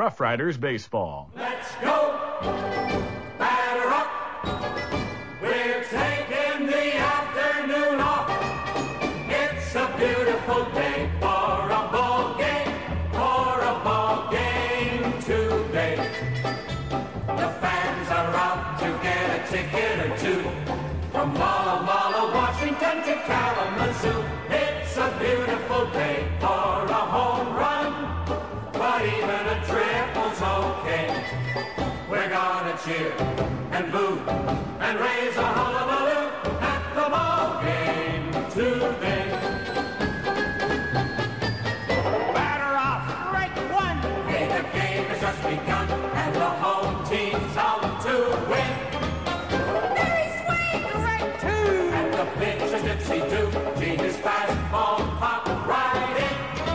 Rough Riders Baseball. Let's go! Batter up! We're taking the afternoon off. It's a beautiful day for a ball game today. The fans are out to get a ticket or two. From Walla Walla, Washington to Kalamazoo. It's a beautiful day for a home run. But even a triple's okay. We're gonna cheer and boo and raise a hullabaloo at the ball game today. Batter off, strike one. Hey, the game has just begun and the home team's out to win. There he swings, strike two. And the pitch is dipsy-do. Gee, his fastball popped right in.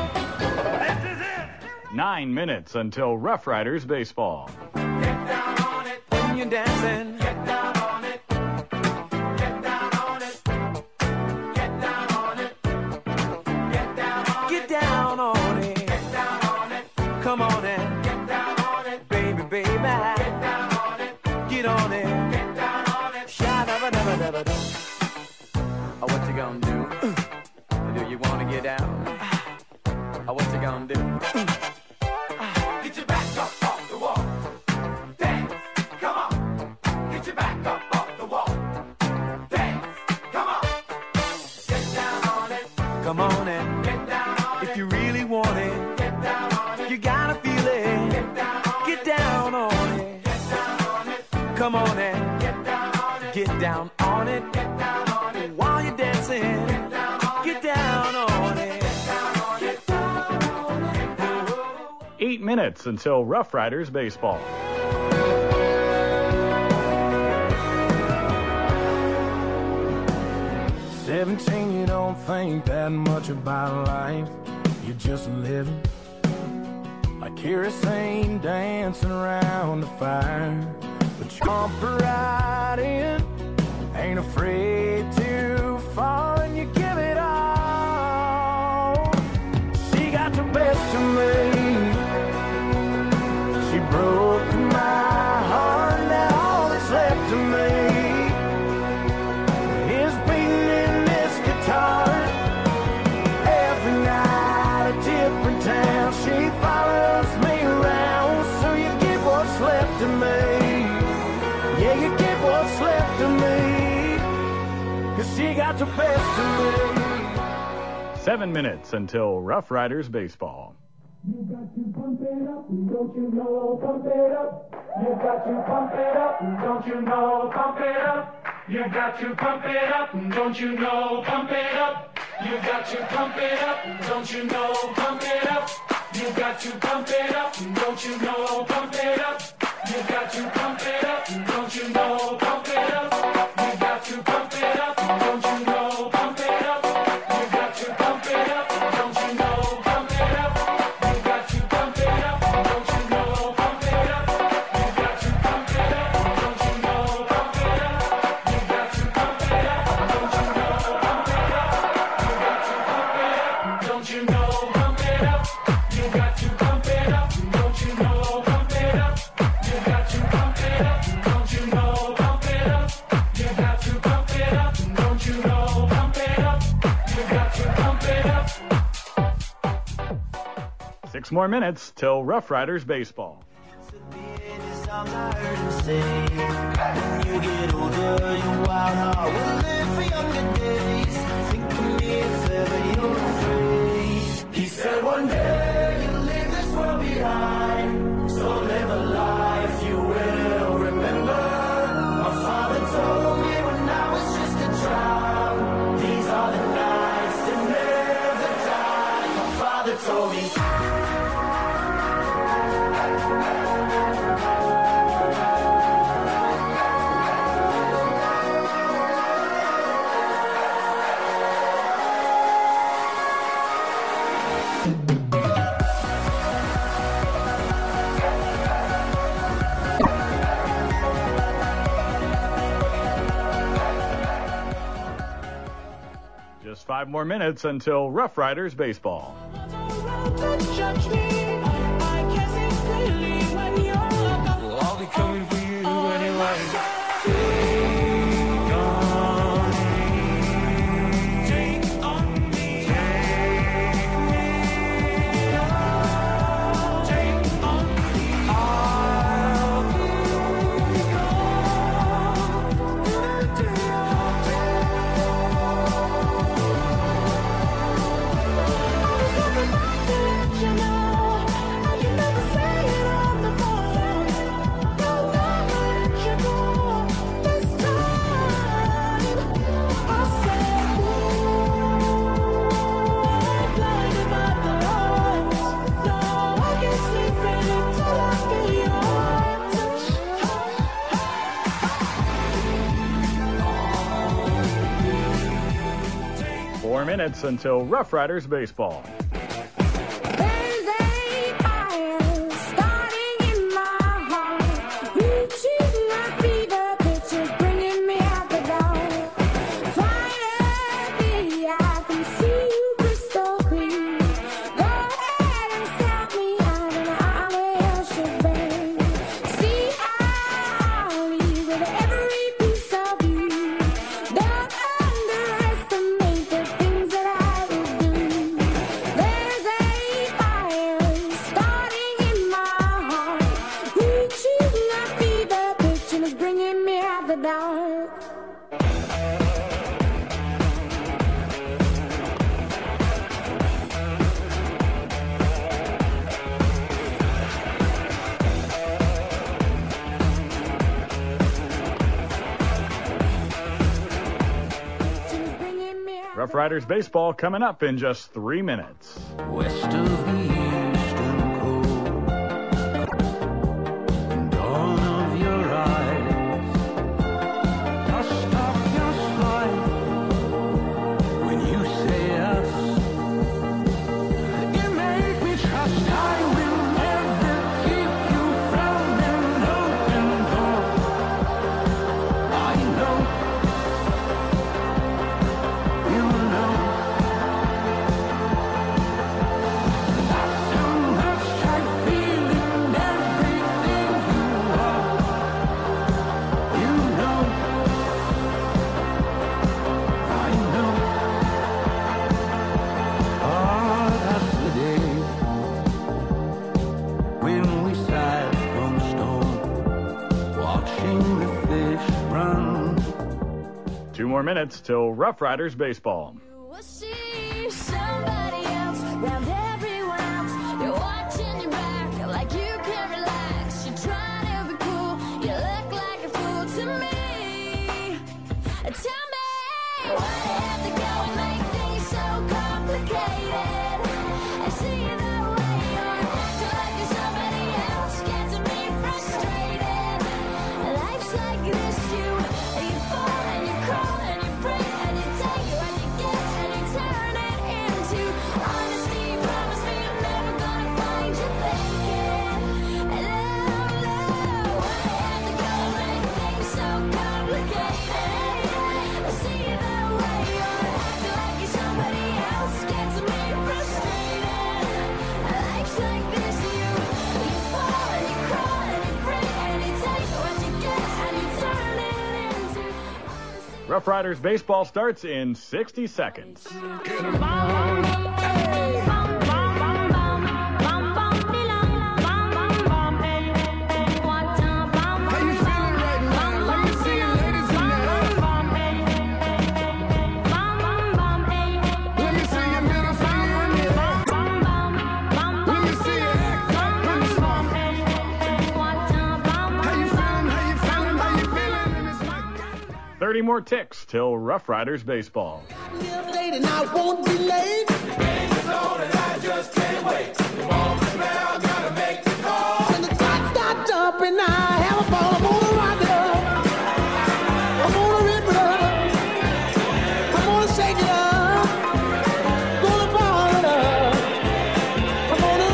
9 minutes until Rough Riders Baseball. Get down on it when you're dancing. Get down on it. Get down on it. Get down on it. Get down on it. Get down on it. Get down on it. Come on and Get down on it. baby, baby. Get down on it. Get on it. Get down on it. Sha-da-ba-da-ba-da-ba-da. Oh, what you gonna do? Do you wanna get down? Oh, what you gonna do? Get your back up off the wall. Dance. Come on. Get your back up off the wall. Dance. Come on. Get down on it. Come on and Get down on it. if you really want it, Get down on it. you gotta feel it. Get down on Get it. down on it. Get down on it. Come on and Get down on it. get down on it. Get down on it. While you're dancing, Get down on get it. down on it. Get down on it. Get down on it. 8 minutes until Rough Riders Baseball. "17, you don't think that much about life. You're just living like kerosene dancing around the fire. But you jump right in, ain't afraid to fall, and you give it all. She got the best of me. She broke my heart, now all that's left of me is beating in this guitar. Every night a different town. She follows me around, so you get what's left of me. Yeah, you get what's left of me, 'cause she got the best of me. 7 minutes until Rough Riders Baseball. You got to pump it up, don't you know? Pump it up. You got to pump it up, don't you know? Pump it up. You got to pump it up, don't you know? Pump it up. You got to pump it up, don't you know? Pump it up. You got to pump it up, don't you know? Pump it up. You got to pump it up, don't you know? Pump it up. You got to pump it up, don't you know? Pump it up. You got to pump it up, don't you know? Pump it up. You got to pump it up, don't you know? Pump it up. You got to pump it up, don't you know? Pump it up. You got to pump it up, don't you know? Pump it up. You got to pump it up, don't you know? Pump it up. You got to pump it up, don't you know? Pump it up. You got to pump it up, don't you know? Pump it up. You got to pump it up, don't you know? Pump it up. You got to pump it up. 6 more minutes till Rough Riders Baseball. Songs I heard him say, when you get older, your wild heart will live for younger days. Think of me if ever you're afraid. He said one day you'll leave this world behind, so live a life you will remember. My father told me when I was just a child, these are the nights that never die. My father told me. Just 5 more minutes until Rough Riders Baseball. Judge me, I guess it's clearly minutes until Rough Riders baseball. Rough Riders baseball coming up in just 3 minutes. West of the eastern coast, and dawn of your eyes, dust off your smile when you say yes. You make me trust I will never keep you from an open door. I know. You know that so much I feel in everything you are. You know, I know. Ah, that's the day when we sat on stone, watching the fish run. 2 more minutes till Rough Riders baseball. You will see somebody else round everyone else. You're watching your back like you can relax. You're trying to be cool. You look like a fool to me. Tell me why you have to go and make things so complicated. I see you that way. You're acting like you're somebody else. Gets me frustrated. Life's like this. You fall and you crawl and you break and you take what you get and you turn it into honesty. Promise me I'm never gonna find you thinking. Why you have to go and make things so complicated? I see you that way. You're acting like you're somebody else. Gets me frustrated. Life's like this. You fall and you crawl and you break and you take what you get and you turn it into honesty. Rough Riders baseball starts in 60 seconds. Let me see you act when you smile. How you feeling? How you feeling? How you feeling? And it's like 30 more ticks till Rough Riders baseball. Live late and I won't be late. When the clock starts up and I have a ball, I'm gonna rock it up. I'm gonna rip it up. I'm gonna shake it up. Gonna ball it up. I'm gonna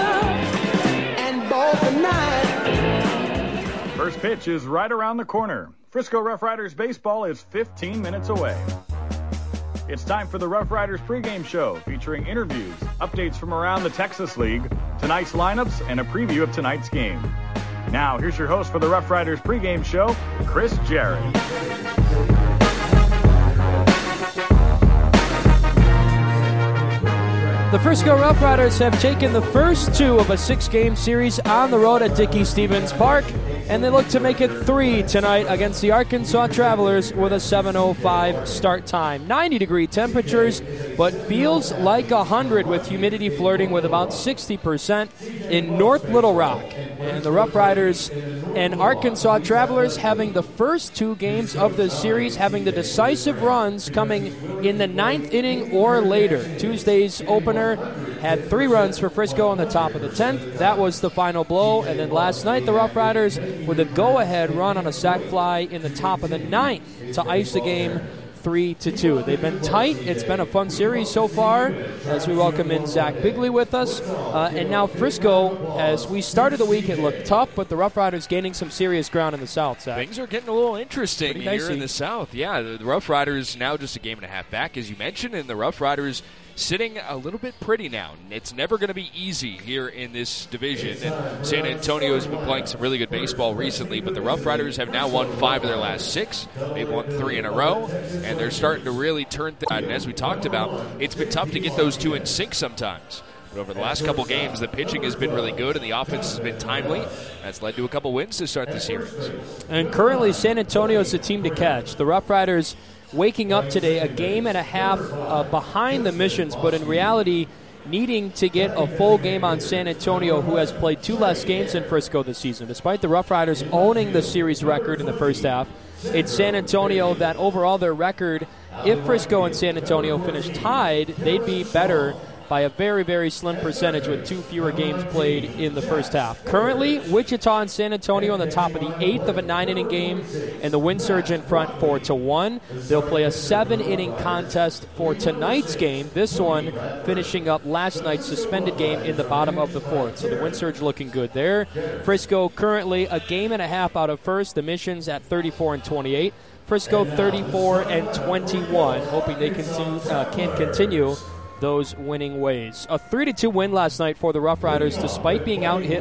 rock it up and ball tonight. First pitch is right around the corner. Frisco Rough Riders baseball is 15 minutes away. It's time for the Rough Riders pregame show, featuring interviews, updates from around the Texas League, tonight's lineups, and a preview of tonight's game. Now, here's your host for the Rough Riders pregame show, Chris Jarrett. The Frisco Rough Riders have taken the first 2 of a 6-game series on the road at Dickey-Stephens Park, and they look to make it 3 tonight against the Arkansas Travelers with a 7:05 start time. 90-degree temperatures, but feels like 100 with humidity flirting with about 60% in North Little Rock. And the Rough Riders and Arkansas Travelers having the first 2 games of the series, having the decisive runs coming in the 9th inning or later. Tuesday's opener had 3 runs for Frisco on the top of the 10th. That was the final blow. And then last night, the Rough Riders with a go-ahead run on a sac fly in the top of the 9th to ice the game 3-2. They've been tight. It's been a fun series so far as we welcome in Zach Bigley with us. And now Frisco, as we started the week, it looked tough, but the Rough Riders gaining some serious ground in the South, Zach. Things are getting a little interesting Pretty here dicey. in the South. Yeah, the Rough Riders now just a game and a half back, as you mentioned, and the Rough Riders sitting a little bit pretty now. It's never going to be easy here in this division. And San Antonio's been playing some really good baseball recently, but the Rough Riders have now won 5 of their last 6. They've won 3 in a row, and they're starting to really turn things. And as we talked about, it's been tough to get those two in sync sometimes. But over the last couple games, the pitching has been really good, and the offense has been timely. That's led to a couple wins to start the series. And currently, San Antonio is the team to catch. The Rough Riders waking up today a game and a half behind the Missions, but in reality needing to get a full game on San Antonio, who has played 2 less games than Frisco this season. Despite the Rough Riders owning the series record in the first half, it's San Antonio that overall their record, if Frisco and San Antonio finish tied, they'd be better by a very, very slim percentage with 2 fewer games played in the first half. Currently, Wichita and San Antonio on the top of the 8th of a 9-inning game, and the Wind Surge in front 4-1. They'll play a 7-inning contest for tonight's game, this one finishing up last night's suspended game in the bottom of the 4th. So the Wind Surge looking good there. Frisco currently a game and a half out of first, the Missions at 34-28. Frisco 34-21, hoping they can continue those winning ways. A 3-2 win last night for the Rough Riders despite being out hit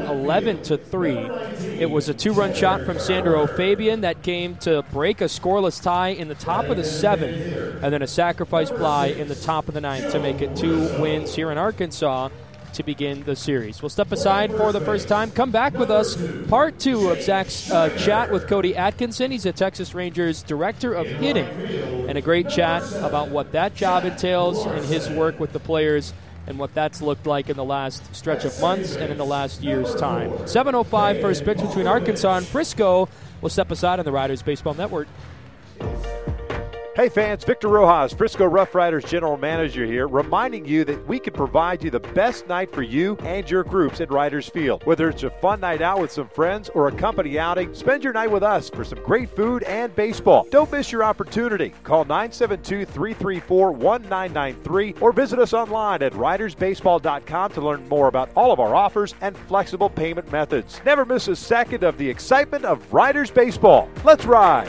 11-3. It was a 2-run shot from Sandro Fabian that came to break a scoreless tie in the top of the 7th, and then a sacrifice fly in the top of the 9th to make it 2 wins here in Arkansas to begin the series. We'll step aside for the first time. Come back with us. Part 2 of Zach's chat with Cody Atkinson. He's a Texas Rangers director of hitting, and a great chat about what that job entails and his work with the players and what that's looked like in the last stretch of months and in the last year's time. 7:05 first pitch between Arkansas and Frisco. We'll step aside on the Riders Baseball Network. Hey fans, Victor Rojas, Frisco Rough Riders General Manager here, reminding you that we can provide you the best night for you and your groups at Riders Field. Whether it's a fun night out with some friends or a company outing, spend your night with us for some great food and baseball. Don't miss your opportunity. Call 972-334-1993 or visit us online at ridersbaseball.com to learn more about all of our offers and flexible payment methods. Never miss a second of the excitement of Riders Baseball. Let's ride!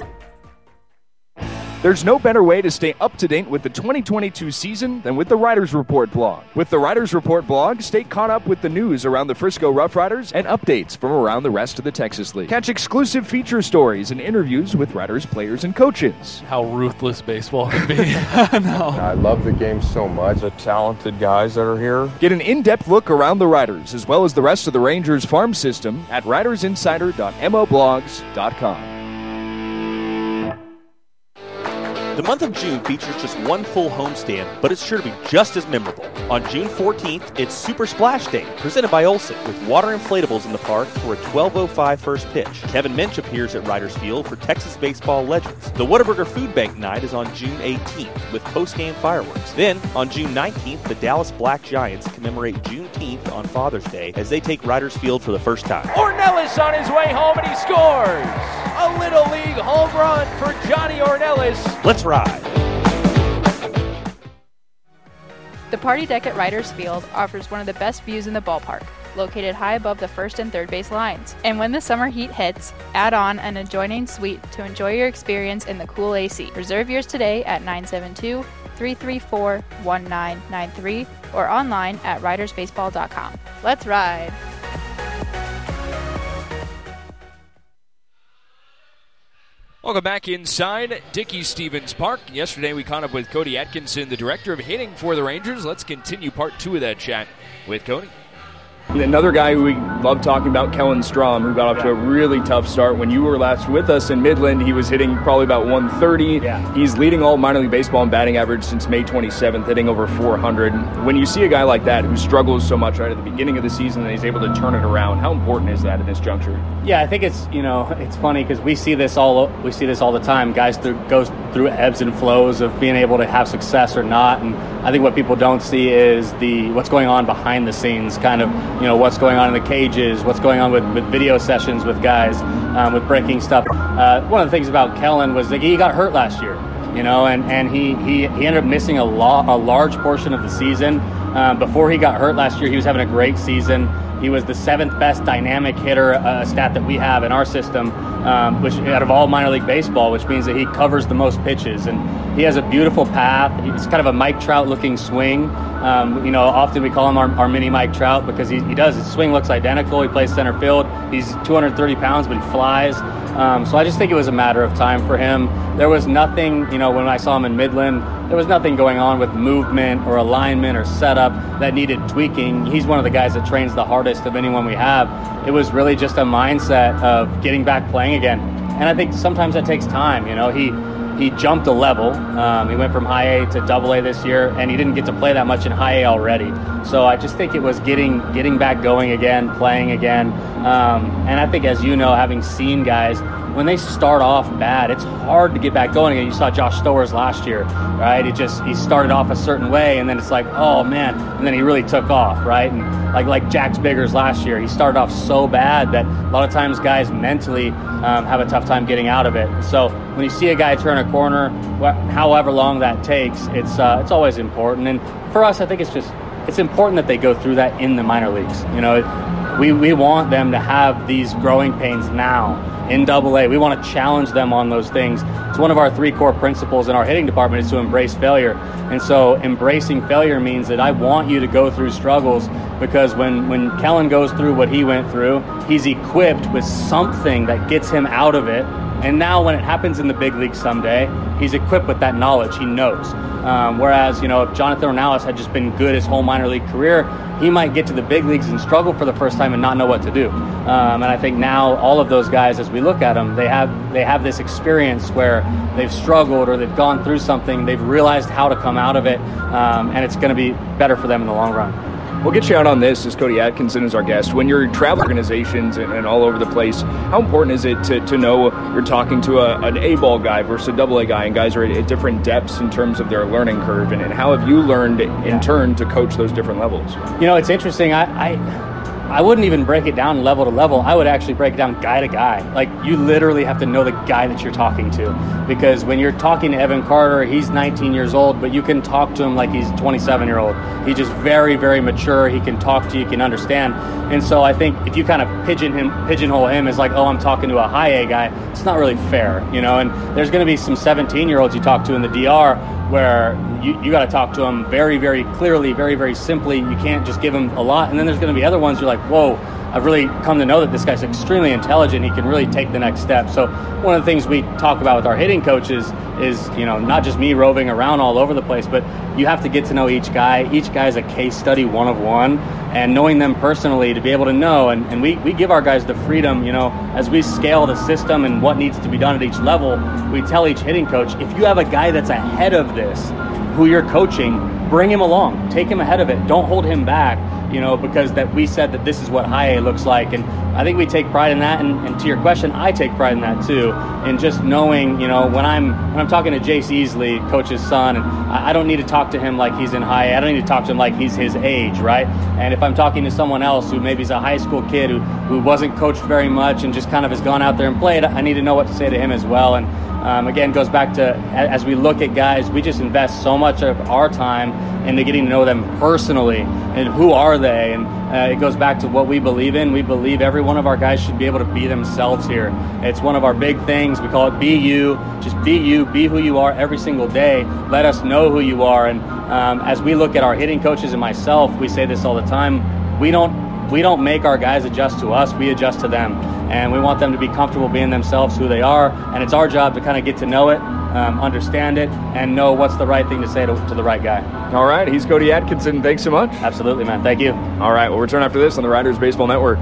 There's no better way to stay up to date with the 2022 season than with the Riders Report blog. With the Riders Report blog, stay caught up with the news around the Frisco Rough Riders and updates from around the rest of the Texas League. Catch exclusive feature stories and interviews with Riders players and coaches. How ruthless baseball can be. No. I love the game so much. The talented guys that are here. Get an in-depth look around the Riders as well as the rest of the Rangers farm system at ridersinsider.moblogs.com. The month of June features just one full homestand, but it's sure to be just as memorable. On June 14th, it's Super Splash Day, presented by Olsen, with water inflatables in the park for a 12:05 first pitch. Kevin Minch appears at Riders Field for Texas baseball legends. The Whataburger Food Bank Night is on June 18th, with post-game fireworks. Then, on June 19th, the Dallas Black Giants commemorate Juneteenth on Father's Day as they take Riders Field for the first time. Ornelas on his way home, and he scores! A Little League home run for Johnny Ornelas. Let's ride. The party deck at Riders Field offers one of the best views in the ballpark, located high above the first and third base lines. And when the summer heat hits, add on an adjoining suite to enjoy your experience in the cool AC. Reserve yours today at 972-334-1993 or online at ridersbaseball.com. Let's ride. Welcome back inside Dickey Stevens Park. Yesterday we caught up with Cody Atkinson, the director of hitting for the Rangers. Let's continue part 2 of that chat with Cody. Another guy who we love talking about, Kellen Strom, who got off to a really tough start. When you were last with us in Midland, he was hitting probably about 130. Yeah. He's leading all minor league baseball in batting average since May 27th, hitting over 400. When you see a guy like that who struggles so much right at the beginning of the season and he's able to turn it around, how important is that in this juncture? Yeah, I think it's funny because we see this all the time. Guys go through ebbs and flows of being able to have success or not, and I think what people don't see is what's going on behind the scenes, kind of what's going on in the cages, what's going on with video sessions with guys, with breaking stuff. One of the things about Kellen was that he got hurt last year. you know, and he ended up missing a large portion of the season. Before he got hurt last year, he was having a great season. He was the 7th best dynamic hitter, stat that we have in our system, which out of all minor league baseball, which means that he covers the most pitches. And he has a beautiful path. He's kind of a Mike Trout looking swing. You know, often we call him our mini Mike Trout because he does. His swing looks identical. He plays center field. He's 230 pounds, but he flies. So I just think it was a matter of time for him. There was nothing, you know, when I saw him in Midland, there was nothing going on with movement or alignment or setup that needed tweaking. He's one of the guys that trains the hardest of anyone we have. It was really just a mindset of getting back playing again. And I think sometimes that takes time. You know, he jumped a level. He went from high A to double A this year, and he didn't get to play that much in high A already. So I just think it was getting back going again, playing again. And I think, as you know, having seen guys, when they start off bad, it's hard to get back going again. You saw Josh Stowers last year, right? He started off a certain way, and then it's like, oh man, and then he really took off, right? And like Jax Biggers last year, he started off so bad that a lot of times guys mentally have a tough time getting out of it. So when you see a guy turn a corner, however long that takes, it's always important. And for us, I think it's important that they go through that in the minor leagues. You know, we want them to have these growing pains now in Double-A. We want to challenge them on those things. It's one of our 3 core principles in our hitting department is to embrace failure. And so embracing failure means that I want you to go through struggles, because when Kellen goes through what he went through, he's equipped with something that gets him out of it. And now when it happens in the big league someday, he's equipped with that knowledge. He knows. Whereas, you know, if Jonathan Ornelas had just been good his whole minor league career, he might get to the big leagues and struggle for the first time and not know what to do. And I think now all of those guys, as we look at them, they have this experience where they've struggled or they've gone through something, they've realized how to come out of it, and it's going to be better for them in the long run. We'll get you out on this as Cody Atkinson is our guest. When you're travel organizations and all over the place, how important is it to know you're talking to an A-ball guy versus a double-A guy, and guys are at different depths in terms of their learning curve, and how have you learned in turn to coach those different levels? You know, it's interesting. I wouldn't even break it down level to level. I would actually break it down guy to guy. Like, you literally have to know the guy that you're talking to. Because when you're talking to Evan Carter, he's 19 years old, but you can talk to him like he's a 27-year-old. He's just very, very mature. He can talk to you, can understand. And so I think if you kind of pigeonhole him as like, oh, I'm talking to a high A guy, it's not really fair, you know. And there's going to be some 17-year-olds you talk to in the DR where you got to talk to them very, very clearly, very, very simply. You can't just give them a lot. And then there's going to be other ones you're like, whoa, I've really come to know that this guy's extremely intelligent. He can really take the next step. So one of the things we talk about with our hitting coaches is, you know, not just me roving around all over the place, but you have to get to know each guy. Each guy is a case study, one of one, and knowing them personally to be able to know. And we give our guys the freedom, you know, as we scale the system and what needs to be done at each level, we tell each hitting coach, if you have a guy that's ahead of this, who you're coaching, bring him along, take him ahead of it. Don't hold him back, you know, because that we said that this is what high A looks like. And I think we take pride in that. And to your question, I take pride in that too. And just knowing, you know, when I'm talking to Jace Easley, coach's son, and I don't need to talk to him like he's in high A. I don't need to talk to him like he's his age, right? And if I'm talking to someone else who maybe is a high school kid who wasn't coached very much and just kind of has gone out there and played, I need to know what to say to him as well. And again, goes back to, as we look at guys, we just invest so much of our time into getting to know them personally and who are they. And it goes back to what we believe in. We believe every one of our guys should be able to be themselves here. It's one of our big things. We call it be you. Just be you. Be who you are every single day. Let us know who you are. And as we look at our hitting coaches and myself, we say this all the time. We don't make our guys adjust to us. We adjust to them. And we want them to be comfortable being themselves, who they are. And it's our job to kind of get to know it, understand it, and know what's the right thing to say to the right guy. All right. He's Cody Atkinson. Thanks so much. Absolutely, man. Thank you. All right. We'll return after this on the Riders Baseball Network.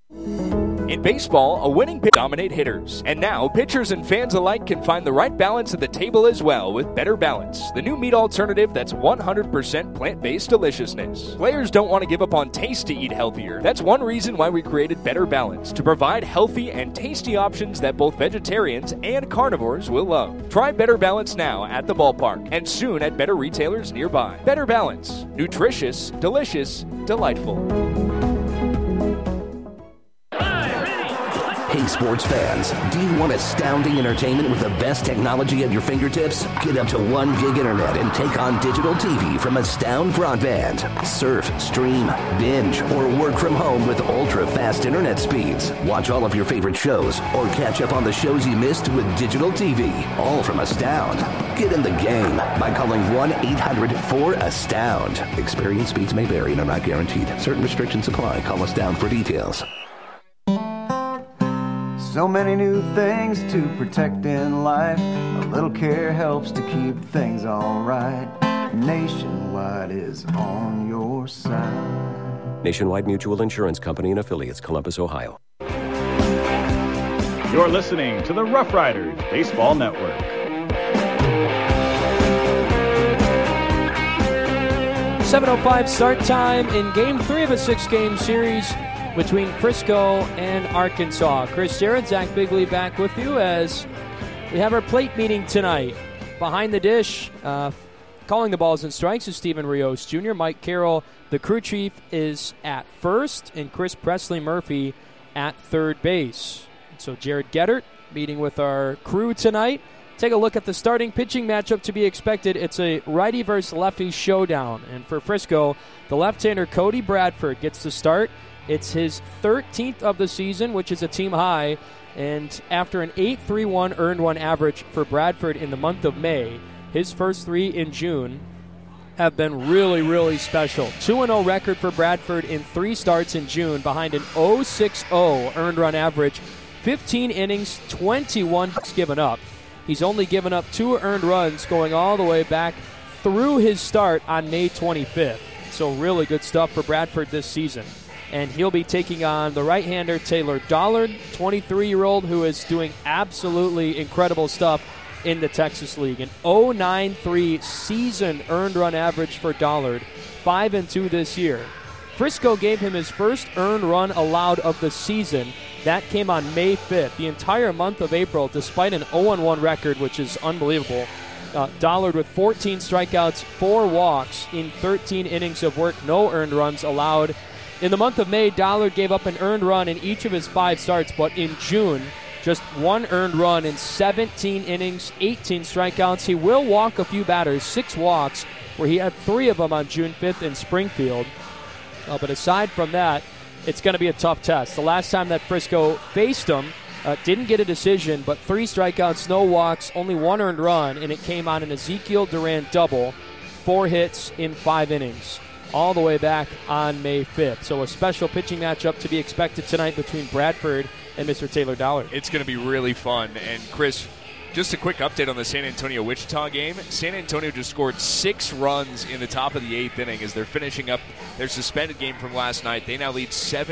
In baseball, a winning pitch dominate hitters. And now, pitchers and fans alike can find the right balance at the table as well with Better Balance, the new meat alternative that's 100% plant-based deliciousness. Players don't want to give up on taste to eat healthier. That's one reason why we created Better Balance, to provide healthy and tasty options that both vegetarians and carnivores will love. Try Better Balance now at the ballpark and soon at better retailers nearby. Better Balance. Nutritious, delicious, delightful. Hey, sports fans, do you want astounding entertainment with the best technology at your fingertips? Get up to 1 gig internet and take on digital TV from Astound Broadband. Surf, stream, binge, or work from home with ultra-fast internet speeds. Watch all of your favorite shows or catch up on the shows you missed with digital TV, all from Astound. Get in the game by calling 1-800-4ASTOUND. Experience speeds may vary and are not guaranteed. Certain restrictions apply. Call Astound for details. So many new things to protect in life. A little care helps to keep things alright. Nationwide is on your side. Nationwide Mutual Insurance Company and Affiliates, Columbus, Ohio. You're listening to the Rough Riders Baseball Network. .7:05 start time in Game 3 of a 6-game series between Frisco and Arkansas. Chris Jarrett, Zach Bigley back with you as we have our plate meeting tonight. Behind the dish, calling the balls and strikes is Stephen Rios Jr. Mike Carroll, the crew chief, is at first, and Chris Presley Murphy at third base. So Jared Gettert meeting with our crew tonight. Take a look at the starting pitching matchup to be expected. It's a righty versus lefty showdown. And for Frisco, the left-hander Cody Bradford gets the start. It's his 13th of the season, which is a team high. And after an 8.31 earned run average for Bradford in the month of May, his first 3 in June have been really, really special. 2-0 record for Bradford in 3 starts in June behind an 0.60 earned run average. 15 innings, 21 given up. He's only given up 2 earned runs going all the way back through his start on May 25th. So really good stuff for Bradford this season. And he'll be taking on the right-hander Taylor Dollard, 23-year-old, who is doing absolutely incredible stuff in the Texas League. An 0.93 season earned run average for Dollard, 5-2 this year. Frisco gave him his first earned run allowed of the season. That came on May 5th. The entire month of April, despite an 0-1 record, which is unbelievable, Dollard with 14 strikeouts, 4 walks in 13 innings of work, no earned runs allowed. In the month of May, Dollard gave up an earned run in each of his 5 starts, but in June, just 1 earned run in 17 innings, 18 strikeouts. He will walk a few batters, 6 walks, where he had 3 of them on June 5th in Springfield. But aside from that, it's going to be a tough test. The last time that Frisco faced him, didn't get a decision, but 3 strikeouts, no walks, only 1 earned run, and it came on an Ezekiel Duran double, 4 hits in 5 innings, all the way back on May 5th. So a special pitching matchup to be expected tonight between Bradford and Mr. Taylor Dollard. It's going to be really fun. And, Chris, just a quick update on the San Antonio-Wichita game. San Antonio just scored 6 runs in the top of the 8th inning as they're finishing up their suspended game from last night. They now lead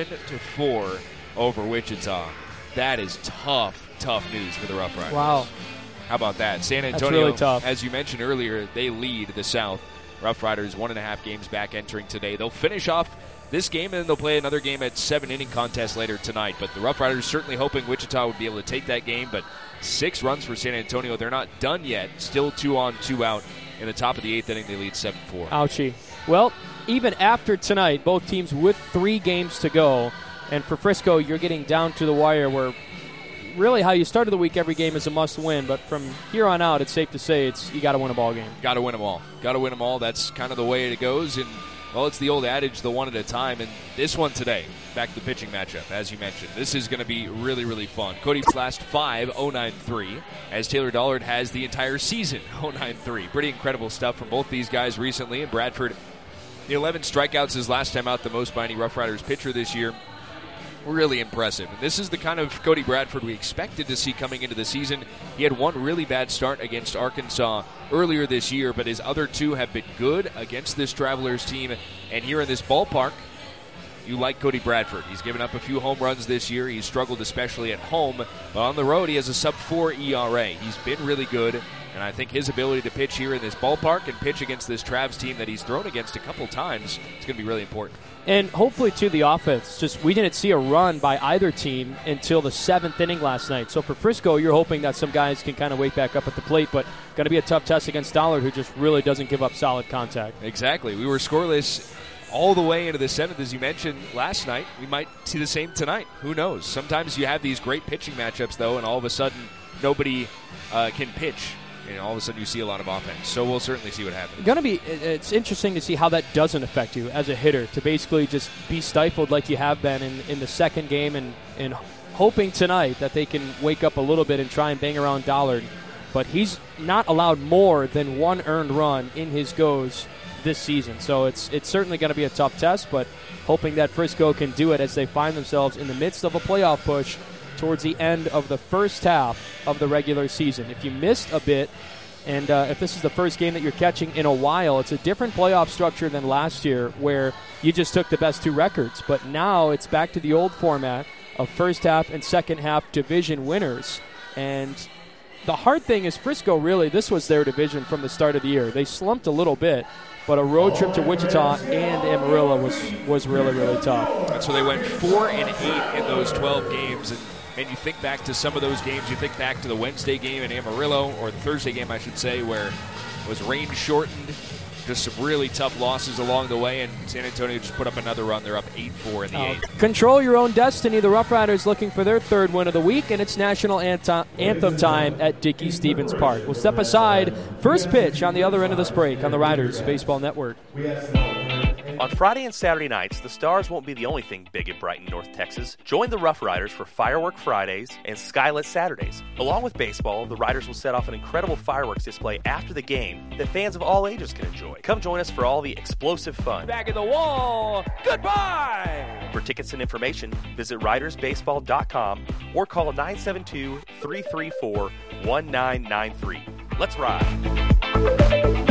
7-4 over Wichita. That is tough news for the Rough Riders. Wow. How about that? San Antonio, that's really tough. As you mentioned earlier, they lead the South. Rough Riders 1.5 games back entering today. They'll finish off this game, and then they'll play another game at 7-inning contest later tonight. But the Rough Riders certainly hoping Wichita would be able to take that game. But 6 runs for San Antonio. They're not done yet. Still 2 on, 2 out. In the top of the 8th inning, they lead 7-4. Ouchie. Well, even after tonight, both teams with 3 games to go. And for Frisco, you're getting down to the wire where really how you started the week, every game is a must-win. But from here on out, it's safe to say you got to win a ball game. Got to win them all. Got to win them all. That's kind of the way it goes. And, well, it's the old adage, the one at a time. And this one today, back to the pitching matchup, as you mentioned. This is going to be really, really fun. Cody's last 5, 0.93, as Taylor Dollard has the entire season, 0.93. Pretty incredible stuff from both these guys recently. And Bradford, 11 strikeouts his last time out, the most by any Rough Riders pitcher this year. Really impressive. And this is the kind of Cody Bradford we expected to see coming into the season. He had 1 really bad start against Arkansas earlier this year, but his other 2 have been good against this Travelers team. And here in this ballpark, you like Cody Bradford. He's given up a few home runs this year. He's struggled especially at home. But on the road, he has a sub-4 ERA. He's been really good. And I think his ability to pitch here in this ballpark and pitch against this Travs team that he's thrown against a couple times is going to be really important. And hopefully, too, the offense. Just we didn't see a run by either team until the 7th inning last night. So for Frisco, you're hoping that some guys can kind of wake back up at the plate, but going to be a tough test against Dollard, who just really doesn't give up solid contact. Exactly. We were scoreless all the way into the 7th, as you mentioned last night. We might see the same tonight. Who knows? Sometimes you have these great pitching matchups, though, and all of a sudden nobody can pitch. And all of a sudden you see a lot of offense. So we'll certainly see what happens. It's interesting to see how that doesn't affect you as a hitter, to basically just be stifled like you have been in the second game, and hoping tonight that they can wake up a little bit and try and bang around Dollard. But he's not allowed more than one earned run in his goes this season. So it's certainly going to be a tough test, but hoping that Frisco can do it as they find themselves in the midst of a playoff push towards the end of the first half of the regular season. If you missed a bit, and if this is the first game that you're catching in a while, it's a different playoff structure than last year where you just took the best 2 records. But now it's back to the old format of first half and second half division winners. And the hard thing is Frisco, really, this was their division from the start of the year. They slumped a little bit, but a road trip to Wichita and Amarillo was really, really tough. And so they went 4-8 in those 12 games, and you think back to some of those games, you think back to the Wednesday game in Amarillo, or the Thursday game, I should say, where it was rain-shortened, just some really tough losses along the way, and San Antonio just put up another run. They're up 8-4 in the 8th. Control your own destiny. The Rough Riders looking for their 3rd win of the week, and it's national anthem time at Dickey-Stephens Park. We'll step aside. First pitch on the other end of this break on the Riders Baseball Network. On Friday and Saturday nights, the Stars won't be the only thing big and bright in North Texas. Join the Rough Riders for Firework Fridays and Skylit Saturdays. Along with baseball, the Riders will set off an incredible fireworks display after the game that fans of all ages can enjoy. Come join us for all the explosive fun. Back in the wall. Goodbye. For tickets and information, visit ridersbaseball.com or call 972-334-1993. Let's ride.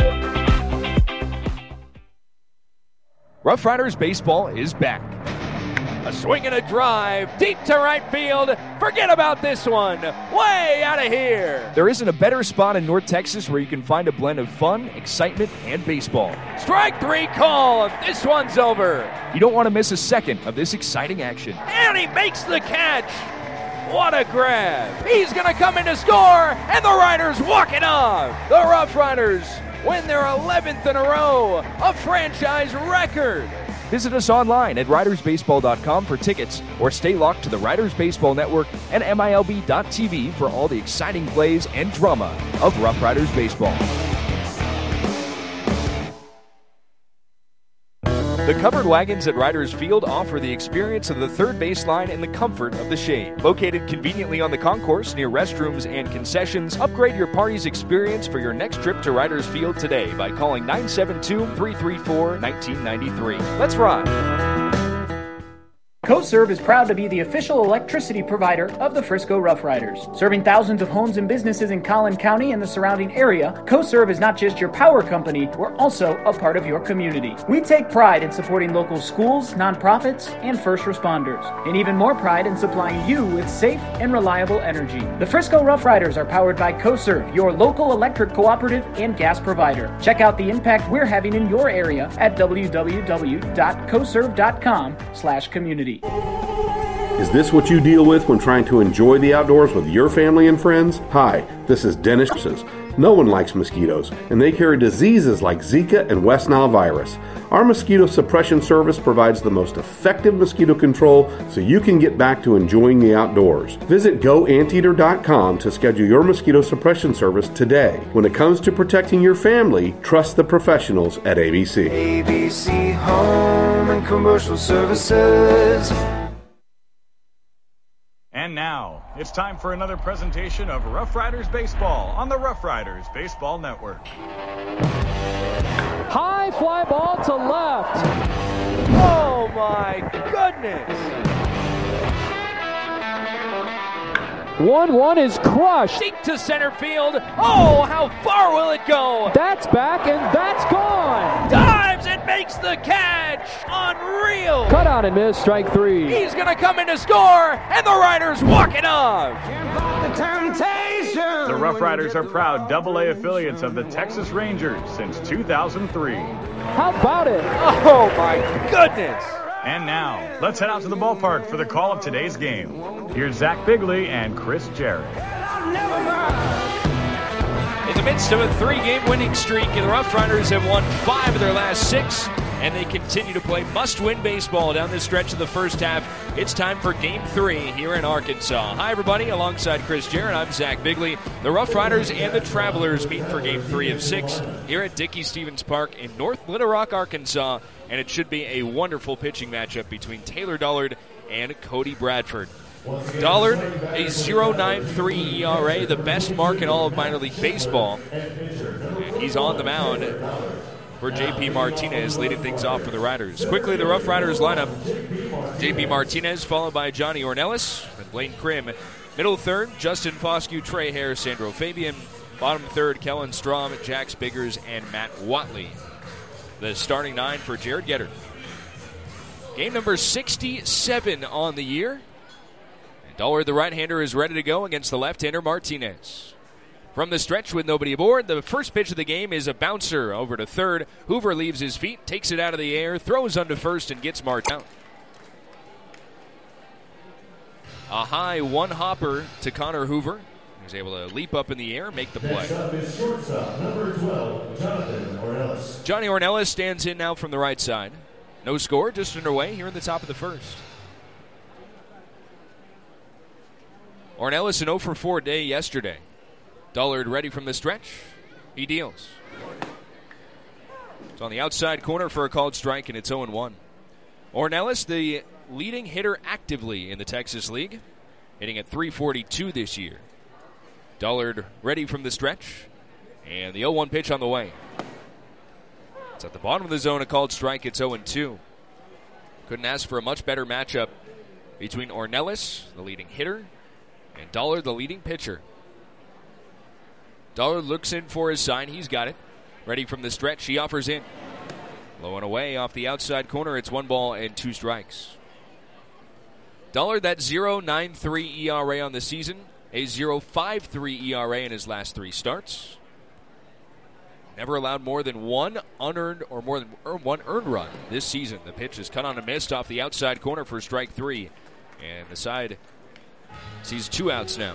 Rough Riders baseball is back. A swing and a drive, deep to right field. Forget about this one. Way out of here. There isn't a better spot in North Texas where you can find a blend of fun, excitement, and baseball. Strike 3 called. This one's over. You don't want to miss a second of this exciting action. And he makes the catch. What a grab. He's going to come in to score, and the Riders walk it off. The Rough Riders win their 11th in a row, a franchise record. Visit us online at ridersbaseball.com for tickets, or stay locked to the Riders Baseball Network and MILB.TV for all the exciting plays and drama of Rough Riders baseball. The covered wagons at Riders Field offer the experience of the third baseline and the comfort of the shade. Located conveniently on the concourse near restrooms and concessions, upgrade your party's experience for your next trip to Riders Field today by calling 972-334-1993. Let's ride. CoServe is proud to be the official electricity provider of the Frisco Rough Riders. Serving thousands of homes and businesses in Collin County and the surrounding area, CoServe is not just your power company, we're also a part of your community. We take pride in supporting local schools, nonprofits, and first responders, and even more pride in supplying you with safe and reliable energy. The Frisco Rough Riders are powered by CoServe, your local electric cooperative and gas provider. Check out the impact we're having in your area at www.coserve.com/community. Is this what you deal with when trying to enjoy the outdoors with your family and friends? Hi, this is Dennis. No one likes mosquitoes, and they carry diseases like Zika and West Nile virus. Our mosquito suppression service provides the most effective mosquito control so you can get back to enjoying the outdoors. Visit GoAnteater.com to schedule your mosquito suppression service today. When it comes to protecting your family, trust the professionals at ABC. ABC Home and Commercial Services. And now, it's time for another presentation of Rough Riders Baseball on the Rough Riders Baseball Network. High fly ball to left. Oh my goodness. 1-1 is crushed. Deep to center field. Oh, how far will it go? That's back and that's gone. Dives and makes the catch. Unreal. Cut on and miss, strike 3. He's going to come in to score, and the Riders walk it off. The Rough Riders are proud AA affiliates of the Texas Rangers since 2003. How about it? Oh my goodness. And now, let's head out to the ballpark for the call of today's game. Here's Zach Bigley and Chris Jarrett. In the midst of a 3-game winning streak, the Rough Riders have won 5 of their last 6. and they continue to play must-win baseball down the stretch of the first half. It's time for Game 3 here in Arkansas. Hi, everybody. Alongside Chris Jarrett, I'm Zach Bigley. The Rough Riders and the Travelers meet for Game 3 of 6 here at Dickey-Stephens Park in North Little Rock, Arkansas, and it should be a wonderful pitching matchup between Taylor Dollard and Cody Bradford. Dollard, a 0.93 ERA, the best mark in all of minor league baseball. And he's on the mound for J.P. Martinez, leading things off for the Riders. Quickly, the Rough Riders lineup. J.P. Martinez, followed by Johnny Ornelas, and Blaine Krim. Middle third, Justin Foscue, Trey Hare, Sandro Fabian. Bottom third, Kellen Strom, Jax Biggers, and Matt Watley. The starting 9 for Jared Getter. Game number 67 on the year. Dollard, the right-hander, is ready to go against the left-hander Martinez. From the stretch with nobody aboard, the first pitch of the game is a bouncer over to third. Hoover leaves his feet, takes it out of the air, throws onto first, and gets Mart out. A high one-hopper to Connor Hoover. He was able to leap up in the air, make the play. Johnny Ornelas stands in now from the right side. No score, just underway here in the top of the first. Ornelas an 0 for 4 day yesterday. Dollard ready from the stretch. He deals. It's on the outside corner for a called strike, and it's 0-1. Ornelas, the leading hitter actively in the Texas League, hitting at .342 this year. Dollard ready from the stretch, and the 0-1 pitch on the way. It's at the bottom of the zone, a called strike. It's 0-2. Couldn't ask for a much better matchup between Ornelas, the leading hitter, and Dollard, the leading pitcher. Dollard looks in for his sign. He's got it. Ready from the stretch. He offers in. Low and away off the outside corner. It's 1 ball and 2 strikes. Dollard, that 0.93 ERA on the season. A 0.53 ERA in his last 3 starts. Never allowed more than one unearned or more than one earned run this season. The pitch is cut on and missed off the outside corner for strike 3. And the side sees 2 outs now.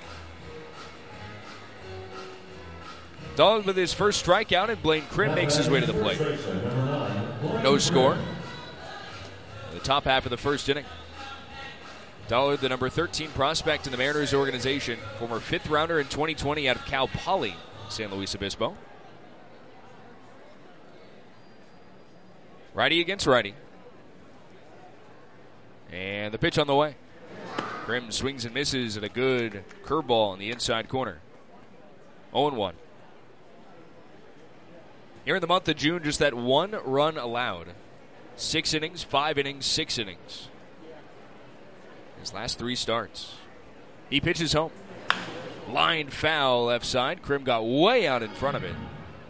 Dollard with his first strikeout, and Blaine Krim makes his way to the plate. No score. The top half of the first inning. Dollard, the number 13 prospect in the Mariners organization, former 5th rounder in 2020 out of Cal Poly, San Luis Obispo. Righty against righty. And the pitch on the way. Krim swings and misses at a good curveball in the inside corner. 0-1. Here in the month of June, just that 1 run allowed. 6 innings, 5 innings, 6 innings. His last 3 starts. He pitches home. Line foul left side. Krim got way out in front of it.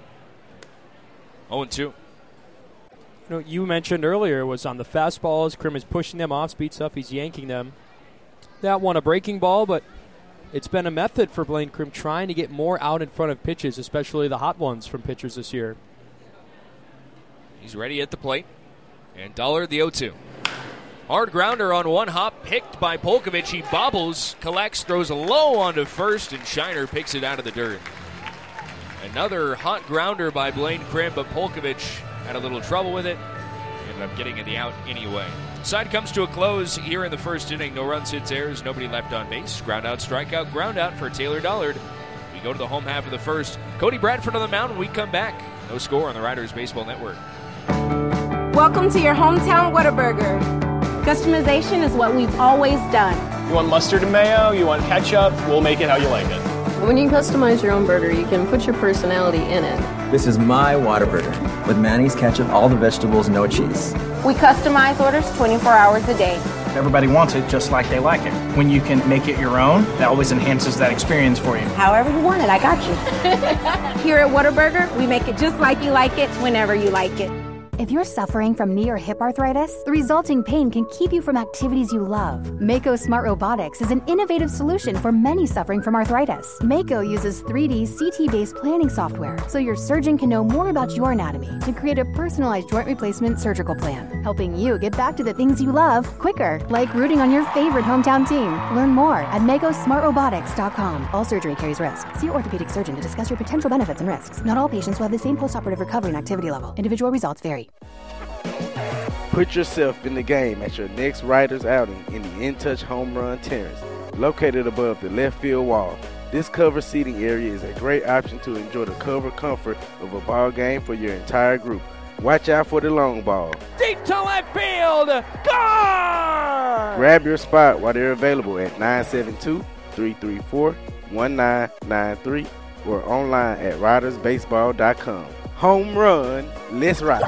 0-2. You mentioned earlier was on the fastballs. Krim is pushing them off, speed stuff. He's yanking them. That one a breaking ball, but it's been a method for Blaine Krim trying to get more out in front of pitches, especially the hot ones from pitchers this year. He's ready at the plate. And Dollard, the 0-2. Hard grounder on 1 hop, picked by Polkovich. He bobbles, collects, throws low onto first, and Shiner picks it out of the dirt. Another hot grounder by Blaine Krim, but Polkovich had a little trouble with it. Ended up getting in the out anyway. Side comes to a close here in the first inning. No runs, hits, errors, nobody left on base. Ground out, strikeout, ground out for Taylor Dollard. We go to the home half of the first. Cody Bradford on the mound when we come back. No score on the Riders Baseball Network. Welcome to your hometown Whataburger. Customization is what we've always done. You want mustard and mayo? You want ketchup? We'll make it how you like it. When you customize your own burger, you can put your personality in it. This is my Whataburger with mayonnaise, ketchup, all the vegetables, no cheese. We customize orders 24 hours a day. Everybody wants it just like they like it. When you can make it your own, that always enhances that experience for you. However you want it, I got you. Here at Whataburger, we make it just like you like it, whenever you like it. If you're suffering from knee or hip arthritis, the resulting pain can keep you from activities you love. Mako Smart Robotics is an innovative solution for many suffering from arthritis. Mako uses 3D CT-based planning software, so your surgeon can know more about your anatomy to create a personalized joint replacement surgical plan, helping you get back to the things you love quicker, like rooting on your favorite hometown team. Learn more at MakoSmartRobotics.com. All surgery carries risk. See your orthopedic surgeon to discuss your potential benefits and risks. Not all patients will have the same postoperative recovery and activity level. Individual results vary. Put yourself in the game at your next Riders outing in the In Touch Home Run Terrace, located above the left field wall. This cover seating area is a great option to enjoy the cover comfort of a ball game for your entire group. Watch out for the long ball. Deep to left field. Gone! Grab your spot while they're available at 972-334-1993 or online at ridersbaseball.com. Home run, let's ride.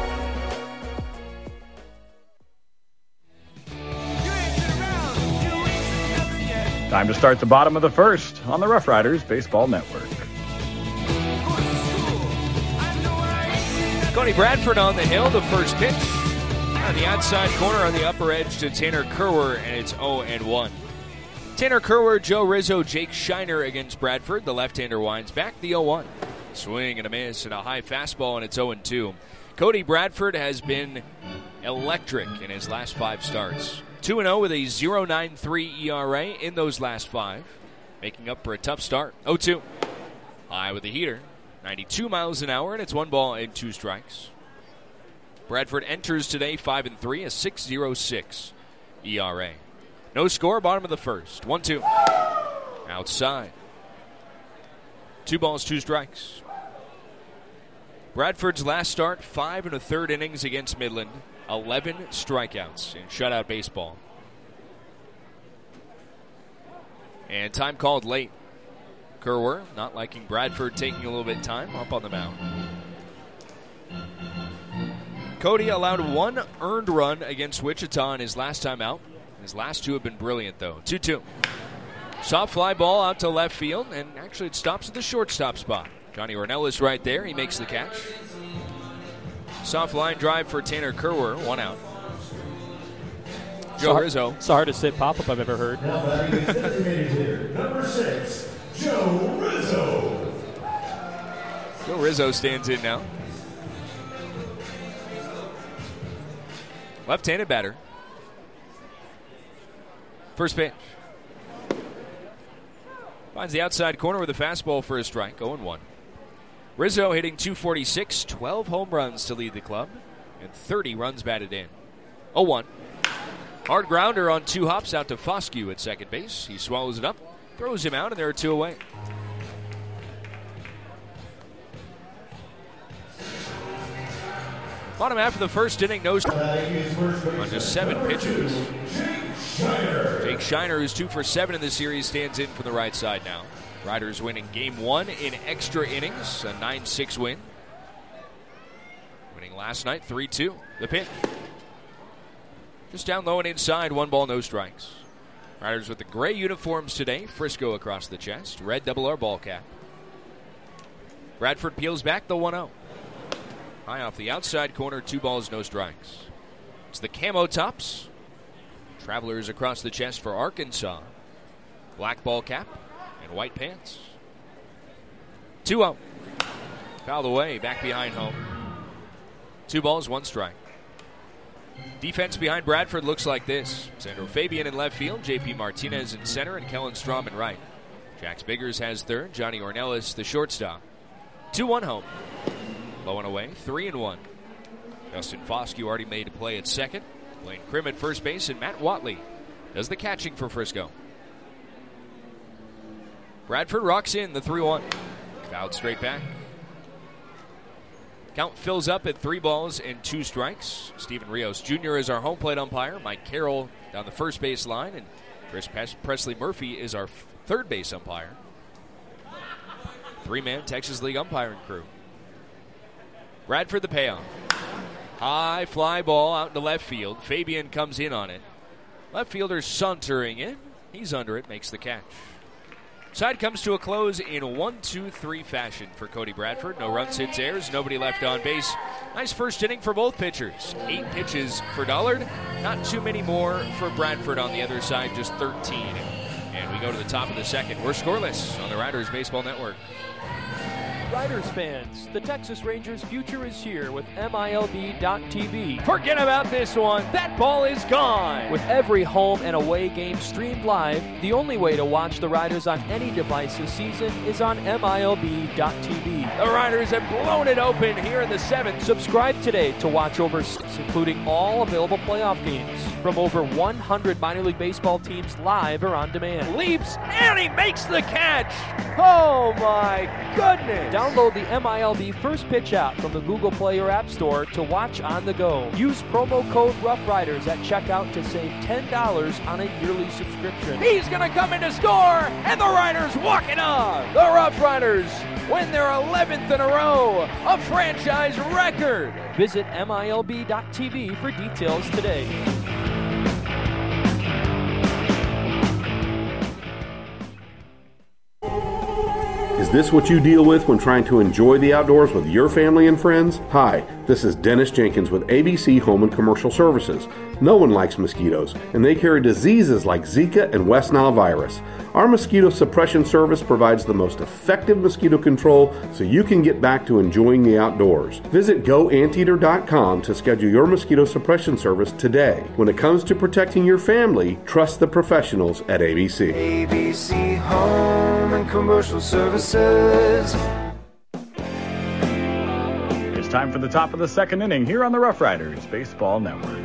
Time to start the bottom of the first on the Rough Riders Baseball Network. Cody Bradford on the hill, the first pitch. On the outside corner on the upper edge to Tanner Kerwer, and it's 0-1. Tanner Kerwer, Joe Rizzo, Jake Shiner against Bradford. The left-hander winds back, the 0-1. Swing and a miss and a high fastball, and it's 0-2. Cody Bradford has been electric in his last 5 starts. 2-0 with a 0.93 ERA in those last 5, making up for a tough start. 0-2. High with the heater. 92 miles an hour, and it's 1 ball and 2 strikes. Bradford enters today 5-3, a 6.06 ERA. No score, bottom of the first. 1-2. Outside. 2 balls, 2 strikes. Bradford's last start, 5 1/3 innings against Midland. 11 strikeouts in shutout baseball. And time called late. Kerwer, not liking Bradford taking a little bit of time, up on the mound. Cody allowed 1 earned run against Wichita in his last time out. His last 2 have been brilliant, though. 2-2. Soft fly ball out to left field, and actually it stops at the shortstop spot. Johnny Ornelas right there. He makes the catch. Soft line drive for Tanner Kerwer, 1 out. Joe Rizzo. It's the hardest hit pop-up I've ever heard. Number 6, Joe Rizzo. Joe Rizzo stands in now. Left-handed batter. First pitch. Finds the outside corner with a fastball for a strike, 0-1. Rizzo hitting .246, 12 home runs to lead the club, and 30 runs batted in. 0-1. Hard grounder on 2 hops out to Foscue at second base. He swallows it up, throws him out, and there are 2 away. Bottom half of the first inning, no on just 7 pitches. Jake Shiner, who's 2 for 7 in the series, stands in from the right side now. Riders winning game 1 in extra innings, a 9-6 win. Winning last night, 3-2. The pitch. Just down low and inside, 1 ball, no strikes. Riders with the gray uniforms today. Frisco across the chest. Red R ball cap. Bradford peels back the 1-0. High off the outside corner, 2 balls, no strikes. It's the camo tops. Travelers across the chest for Arkansas. Black ball cap and white pants. 2-0. Fouled away, back behind home. 2 balls, 1 strike. Defense behind Bradford looks like this. Sandro Fabian in left field, J.P. Martinez in center, and Kellen Strom in right. Jax Biggers has third, Johnny Ornelas the shortstop. 2-1 home. Low and away, 3-1. Justin Foscue already made a play at second. Blaine Krim at first base, and Matt Watley does the catching for Frisco. Bradford rocks in the 3-1. Fouled straight back. Count fills up at 3 balls and 2 strikes. Stephen Rios Jr. is our home plate umpire. Mike Carroll down the first base line, and Chris Presley Murphy is our third base umpire. 3-man Texas League umpiring crew. Bradford the payoff. High fly ball out into left field. Fabian comes in on it. Left fielder sauntering in. He's under it, makes the catch. Side comes to a close in 1-2-3 fashion for Cody Bradford. No runs, hits, errors, nobody left on base. Nice first inning for both pitchers. 8 pitches for Dollard. Not too many more for Bradford on the other side, just 13. And we go to the top of the second. We're scoreless on the Riders Baseball Network. Riders fans, the Texas Rangers' future is here with MILB.TV. Forget about this one. That ball is gone. With every home and away game streamed live, the only way to watch the Riders on any device this season is on MILB.TV. The Riders have blown it open here in the 7th. Subscribe today to watch over 6, including all available playoff games from over 100 minor league baseball teams live or on demand. Leaps, and he makes the catch. Oh my goodness. Download the MILB First Pitch app from the Google Play or App Store to watch on the go. Use promo code Rough Riders at checkout to save $10 on a yearly subscription. He's going to come in to score, and the Riders walk it off. The Rough Riders win their 11th in a row, a franchise record. Visit MILB.TV for details today. Is this what you deal with when trying to enjoy the outdoors with your family and friends? Hi, this is Dennis Jenkins with ABC Home and Commercial Services. No one likes mosquitoes, and they carry diseases like Zika and West Nile virus. Our mosquito suppression service provides the most effective mosquito control so you can get back to enjoying the outdoors. Visit GoAnteater.com to schedule your mosquito suppression service today. When it comes to protecting your family, trust the professionals at ABC. ABC Home and Commercial Services. It's time for the top of the 2nd inning here on the Rough Riders Baseball Network.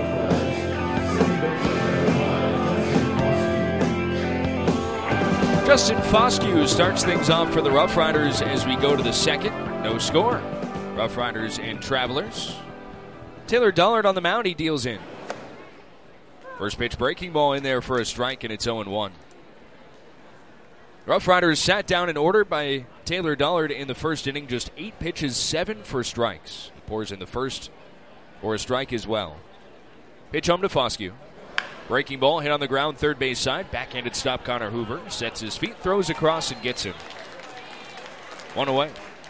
Justin Foscue starts things off for the Rough Riders as we go to the 2nd. No score. Rough Riders and Travelers. Taylor Dollard on the mound. He deals in. First pitch breaking ball in there for a strike, and it's 0-1. Rough Riders sat down in order by Taylor Dollard in the first inning. Just 8 pitches, 7 for strikes. He pours in the first for a strike as well. Pitch home to Foscue. Breaking ball hit on the ground, third base side. Backhanded stop, Connor Hoover. Sets his feet, throws across, and gets him. 1 away.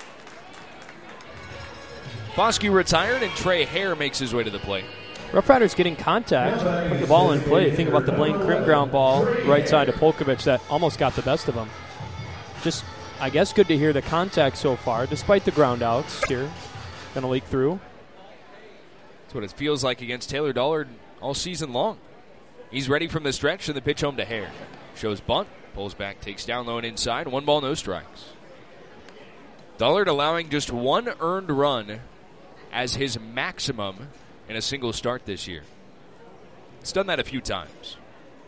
Foscue retired, and Trey Hare makes his way to the plate. Rough Riders getting contact, put the ball in play. Think about the Blaine Krim ground ball right side to Polkovich that almost got the best of him. Just, I guess, good to hear the contact so far, despite the ground outs here. Going to leak through. That's what it feels like against Taylor Dollard all season long. He's ready from the stretch, and the pitch home to Hare. Shows bunt, pulls back, takes down low and inside. 1 ball, no strikes. Dollard allowing just 1 earned run as his maximum in a single start this year. It's done that a few times.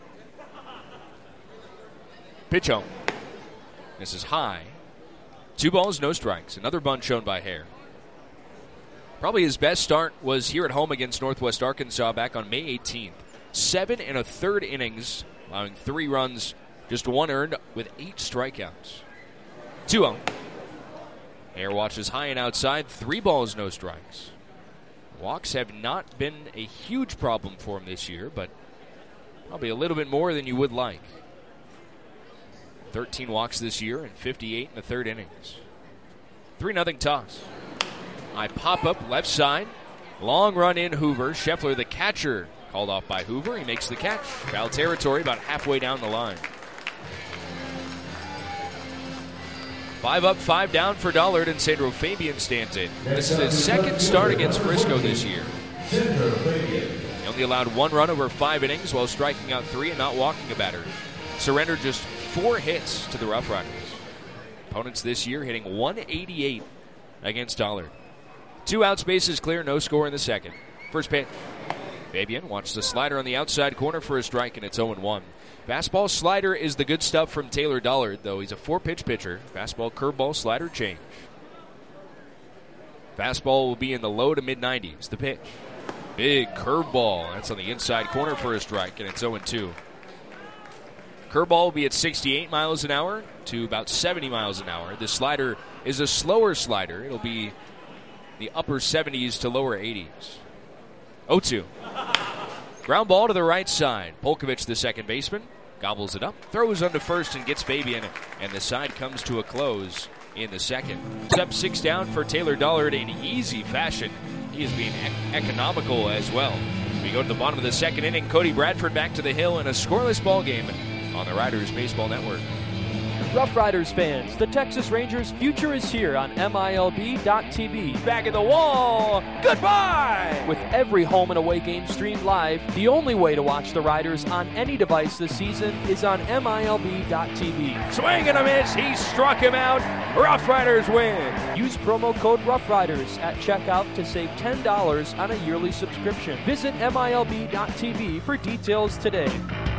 Pitch home. This is high. 2 balls, no strikes. Another bunt shown by Hare. Probably his best start was here at home against Northwest Arkansas back on May 18th. 7 1/3 innings, allowing 3 runs, just 1 earned with 8 strikeouts. 2-0. Hare watches high and outside. 3 balls, no strikes. Walks have not been a huge problem for him this year, but probably a little bit more than you would like. 13 walks this year and 58 in the 3rd innings. 3-0 toss. High pop-up left side. Long run in Hoover. Scheffler, the catcher, called off by Hoover. He makes the catch. Foul territory about halfway down the line. 5 up, 5 down for Dollard, and Sandro Fabian stands in. This is his 2nd start against Frisco this year. He only allowed 1 run over 5 innings while striking out 3 and not walking a batter. Surrendered just 4 hits to the Rough Riders. Opponents this year hitting 188 against Dollard. 2 outs, bases clear, no score in the 2nd. First pitch. Fabian watches the slider on the outside corner for a strike, and it's 0-1. Fastball slider is the good stuff from Taylor Dollard, though he's a 4-pitch pitcher. Fastball, curveball, slider change. Fastball will be in the low to mid-90s. The pitch. Big curveball. That's on the inside corner for a strike, and it's 0-2. Curveball will be at 68 miles an hour to about 70 miles an hour. The slider is a slower slider. It'll be the upper 70s to lower 80s. 0-2. Ground ball to the right side. Polkovich, the second baseman, gobbles it up, throws onto first and gets Fabian, and the side comes to a close in the 2nd. Step 6 down for Taylor Dollard in easy fashion. He is being economical as well. We go to the bottom of the 2nd inning. Cody Bradford back to the hill in a scoreless ball game on the Riders Baseball Network. Rough Riders fans, the Texas Rangers' future is here on MILB.TV. Back in the wall, goodbye! With every home and away game streamed live, the only way to watch the Riders on any device this season is on MILB.TV. Swing and a miss, he struck him out. Rough Riders win. Use promo code Rough Riders at checkout to save $10 on a yearly subscription. Visit MILB.TV for details today.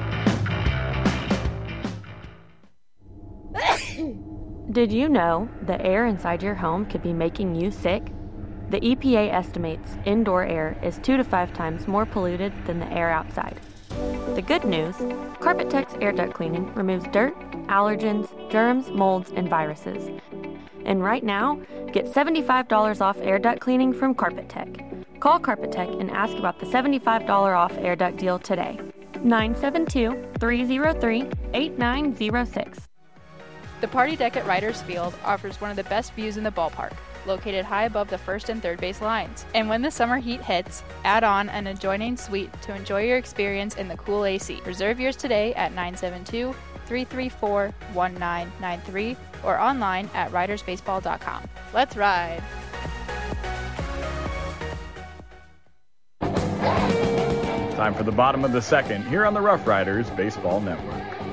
Did you know the air inside your home could be making you sick? The EPA estimates indoor air is 2 to 5 times more polluted than the air outside. The good news, Carpet-Tech's air duct cleaning removes dirt, allergens, germs, molds, and viruses. And right now, get $75 off air duct cleaning from Carpet-Tech. Call Carpet-Tech and ask about the $75 off air duct deal today. 972-303-8906. The Party Deck at Riders Field offers one of the best views in the ballpark, located high above the first and third base lines. And when the summer heat hits, add on an adjoining suite to enjoy your experience in the cool AC. Reserve yours today at 972-334-1993 or online at ridersbaseball.com. Let's ride! Time for the bottom of the second here on the Rough Riders Baseball Network.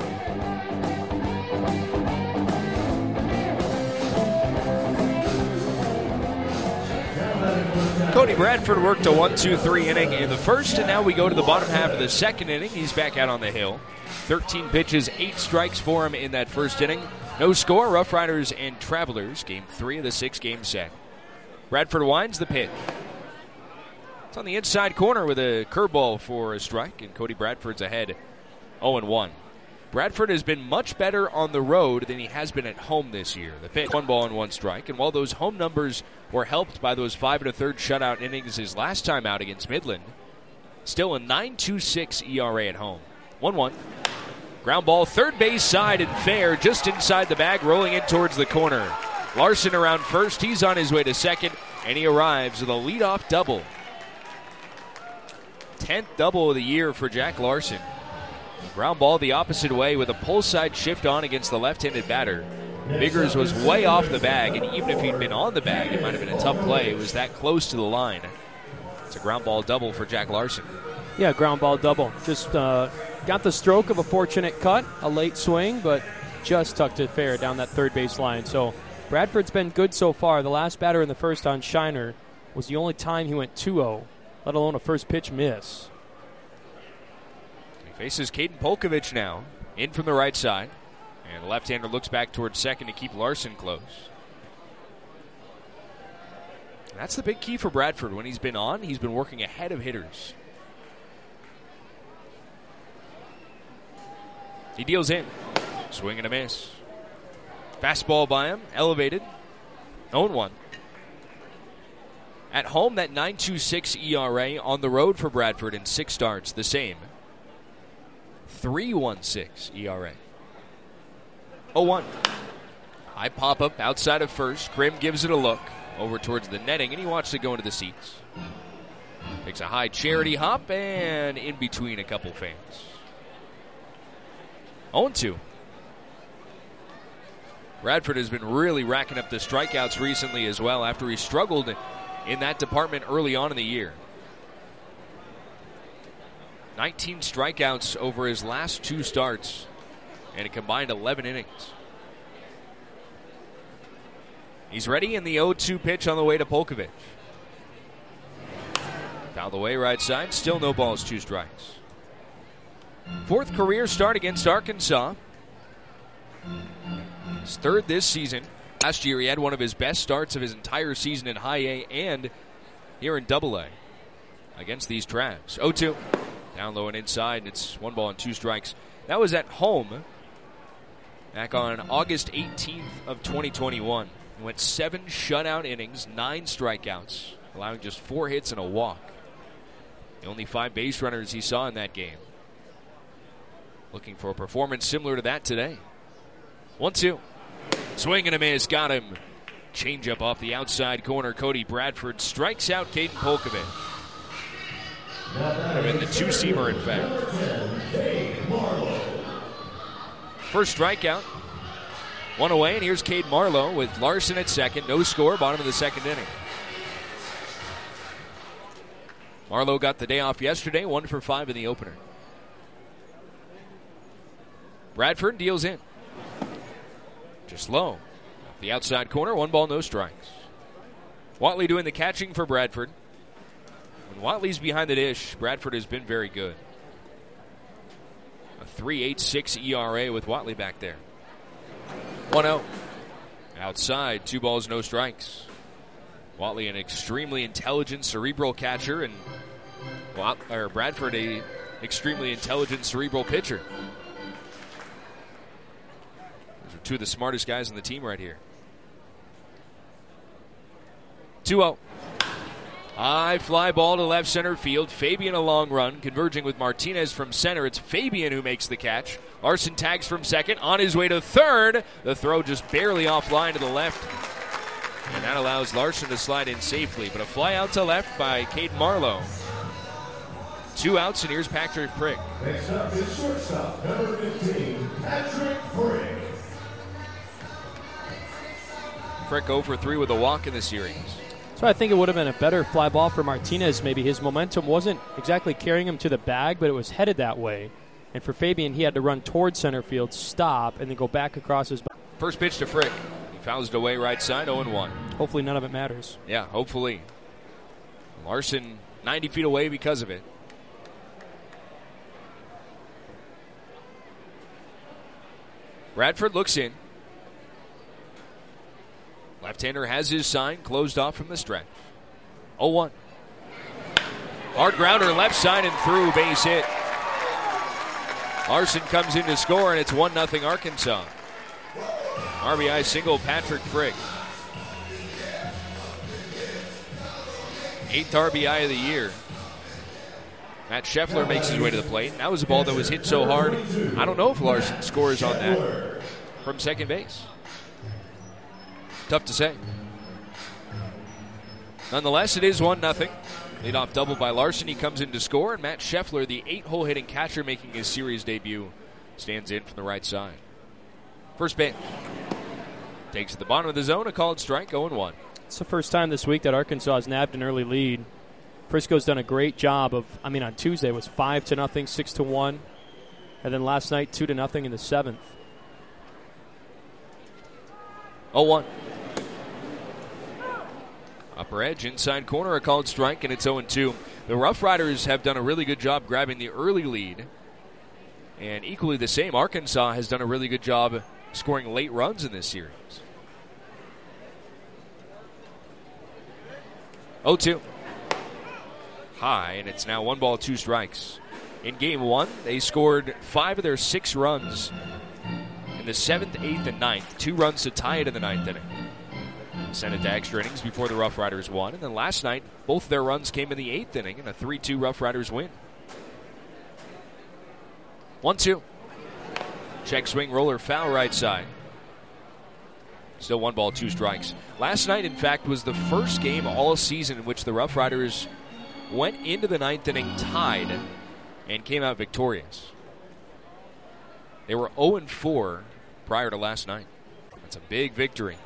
Cody Bradford worked a 1-2-3 inning in the first, and now we go to the bottom half of the second inning. He's back out on the hill. 13 pitches, 8 strikes for him in that first inning. No score, Rough Riders and Travelers, game 3 of the 6-game set. Bradford winds the pitch. It's on the inside corner with a curveball for a strike, and Cody Bradford's ahead 0-1. Bradford has been much better on the road than he has been at home this year. The pitch, 1 ball and 1 strike, and while those home numbers were helped by those 5 1/3 shutout innings his last time out against Midland, still a 9.26 ERA at home. 1-1. Ground ball, third base side and fair, just inside the bag, rolling in towards the corner. Larson around first, he's on his way to second, and he arrives with a leadoff double. 10th double of the year for Jack Larson. Ground ball the opposite way with a pull side shift on against the left-handed batter. Biggers was way off the bag, and even if he'd been on the bag, it might have been a tough play. It was that close to the line. It's a ground ball double for Jack Larson. Yeah, ground ball double. Just got the stroke of a fortunate cut, a late swing, but just tucked it fair down that third base line. So Bradford's been good so far. The last batter in the first on Shiner was the only time he went 2-0, let alone a first pitch miss. Faces Caden Polkovich now, in from the right side. And the left-hander looks back towards second to keep Larson close. And that's the big key for Bradford. When he's been on, he's been working ahead of hitters. He deals in. Swing and a miss. Fastball by him, elevated. 0-1. At home, that 9.26 ERA. On the road for Bradford in 6 starts, the same. 3.16 ERA. 0-1. High pop-up outside of first. Krim gives it a look over towards the netting, and he wants to go into the seats. Takes a high charity hop and in between a couple fans. 0-2. Bradford has been really racking up the strikeouts recently as well after he struggled in that department early on in the year. 19 strikeouts over his last 2 starts and a combined 11 innings. He's ready in the 0-2 pitch on the way to Polkovich. Fouled away right side, still no balls, 2 strikes. 4th career start against Arkansas. His 3rd this season. Last year he had one of his best starts of his entire season in High A and here in Double A against these Travs. 0-2. Down low and inside, and it's 1 ball and 2 strikes. That was at home back on August 18th of 2021. He went 7 shutout innings, 9 strikeouts, allowing just 4 hits and a walk. The only 5 base runners he saw in that game. Looking for a performance similar to that today. 1-2. Swing and a miss, got him. Changeup off the outside corner. Cody Bradford strikes out Caden Polkovich. And the 2-seamer, in fact. First strikeout One away, and here's Cade Marlowe with Larson at second. No score, bottom of the second inning. Marlowe got the day off yesterday, 1 for 5 in the opener. Bradford deals in. Just low. The outside corner, 1 ball, no strikes. Watley doing the catching for Bradford. When Watley's behind the dish, Bradford has been very good. A 3.86 ERA with Watley back there. 1-0. Outside, 2 balls, no strikes. Watley, an extremely intelligent, cerebral catcher, and Bradford, a extremely intelligent, cerebral pitcher. Those are 2 of the smartest guys on the team right here. 2-0. High fly ball to left center field. Fabian a long run, converging with Martinez from center. It's Fabian who makes the catch. Larson tags from second, on his way to third. The throw just barely offline to the left. And that allows Larson to slide in safely. But a fly out to left by Cade Marlowe. 2 outs, and here's Patrick Frick. Next up is shortstop, number 15, Patrick Frick. Frick 0 for 3 with a walk in the series. So I think it would have been a better fly ball for Martinez. Maybe his momentum wasn't exactly carrying him to the bag, but it was headed that way. And for Fabian, he had to run towards center field, stop, and then go back across his back. First pitch to Frick. He fouls it away right side, 0-1. Hopefully none of it matters. Yeah, hopefully. Larson 90 feet away because of it. Bradford looks in. Left-hander has his sign, closed off from the stretch. 0-1. Hard grounder left side and through, base hit. Larson comes in to score, and it's 1-0 Arkansas. RBI single, Patrick Frick. 8th RBI of the year. Matt Scheffler makes his way to the plate. That was a ball that was hit so hard, I don't know if Larson scores on that from second base. Tough to say. Nonetheless, it is 1-0. Leadoff double by Larson. He comes in to score, and Matt Scheffler, the 8-hole hitting catcher making his series debut, stands in from the right side. First pitch. Takes to the bottom of the zone, a called strike, 0-1. It's the first time this week that Arkansas has nabbed an early lead. Frisco's done a great job of, on Tuesday it was 5-0, 6-1, and then last night 2-0 in the 7th. 0-1. Upper edge, inside corner, a called strike, and it's 0-2. The Rough Riders have done a really good job grabbing the early lead. And equally the same, Arkansas has done a really good job scoring late runs in this series. 0-2. High, and it's now 1 ball, 2 strikes. In game 1, they scored 5 of their 6 runs in the 7th, 8th, and 9th. 2 runs to tie it in the 9th inning. Sent it to extra innings before the Rough Riders won. And then last night, both their runs came in the 8th inning in a 3-2 Rough Riders win. 1-2. Check swing roller foul right side. Still 1 ball, 2 strikes. Last night, in fact, was the first game all season in which the Rough Riders went into the 9th inning tied and came out victorious. They were 0-4 prior to last night. That's a big victory.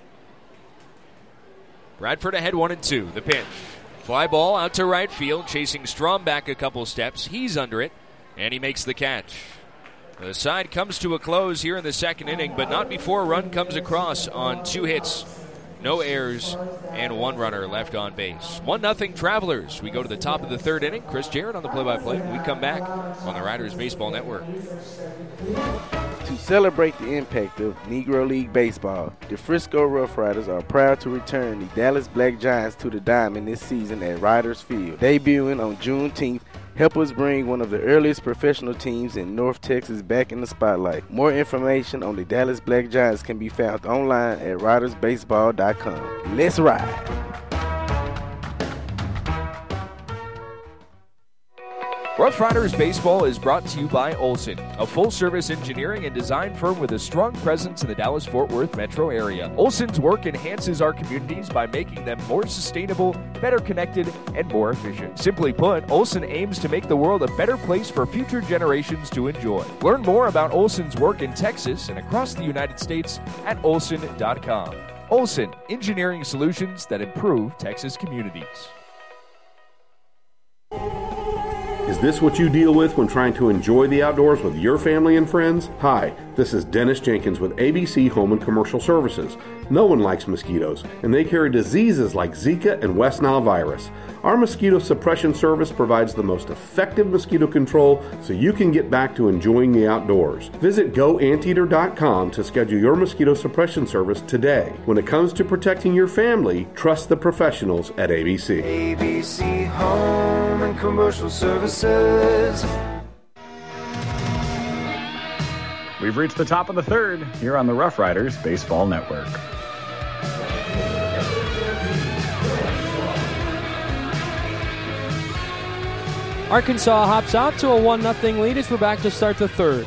Bradford ahead 1-2. The pitch. Fly ball out to right field, chasing Strom back a couple steps. He's under it, and he makes the catch. The side comes to a close here in the 2nd inning, but not before a run comes across on 2 hits. No errors, and 1 runner left on base. 1-0 Travelers. We go to the top of the 3rd inning. Chris Jarrett on the play-by-play. We come back on the Riders Baseball Network. To celebrate the impact of Negro League Baseball, the Frisco Rough Riders are proud to return the Dallas Black Giants to the diamond this season at Riders Field. Debuting on Juneteenth, help us bring one of the earliest professional teams in North Texas back in the spotlight. More information on the Dallas Black Giants can be found online at ridersbaseball.com. Let's ride! Rough Riders Baseball is brought to you by Olson, a full-service engineering and design firm with a strong presence in the Dallas-Fort Worth metro area. Olson's work enhances our communities by making them more sustainable, better connected, and more efficient. Simply put, Olson aims to make the world a better place for future generations to enjoy. Learn more about Olson's work in Texas and across the United States at olson.com. Olson, engineering solutions that improve Texas communities. Is this what you deal with when trying to enjoy the outdoors with your family and friends? Hi, this is Dennis Jenkins with ABC Home and Commercial Services. No one likes mosquitoes, and they carry diseases like Zika and West Nile virus. Our mosquito suppression service provides the most effective mosquito control so you can get back to enjoying the outdoors. Visit GoAnteater.com to schedule your mosquito suppression service today. When it comes to protecting your family, trust the professionals at ABC. ABC Home and Commercial Services. We've reached the top of the third here on the Rough Riders Baseball Network. Arkansas hops out to a 1-0 lead as we're back to start the third.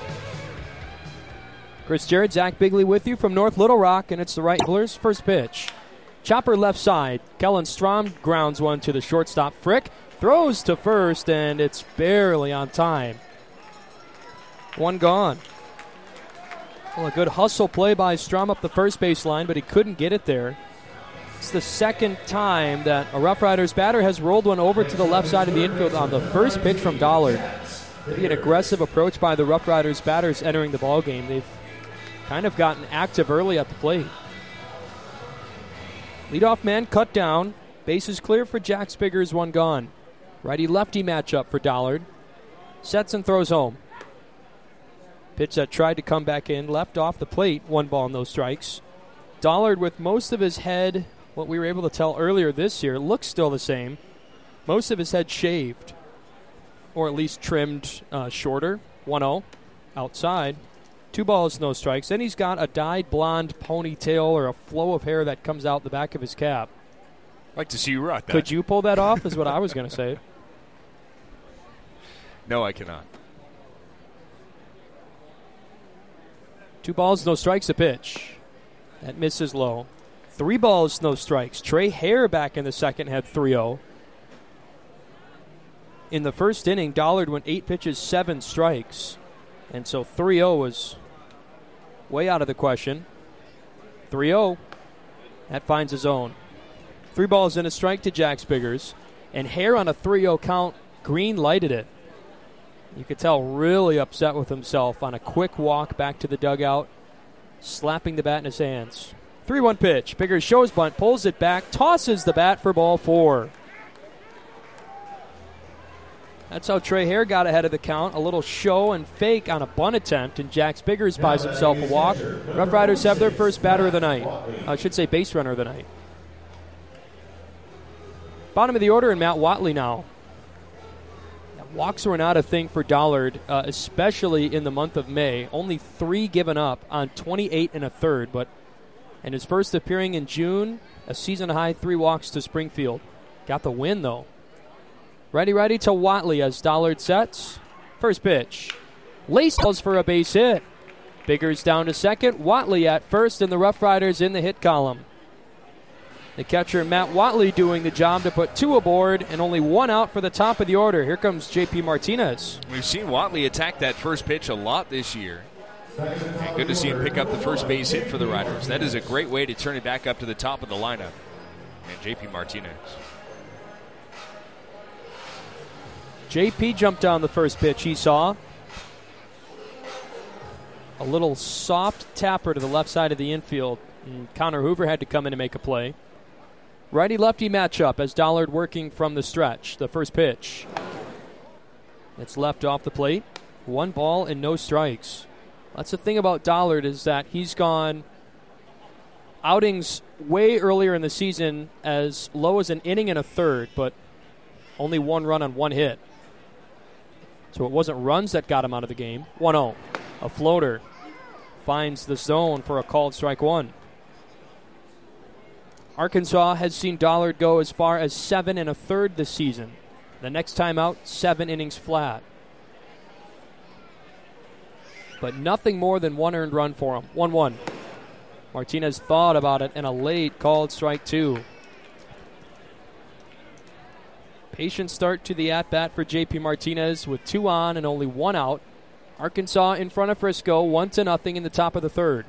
Chris Jarrett, Zach Bigley with you from North Little Rock, and it's the Wranglers' first pitch. Chopper left side. Kellen Strom grounds one to the shortstop. Frick throws to first, and it's barely on time. One gone. Well, a good hustle play by Strom up the first base line, but he couldn't get it there. It's the second time that a Rough Riders batter has rolled one over to the left side of the infield on the first pitch from Dollard. Maybe an aggressive approach by the Rough Riders batters entering the ballgame. They've kind of gotten active early at the plate. Leadoff man cut down. Bases clear for Jack Spiggers, one gone. Righty-lefty matchup for Dollard. Sets and throws home. Pitch that tried to come back in, left off the plate, 1 ball, no strikes. Dollard with most of his head, what we were able to tell earlier this year, looks still the same. Most of his head shaved, or at least trimmed shorter. 1-0, outside. 2 balls, no strikes. Then he's got a dyed blonde ponytail or a flow of hair that comes out the back of his cap. I'd like to see you rock that. Could you pull that off is what I was going to say. No, I cannot. 2 balls, no strikes, a pitch. That misses low. 3 balls, no strikes. Trey Hare back in the second had 3-0. In the first inning, Dollard went 8 pitches, 7 strikes. And so 3-0 was way out of the question. 3-0. That finds his own. 3 balls and a strike to Jack Spiggers. And Hare on a 3-0 count, green lighted it. You could tell really upset with himself on a quick walk back to the dugout, slapping the bat in his hands. 3-1 pitch. Spiggers shows bunt, pulls it back, tosses the bat for ball 4. That's how Trey Hare got ahead of the count. A little show and fake on a bunt attempt, and Jack Spiggers buys himself a walk. Rough Riders have their first batter of the night. I should say base runner of the night. Bottom of the order, and Matt Watley now. Walks were not a thing for Dollard, especially in the month of May. Only 3 given up on 28 1/3, but in his first appearing in June, a season-high 3 walks to Springfield. Got the win, though. Righty to Watley as Dollard sets. First pitch. Lace balls for a base hit. Biggers down to second. Watley at first, and the Rough Riders in the hit column. The catcher, Matt Watley, doing the job to put 2 aboard and only 1 out for the top of the order. Here comes J.P. Martinez. We've seen Watley attack that first pitch a lot this year. And good to see him pick up the first base hit for the Riders. That is a great way to turn it back up to the top of the lineup. And J.P. Martinez. J.P. jumped on the first pitch he saw. A little soft tapper to the left side of the infield. And Connor Hoover had to come in and make a play. Righty-lefty matchup as Dollard working from the stretch. The first pitch. It's left off the plate. 1 ball and no strikes. That's the thing about Dollard is that he's gone outings way earlier in the season as low as an inning and a third, but only 1 run on 1 hit. So it wasn't runs that got him out of the game. 1-0. A floater finds the zone for a called strike 1. Arkansas has seen Dollard go as far as 7 1/3 this season. The next time out, 7 innings flat. But nothing more than 1 earned run for him. 1-1. Martinez thought about it, and a late called strike 2. Patient start to the at-bat for J.P. Martinez with 2 on and only 1 out. Arkansas in front of Frisco, 1-0 in the top of the third.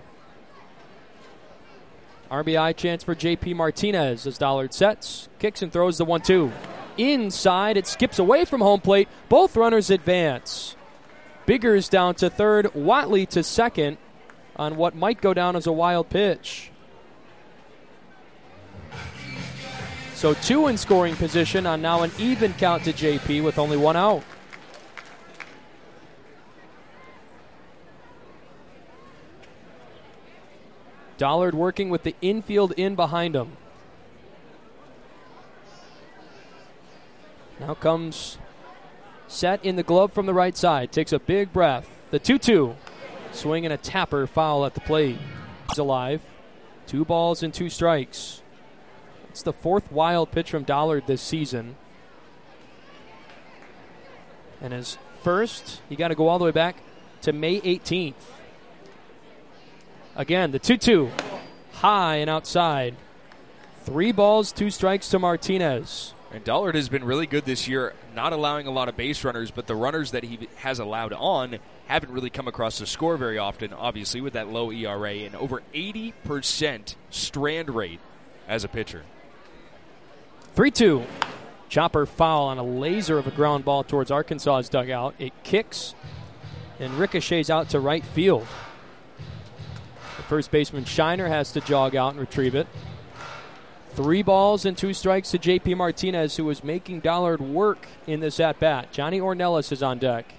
RBI chance for J.P. Martinez as Dollard sets, kicks and throws the 1-2. Inside, it skips away from home plate. Both runners advance. Biggers down to third, Whatley to second on what might go down as a wild pitch. So 2 in scoring position on now an even count to JP with only 1 out. Dollard working with the infield in behind him. Now comes set in the glove from the right side. Takes a big breath. The 2-2. Swing and a tapper, foul at the plate. He's alive. 2 balls and 2 strikes. It's the 4th wild pitch from Dollard this season. And his first, you got to go all the way back to May 18th. Again, the 2-2. High and outside. 3 balls, 2 strikes to Martinez. And Dollard has been really good this year, not allowing a lot of base runners, but the runners that he has allowed on haven't really come across the score very often, obviously, with that low ERA and over 80% strand rate as a pitcher. 3-2. Chopper foul on a laser of a ground ball towards Arkansas's dugout. It kicks and ricochets out to right field. The first baseman Shiner has to jog out and retrieve it. 3 balls and 2 strikes to J.P. Martinez, who was making Dollard work in this at-bat. Johnny Ornelas is on deck.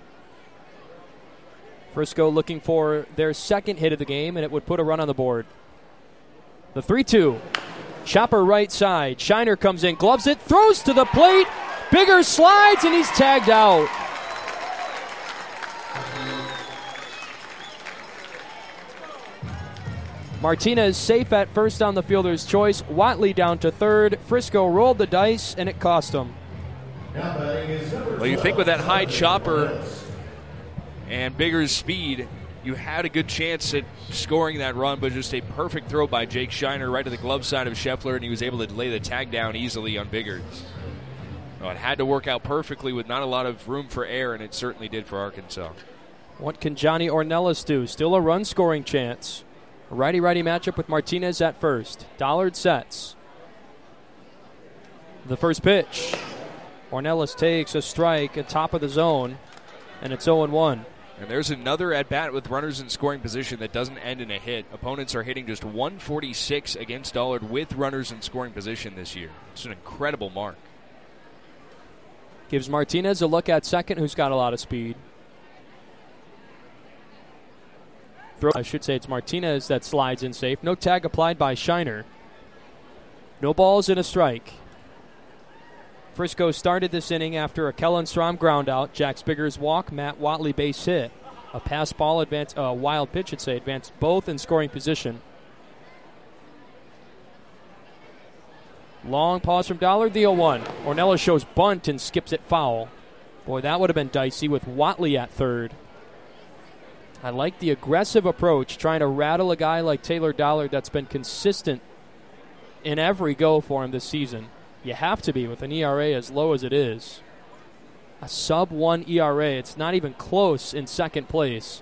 Frisco looking for their second hit of the game, and it would put a run on the board. The 3-2. Chopper right side. Shiner comes in, gloves it, throws to the plate. Bigger slides, and he's tagged out. Martinez safe at first on the fielder's choice. Whatley down to third. Frisco rolled the dice, and it cost him. Well, you think with that high chopper and Bigger's speed, you had a good chance at scoring that run, but just a perfect throw by Jake Shiner right to the glove side of Scheffler, and he was able to lay the tag down easily on Biggers. Well, it had to work out perfectly with not a lot of room for error, and it certainly did for Arkansas. What can Johnny Ornelas do? Still a run-scoring chance. A righty-righty matchup with Martinez at first. Dollard sets. The first pitch. Ornelas takes a strike at top of the zone, and it's 0-1. And there's another at-bat with runners in scoring position that doesn't end in a hit. Opponents are hitting just 146 against Dollard with runners in scoring position this year. It's an incredible mark. Gives Martinez a look at second, who's got a lot of speed. I should say it's Martinez that slides in safe. No tag applied by Shiner. No balls and a strike. Frisco started this inning after a Kellen Strom ground out, Jack Biggers walk, Matt Whatley base hit. A pass ball advance, a wild pitch, advanced both in scoring position. Long pause from Dollard, the 0-1. Ornelas shows bunt and skips it foul. Boy, that would have been dicey with Whatley at third. I like the aggressive approach, trying to rattle a guy like Taylor Dollard that's been consistent in every go for him this season. You have to be with an ERA as low as it is. A sub-1 ERA. It's not even close in second place.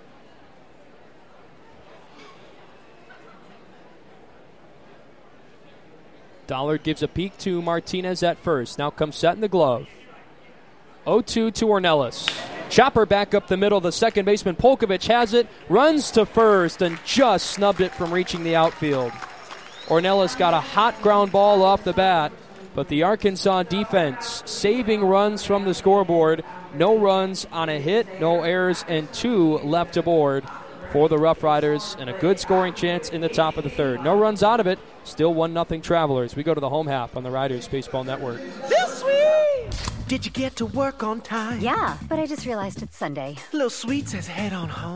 Dollard gives a peek to Martinez at first. Now comes set in the glove. 0-2 to Ornelas. Chopper back up the middle. The second baseman, Polkovich, has it. Runs to first and just snubbed it from reaching the outfield. Ornelas got a hot ground ball off the bat, but the Arkansas defense saving runs from the scoreboard. No runs on a hit, no errors, and 2 left aboard for the Rough Riders, and a good scoring chance in the top of the third. No runs out of it. Still 1-0 Travelers. We go to the home half on the Riders Baseball Network. This sweet! Did you get to work on time? Yeah, but I just realized it's Sunday. Little Sweet says head on home.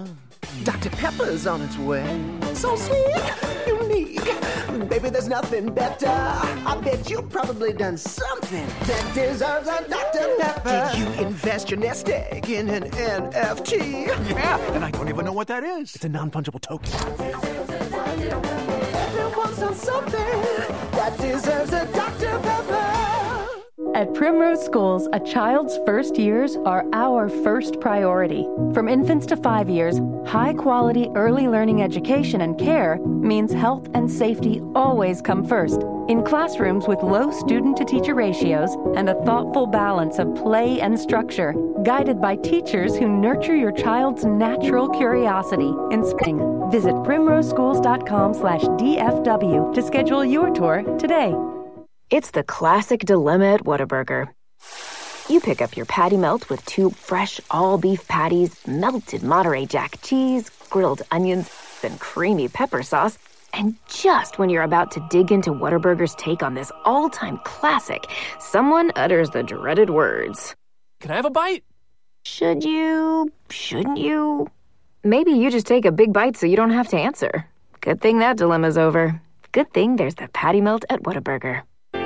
Dr. Pepper's on its way. So sweet, unique. Baby, there's nothing better. I bet you've probably done something that deserves a Dr. Pepper. Did you invest your nest egg in an NFT? Yeah, and I don't even know what that is. It's a non-fungible token. Everyone's done something that deserves a Dr. Pepper. At Primrose Schools, a child's first years are our first priority. From infants to 5 years, high-quality early learning education and care means health and safety always come first. In classrooms with low student-to-teacher ratios and a thoughtful balance of play and structure, guided by teachers who nurture your child's natural curiosity in spring. Visit primroseschools.com/DFW to schedule your tour today. It's the classic dilemma at Whataburger. You pick up your patty melt with 2 fresh all-beef patties, melted Monterey Jack cheese, grilled onions, and creamy pepper sauce. And just when you're about to dig into Whataburger's take on this all-time classic, someone utters the dreaded words. Can I have a bite? Should you? Shouldn't you? Maybe you just take a big bite so you don't have to answer. Good thing that dilemma's over. Good thing there's the patty melt at Whataburger.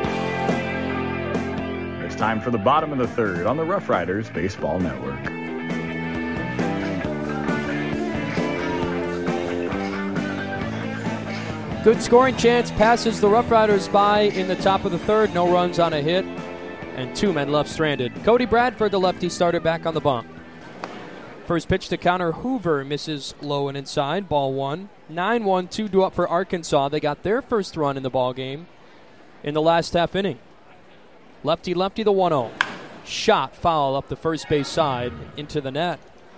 It's time for the bottom of the third on the Rough Riders Baseball Network. Good scoring chance passes the Rough Riders by in the top of the third. No runs on a hit, and 2 men left stranded. Cody Bradford, the lefty, started back on the bump. First pitch to Connor Hoover misses low and inside. Ball 1. 9-1, 2 up for Arkansas. They got their first run in the ball game in the last half inning. Lefty-lefty, the 1-0. Shot foul up the first base side into the net.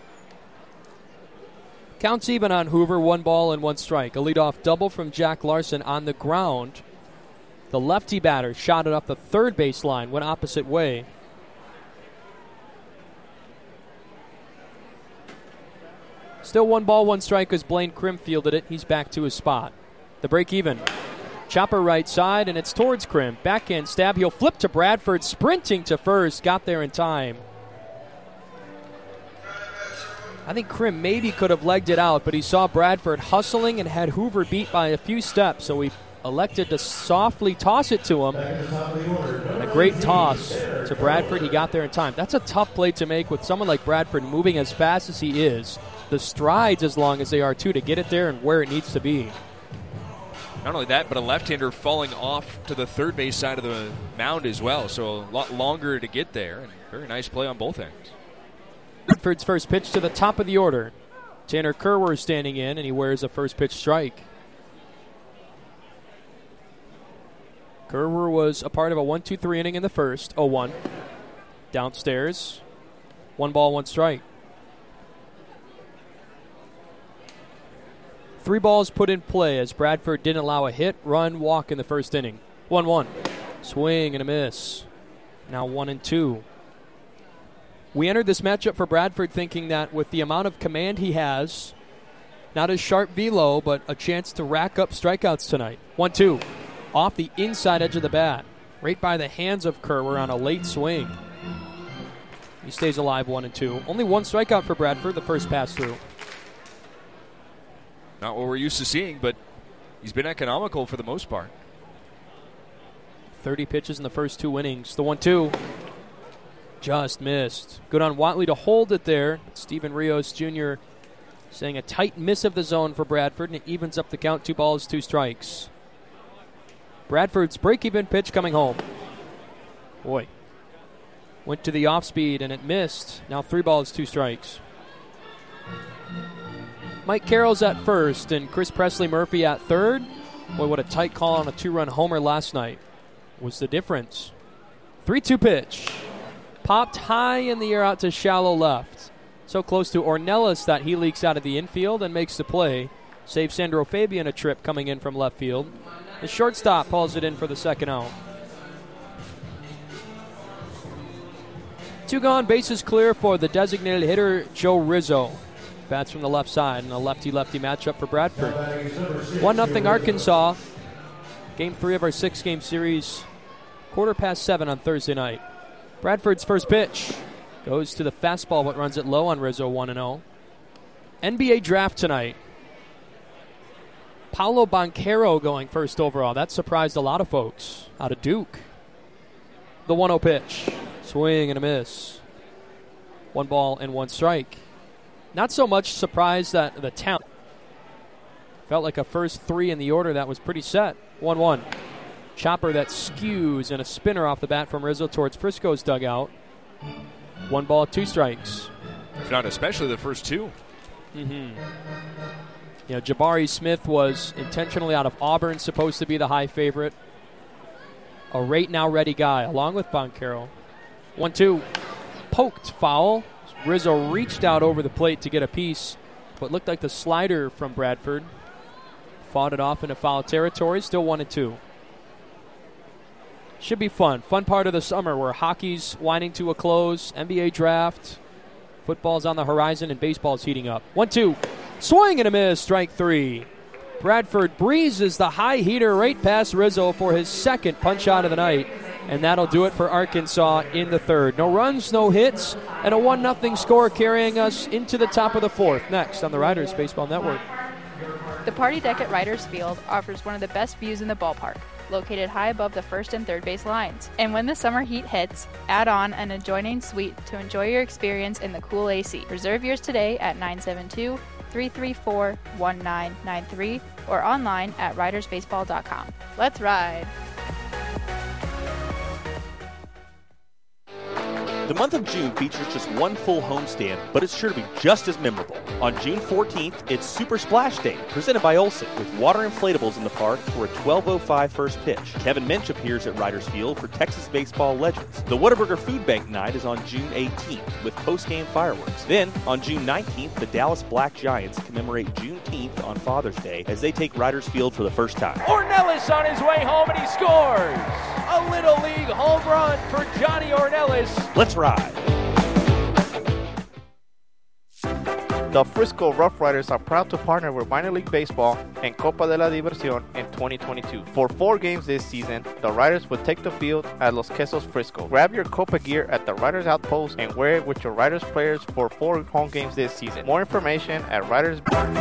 Counts even on Hoover, 1 ball and 1 strike. A leadoff double from Jack Larson on the ground. The lefty batter shot it up the third base line, went opposite way. Still 1 ball, 1 strike as Blaine Krim fielded it. He's back to his spot. The break even. Chopper right side, and it's towards Krim. Backhand stab. He'll flip to Bradford, sprinting to first. Got there in time. I think Krim maybe could have legged it out, but he saw Bradford hustling and had Hoover beat by a few steps, so he elected to softly toss it to him. And a great toss to Bradford. He got there in time. That's a tough play to make with someone like Bradford moving as fast as he is. The strides as long as they are, too, to get it there and where it needs to be. Not only that, but a left-hander falling off to the third base side of the mound as well, so a lot longer to get there, and very nice play on both ends. Bradford's first pitch to the top of the order. Tanner Kerwer is standing in, and he wears a first pitch strike. Kerwer was a part of a 1-2-3 inning in the first, 0-1. Downstairs, 1 ball, 1 strike. 3 balls put in play as Bradford didn't allow a hit, run, walk in the first inning. 1-1. Swing and a miss. Now 1-2. We entered this matchup for Bradford thinking that with the amount of command he has, not a sharp velo, but a chance to rack up strikeouts tonight. 1-2. Off the inside edge of the bat. Right by the hands of Kerwer on a late swing. He stays alive, 1-2. Only 1 strikeout for Bradford, the first pass through. Not what we're used to seeing, but he's been economical for the most part. 30 pitches in the first 2 innings. The 1-2 just missed. Good on Watley to hold it there. Steven Rios Jr. saying a tight miss of the zone for Bradford, and it evens up the count. 2 balls, 2 strikes. Bradford's break-even pitch coming home. Boy. Went to the off-speed, and it missed. Now 3 balls, 2 strikes. Mike Carroll's at first, and Chris Presley Murphy at third. Boy, what a tight call on a 2-run homer last night was the difference. 3-2 pitch. Popped high in the air out to shallow left. So close to Ornelas that he leaks out of the infield and makes the play. Saves Sandro Fabian a trip coming in from left field. The shortstop pulls it in for the second out. 2 gone, bases clear for the designated hitter, Joe Rizzo. Bats from the left side in a lefty-lefty matchup for Bradford. 1-0 Arkansas. Game 3 of our 6-game series. 7:15 on Thursday night. Bradford's first pitch goes to the fastball, but runs it low on Rizzo, 1-0. NBA draft tonight. Paolo Banchero going first overall. That surprised a lot of folks out of Duke. The 1-0 pitch. Swing and a miss. 1 ball and 1 strike. Not so much surprised that the talent. Felt like a first 3 in the order that was pretty set. 1-1. Chopper that skews and a spinner off the bat from Rizzo towards Frisco's dugout. 1 ball, 2 strikes. If not especially the first 2. You know, Jabari Smith was intentionally out of Auburn, supposed to be the high favorite. A right now ready guy, along with Banchero. 1-2. Poked foul. Rizzo reached out over the plate to get a piece, but looked like the slider from Bradford. Fought it off into foul territory. Still 1-2. Should be fun. Fun part of the summer where hockey's winding to a close, NBA draft, football's on the horizon, and baseball's heating up. 1-2. Swing and a miss. Strike 3. Bradford breezes the high heater right past Rizzo for his second punch out of the night. And that'll do it for Arkansas in the third. No runs, no hits, and a 1-0 score carrying us into the top of the fourth. Next on the Riders Baseball Network. The Party Deck at Riders Field offers one of the best views in the ballpark, located high above the first and third base lines. And when the summer heat hits, add on an adjoining suite to enjoy your experience in the cool AC. Reserve yours today at 972-334-1993 or online at ridersbaseball.com. Let's ride! The month of June features just one full homestand, but it's sure to be just as memorable. On June 14th, it's Super Splash Day, presented by Olsen, with water inflatables in the park for a 12:05 first pitch. Kevin Minch appears at Riders Field for Texas baseball legends. The Whataburger Food Bank Night is on June 18th, with post-game fireworks. Then, on June 19th, the Dallas Black Giants commemorate Juneteenth on Father's Day as they take Riders Field for the first time. Ornelas on his way home, and he scores! A Little League home run for Johnny Ornelas. Let's ride. The Frisco Rough Riders are proud to partner with Minor League Baseball and Copa de la Diversión in 2022. For 4 games this season, the Riders will take the field at Los Quesos Frisco. Grab your Copa gear at the Riders Outpost and wear it with your Riders players for 4 home games this season. More information at Riders.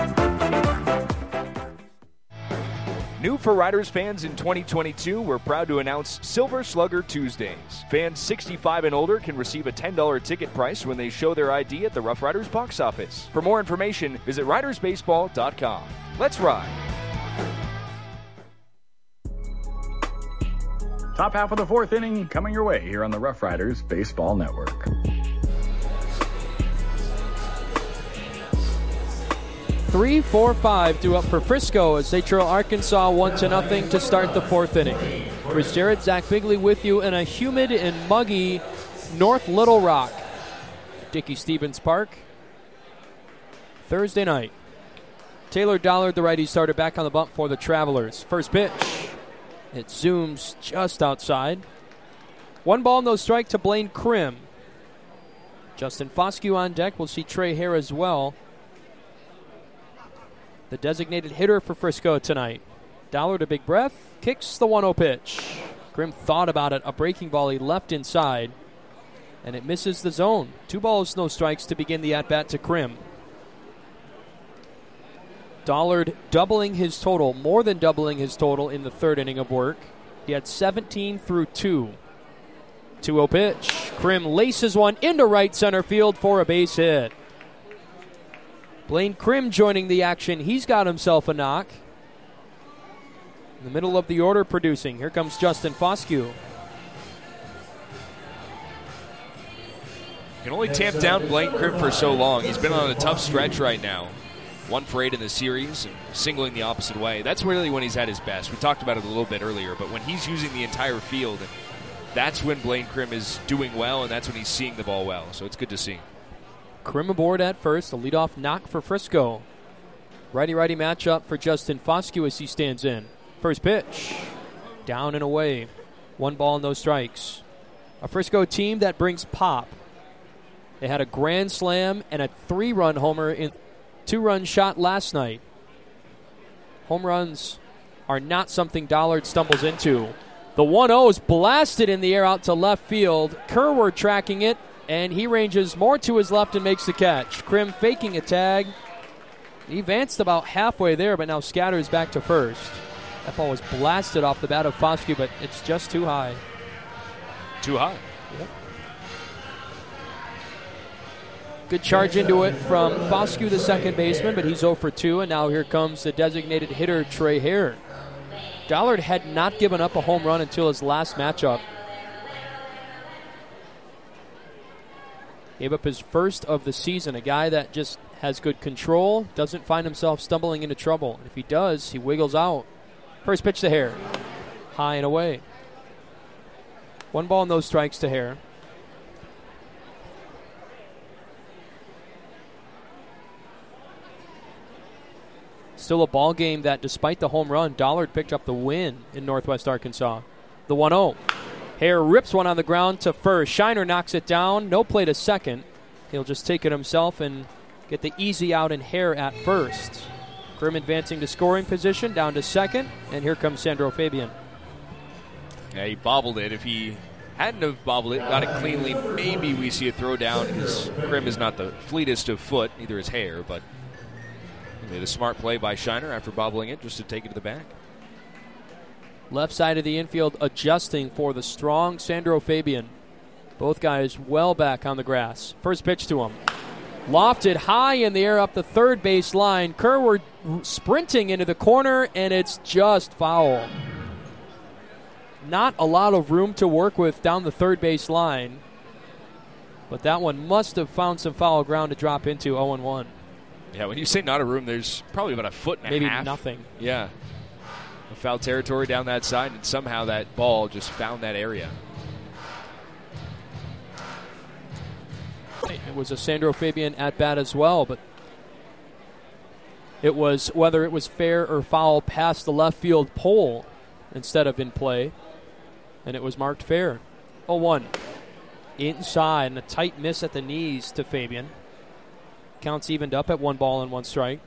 New for Riders fans in 2022, we're proud to announce Silver Slugger Tuesdays. Fans 65 and older can receive a $10 ticket price when they show their ID at the Rough Riders box office. For more information, visit ridersbaseball.com. Let's ride. Top half of the fourth inning coming your way here on the Rough Riders Baseball Network. 3-4-5 due up for Frisco as they trail Arkansas 1-0 to start the fourth inning. Chris Jarrett, Zach Bigley with you in a humid and muggy North Little Rock. Dickey Stevens Park. Thursday night. Taylor Dollard, the righty starter, back on the bump for the Travelers. First pitch. It zooms just outside. 1 ball, no strike to Blaine Krim. Justin Foscue on deck. We'll see Trey Hare as well. The designated hitter for Frisco tonight. Dollard, a big breath, kicks the 1-0 pitch. Grimm thought about it, a breaking ball he left inside, and it misses the zone. 2 balls, no strikes to begin the at-bat to Krim. Dollard doubling his total, more than doubling his total in the third inning of work. He had 17 through 2. 2-0 pitch. Krim laces one into right center field for a base hit. Blaine Krim joining the action. He's got himself a knock. In the middle of the order producing. Here comes Justin Foscue. Can only tamp down Blaine Krim for so long. He's been on a tough stretch right now. 1 for 8 in the series and singling the opposite way. That's really when he's at his best. We talked about it a little bit earlier, but when he's using the entire field, that's when Blaine Krim is doing well, and that's when he's seeing the ball well. So it's good to see. Krim aboard at first, a leadoff knock for Frisco. Righty-righty matchup for Justin Foscue as he stands in. First pitch, down and away. 1 ball, no strikes. A Frisco team that brings pop. They had a grand slam and a 3-run homer in 2-run shot last night. Home runs are not something Dollard stumbles into. The 1-0 is blasted in the air out to left field. Kerr tracking it. And he ranges more to his left and makes the catch. Krim faking a tag He advanced about halfway there, but now scatters back to first. That ball was blasted off the bat of Foscue, but it's just too high. Too high? Yep. Good charge into it from Foscue, the second baseman, but he's 0 for 2, and now here comes the designated hitter, Trey Hare. Dollard had not given up a home run until his last matchup. Gave up his first of the season, a guy that just has good control, doesn't find himself stumbling into trouble. If he does, he wiggles out. First pitch to Hare. High and away. 1 ball and no strikes to Hare. Still a ball game that, despite the home run, Dollard picked up the win in Northwest Arkansas. The 1-0. Hare rips one on the ground to first. Shiner knocks it down. No play to second. He'll just take it himself and get the easy out in Hare at first. Grimm advancing to scoring position, down to second, and here comes Sandro Fabian. Yeah, he bobbled it. If he hadn't have bobbled it, got it cleanly, maybe we see a throw down, because Grimm is not the fleetest of foot, neither is Hare, but he made a smart play by Shiner after bobbling it just to take it to the back. Left side of the infield adjusting for the strong Sandro Fabian. Both guys well back on the grass. First pitch to him. Lofted high in the air up the third base line. Kerward sprinting into the corner, and it's just foul. Not a lot of room to work with down the third base line, but that one must have found some foul ground to drop into. 0-1. Yeah, when you say not a room, there's probably about a foot and a half. Maybe nothing. Yeah. A foul territory down that side, and somehow that ball just found that area. It was a Sandro Fabian at bat as well, but it was whether it was fair or foul past the left field pole instead of in play, and it was marked fair. 0-1. Inside, and a tight miss at the knees to Fabian. Counts evened up at 1 ball and 1 strike.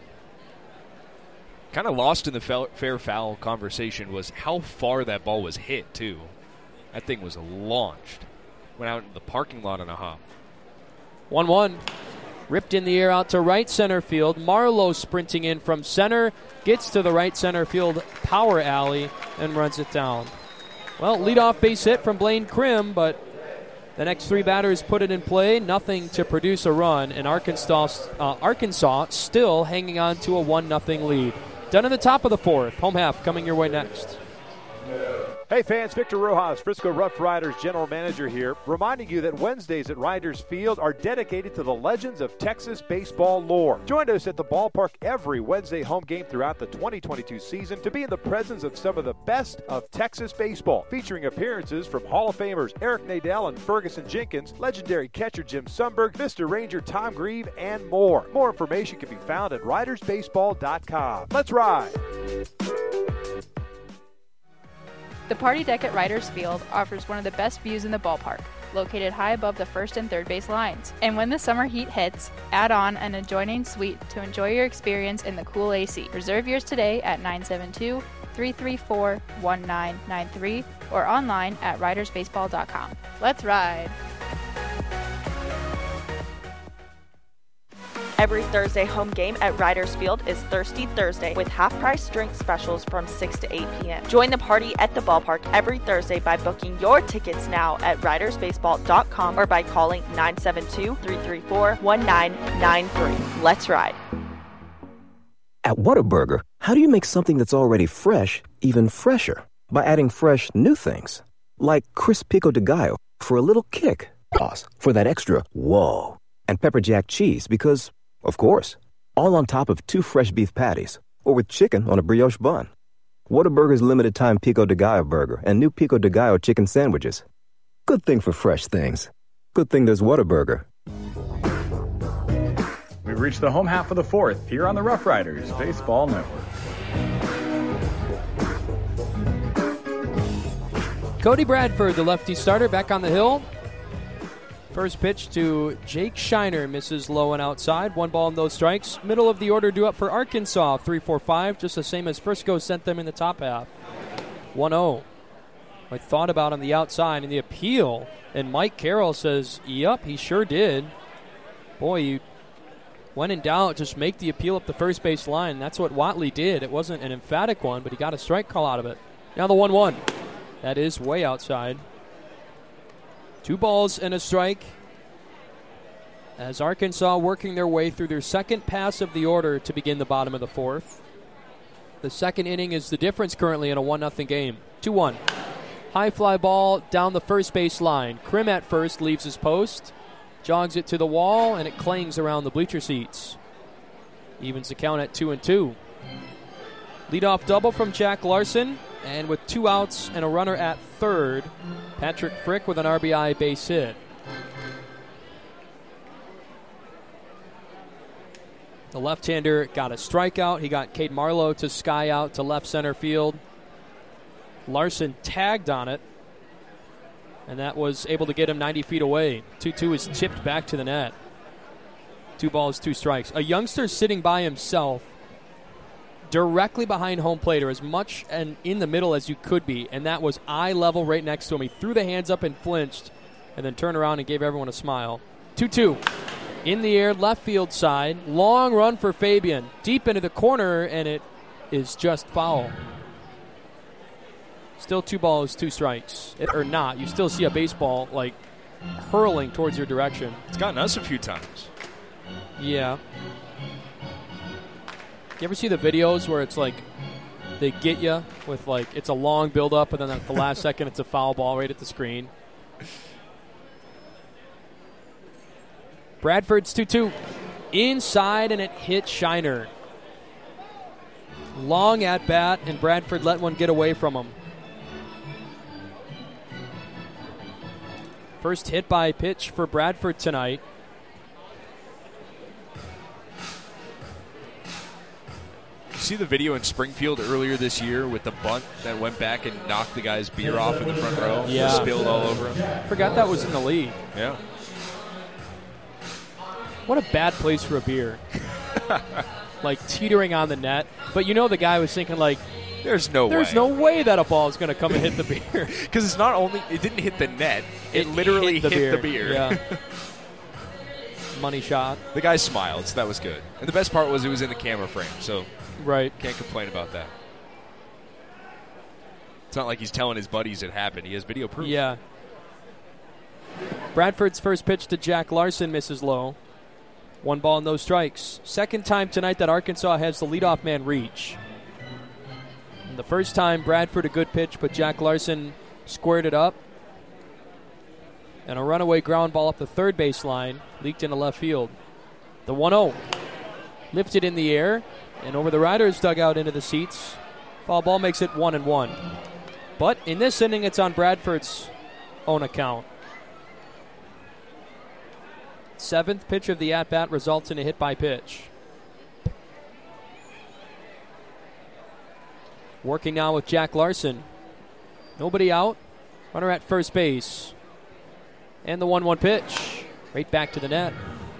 Kind of lost in the fair foul conversation was how far that ball was hit, too. That thing was launched. Went out in the parking lot on a hop. 1-1. Ripped in the air out to right center field. Marlowe sprinting in from center. Gets to the right center field power alley and runs it down. Well, leadoff base hit from Blaine Krim, but the next 3 batters put it in play. Nothing to produce a run, and Arkansas still hanging on to a 1-0 lead. Done in the top of the 4th. Home half coming your way next. Hey fans, Victor Rojas, Frisco Rough Riders General Manager here, reminding you that Wednesdays at Riders Field are dedicated to the legends of Texas baseball lore. Join us at the ballpark every Wednesday home game throughout the 2022 season to be in the presence of some of the best of Texas baseball, featuring appearances from Hall of Famers Eric Nadel and Ferguson Jenkins, legendary catcher Jim Sundberg, Vista Ranger Tom Grieve, and more. More information can be found at ridersbaseball.com. Let's ride! The Party Deck at Riders Field offers one of the best views in the ballpark, located high above the first and third base lines. And when the summer heat hits, add on an adjoining suite to enjoy your experience in the cool AC. Reserve yours today at 972-334-1993 or online at ridersbaseball.com. Let's ride! Every Thursday home game at Riders Field is Thirsty Thursday with half-price drink specials from 6 to 8 p.m. Join the party at the ballpark every Thursday by booking your tickets now at ridersbaseball.com or by calling 972-334-1993. Let's ride. At Whataburger, how do you make something that's already fresh even fresher? By adding fresh new things, like crisp pico de gallo for a little kick, sauce for that extra whoa, and pepper jack cheese because, of course, all on top of 2 fresh beef patties, or with chicken on a brioche bun. Whataburger's limited-time Pico de Gallo burger and new Pico de Gallo chicken sandwiches. Good thing for fresh things. Good thing there's Whataburger. We've reached the home half of the 4th here on the Rough Riders Baseball Network. Cody Bradford, the lefty starter, back on the hill. First pitch to Jake Shiner, misses low and outside. 1 ball and no strikes. Middle of the order due up for Arkansas. 3-4-5, just the same as Frisco sent them in the top half. 1-0. I thought about on the outside in the appeal, and Mike Carroll says, yep, he sure did. Boy, you When in doubt, just make the appeal up the first base line. That's what Watley did. It wasn't an emphatic one, but he got a strike call out of it. Now the 1-1. That is way outside. 2 balls and a strike. As Arkansas working their way through their second pass of the order to begin the bottom of the 4th. The second inning is the difference currently in a 1-0 game. 2-1. High fly ball down the first base line. Krim at first leaves his post. Jogs it to the wall, and it clangs around the bleacher seats. Evens the count at 2-2. Leadoff double from Jack Larson, and with 2 outs and a runner at third, Patrick Frick with an RBI base hit. The left-hander got a strikeout. He got Cade Marlowe to sky out to left center field. Larson tagged on it, and that was able to get him 90 feet away. 2-2 is chipped back to the net. 2 balls, 2 strikes. A youngster sitting by himself directly behind home plate, or as much and in the middle as you could be, and that was eye level right next to him. He threw the hands up and flinched, and then turned around and gave everyone a smile. 2-2. In the air, left field side. Long run for Fabian. Deep into the corner, and it is just foul. Still 2 balls, 2 strikes. Or not. You still see a baseball, like, hurling towards your direction. It's gotten us a few times. Yeah. You ever see the videos where it's like they get you with, like, it's a long build-up, and then at the last second it's a foul ball right at the screen? Bradford's 2-2. Inside, and it hit Shiner. Long at bat, and Bradford let one get away from him. First hit by pitch for Bradford tonight. You see the video in Springfield earlier this year with the bunt that went back and knocked the guy's beer off in the front row? Yeah. Spilled all over him. Forgot that was in the league. Yeah. What a bad place for a beer. Like teetering on the net. But you know the guy was thinking, like, There's no way that a ball is going to come and hit the beer. Because it's not only, it didn't hit the net, it literally hit the beer. Yeah. Money shot. The guy smiled, so that was good. And the best part was it was in the camera frame, so right, can't complain about that. It's not like he's telling his buddies it happened. He has video proof. Yeah. Bradford's first pitch to Jack Larson misses low. 1 ball, no strikes. Second time tonight that Arkansas has the leadoff man reach. And the first time, Bradford a good pitch, but Jack Larson squared it up. And a runaway ground ball up the third base line, leaked into left field. The 1-0. Lifted in the air, and over the Riders' dugout into the seats. Foul ball makes it 1-1. But in this inning, it's on Bradford's own account. 7th pitch of the at-bat results in a hit by pitch. Working now with Jack Larson. Nobody out. Runner at first base. And the 1-1 pitch. Right back to the net.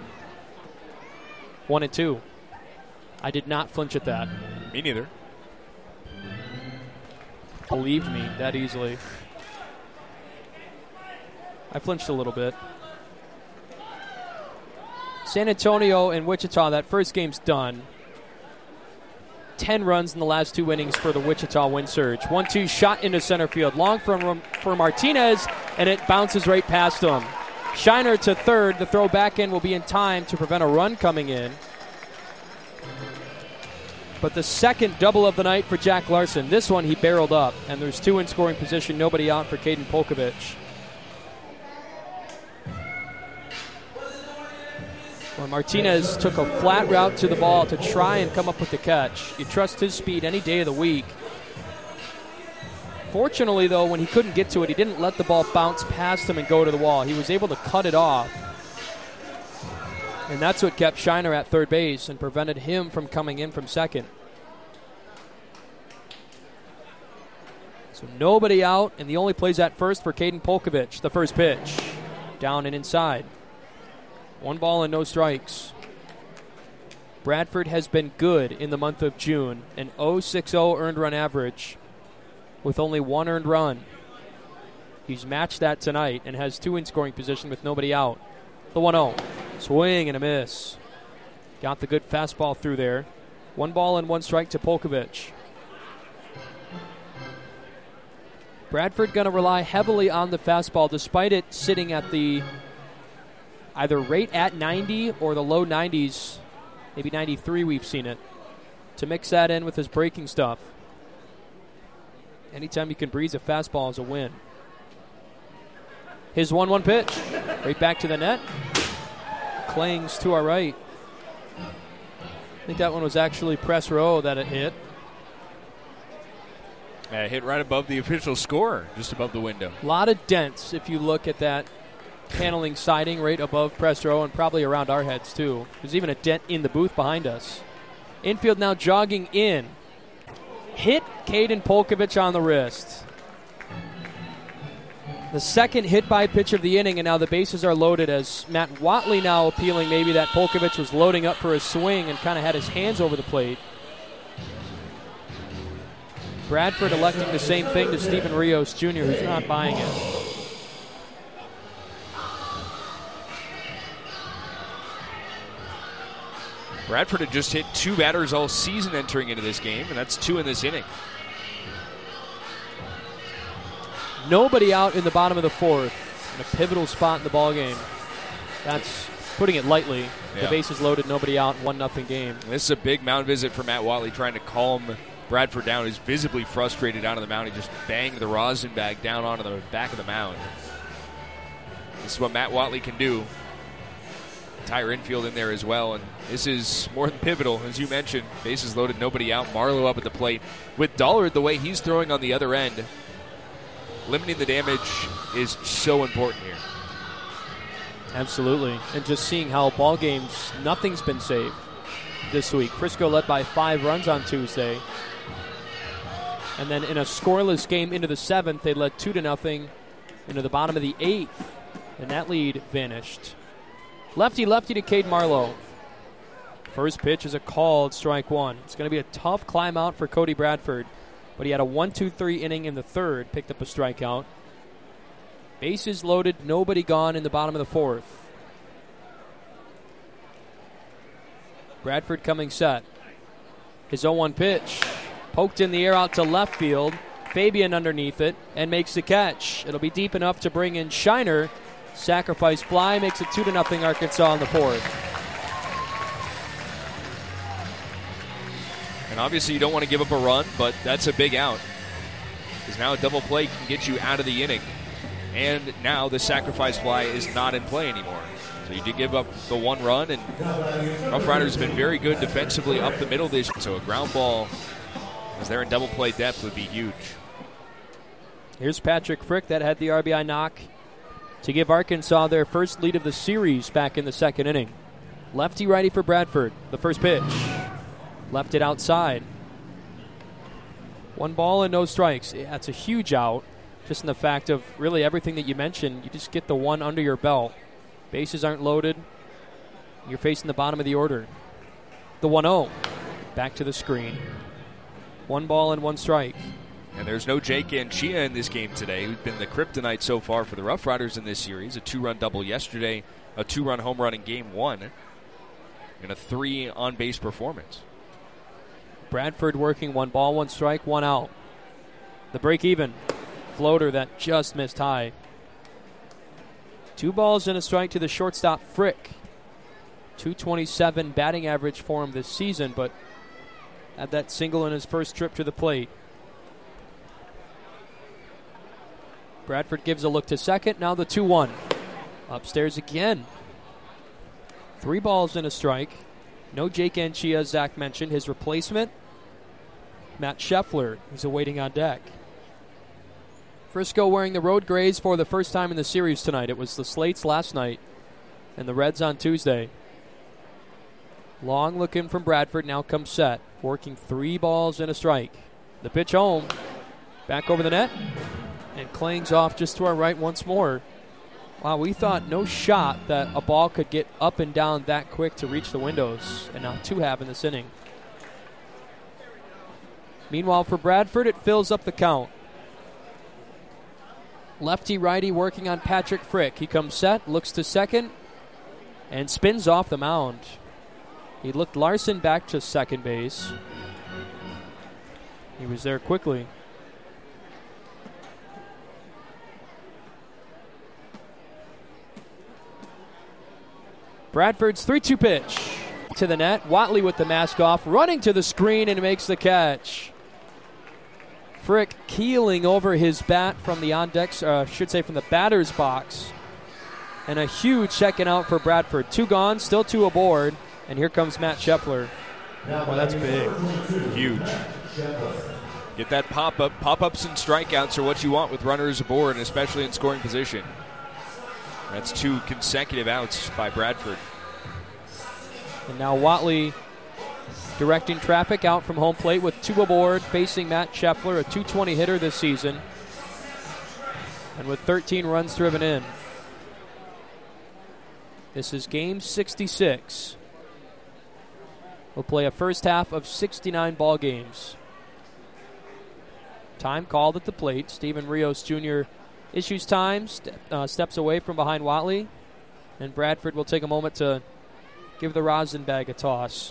1-2. I did not flinch at that. Me neither. Believed me that easily. I flinched a little bit. San Antonio and Wichita, that first game's done. 10 runs in the last 2 innings for the Wichita Wind Surge. 1-2 shot into center field. Long for Martinez, and it bounces right past him. Shiner to third. The throw back in will be in time to prevent a run coming in. But the second double of the night for Jack Larson. This one he barreled up, and there's 2 in scoring position. Nobody out for Caden Polkovich. Well, Martinez took a flat route to the ball to try and come up with the catch. You trust his speed any day of the week. Fortunately, though, when he couldn't get to it, he didn't let the ball bounce past him and go to the wall. He was able to cut it off. And that's what kept Shiner at third base and prevented him from coming in from second. So nobody out, and the only plays at first for Caden Polkovich. The first pitch. Down and inside. 1 ball and no strikes. Bradford has been good in the month of June. An 0.60 earned run average with only 1 earned run. He's matched that tonight and has 2 in scoring position with nobody out. The 1-0. Swing and a miss. Got the good fastball through there. 1 ball and 1 strike to Polkovich. Bradford going to rely heavily on the fastball, despite it sitting at the either rate at 90 or the low 90s, maybe 93 we've seen it, to mix that in with his breaking stuff. Anytime you can breeze a fastball is a win. His 1-1 pitch. Right back to the net. Clings to our right. I think that one was actually press row that it hit. Hit right above the official score, just above the window. A lot of dents if you look at that paneling siding right above press row and probably around our heads too. There's even a dent in the booth behind us. Infield now jogging in. Hit Caden Polkovich on the wrist. The second hit by pitch of the inning, and now the bases are loaded as Matt Watley now appealing maybe that Polkovich was loading up for a swing and kind of had his hands over the plate. Bradford electing the same thing to Stephen Rios Jr., who's not buying it. Bradford had just hit 2 batters all season entering into this game, and that's 2 in this inning. Nobody out in the bottom of the 4th in a pivotal spot in the ballgame. That's putting it lightly. Yeah. The bases loaded, nobody out, 1-0 game. This is a big mound visit for Matt Watley, trying to calm Bradford down. He's visibly frustrated out on the mound. He just banged the rosin bag down onto the back of the mound. This is what Matt Watley can do. Entire infield in there as well, and this is more than pivotal, as you mentioned. Bases loaded, nobody out. Marlowe up at the plate. With Dollard the way he's throwing on the other end, limiting the damage is so important here. Absolutely, and just seeing how ball games, nothing's been safe this week. Frisco led by 5 runs on Tuesday, and then in a scoreless game into the 7th, they led 2-0 into the bottom of the 8th, and that lead vanished. Lefty to Cade Marlowe. First pitch is a called strike 1. It's going to be a tough climb out for Cody Bradford, but he had a 1-2-3 inning in the 3rd, picked up a strikeout. Bases loaded, nobody gone in the bottom of the 4th. Bradford coming set. His 0-1 pitch. Poked in the air out to left field. Fabian underneath it and makes the catch. It'll be deep enough to bring in Shiner. Sacrifice fly makes it 2-0 Arkansas in the 4th. And obviously you don't want to give up a run, but that's a big out. Because now a double play can get you out of the inning. And now the sacrifice fly is not in play anymore. So you did give up the 1 run, and Rough Riders have been very good defensively up the middle this year. So a ground ball, as they're in double play depth, would be huge. Here's Patrick Frick that had the RBI knock to give Arkansas their first lead of the series back in the 2nd inning. Lefty-righty for Bradford. The first pitch. Left it outside. 1 ball and no strikes. That's a huge out, just in the fact of really everything that you mentioned. You just get the 1 under your belt. Bases aren't loaded. You're facing the bottom of the order. The 1-0. Back to the screen. 1 ball and 1 strike. And there's no Jake Anchia in this game today, who's been the kryptonite so far for the Rough Riders in this series. A 2-run double yesterday, a 2-run home run in Game 1, and a 3 on-base performance. Bradford working 1 ball, 1 strike, 1 out. The break even. Floater that just missed high. 2 balls and a strike to the shortstop, Frick. .227 batting average for him this season, but had that single in his first trip to the plate. Bradford gives a look to second. Now the 2-1. Upstairs again. 3 balls and a strike. No Jake Anchia, as Zach mentioned. His replacement, Matt Scheffler, is awaiting on deck. Frisco wearing the road grays for the first time in the series tonight. It was the Slates last night and the Reds on Tuesday. Long look in from Bradford. Now comes set. Working 3 balls and a strike. The pitch home. Back over the net. And clings off just to our right once more. Wow, we thought no shot that a ball could get up and down that quick to reach the windows. And now 2 have in this inning. Meanwhile, for Bradford, it fills up the count. Lefty-righty working on Patrick Frick. He comes set, looks to second, and spins off the mound. He looked Larson back to second base. He was there quickly. Bradford's 3-2 pitch to the net. Whatley with the mask off, running to the screen and makes the catch. Frick keeling over his bat from the on-deck, from the batter's box. And a huge second out for Bradford. 2 gone, still 2 aboard. And here comes Matt Scheffler. Well, that's big. Huge. Get that pop-up. Pop-ups and strikeouts are what you want with runners aboard, and especially in scoring position. That's 2 consecutive outs by Bradford. And now Whatley directing traffic out from home plate with 2 aboard, facing Matt Scheffler, a .220 hitter this season. And with 13 runs driven in. This is game 66. We'll play a first half of 69 ball games. Time called at the plate. Steven Rios Jr. issues time, steps away from behind Whatley, and Bradford will take a moment to give the rosin bag a toss.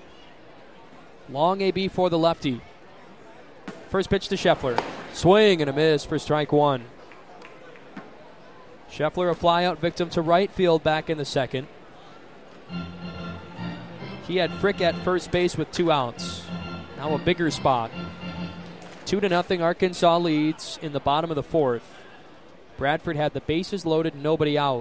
Long AB for the lefty. First pitch to Scheffler. Swing and a miss for strike 1. Scheffler a flyout victim to right field back in the second. He had Frick at first base with 2 outs. Now a bigger spot. 2-0 Arkansas leads in the bottom of the 4th. Bradford had the bases loaded, nobody out.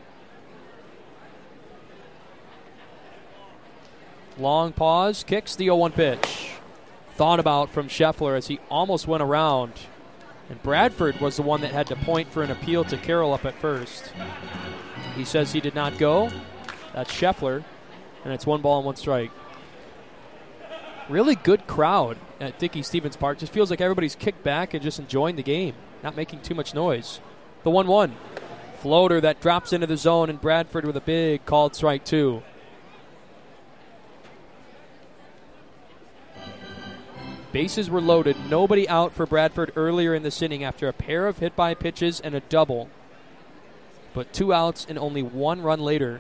Long pause, kicks the 0-1 pitch. Thought about from Scheffler as he almost went around. And Bradford was the one that had to point for an appeal to Carroll up at first. He says he did not go. That's Scheffler. And it's 1 ball and 1 strike. Really good crowd at Dickey-Stephens Park. Just feels like everybody's kicked back and just enjoying the game. Not making too much noise. The 1-1. Floater that drops into the zone, and Bradford with a big called strike 2. Bases were loaded. Nobody out for Bradford earlier in this inning after a pair of hit-by pitches and a double. But 2 outs and only 1 run later.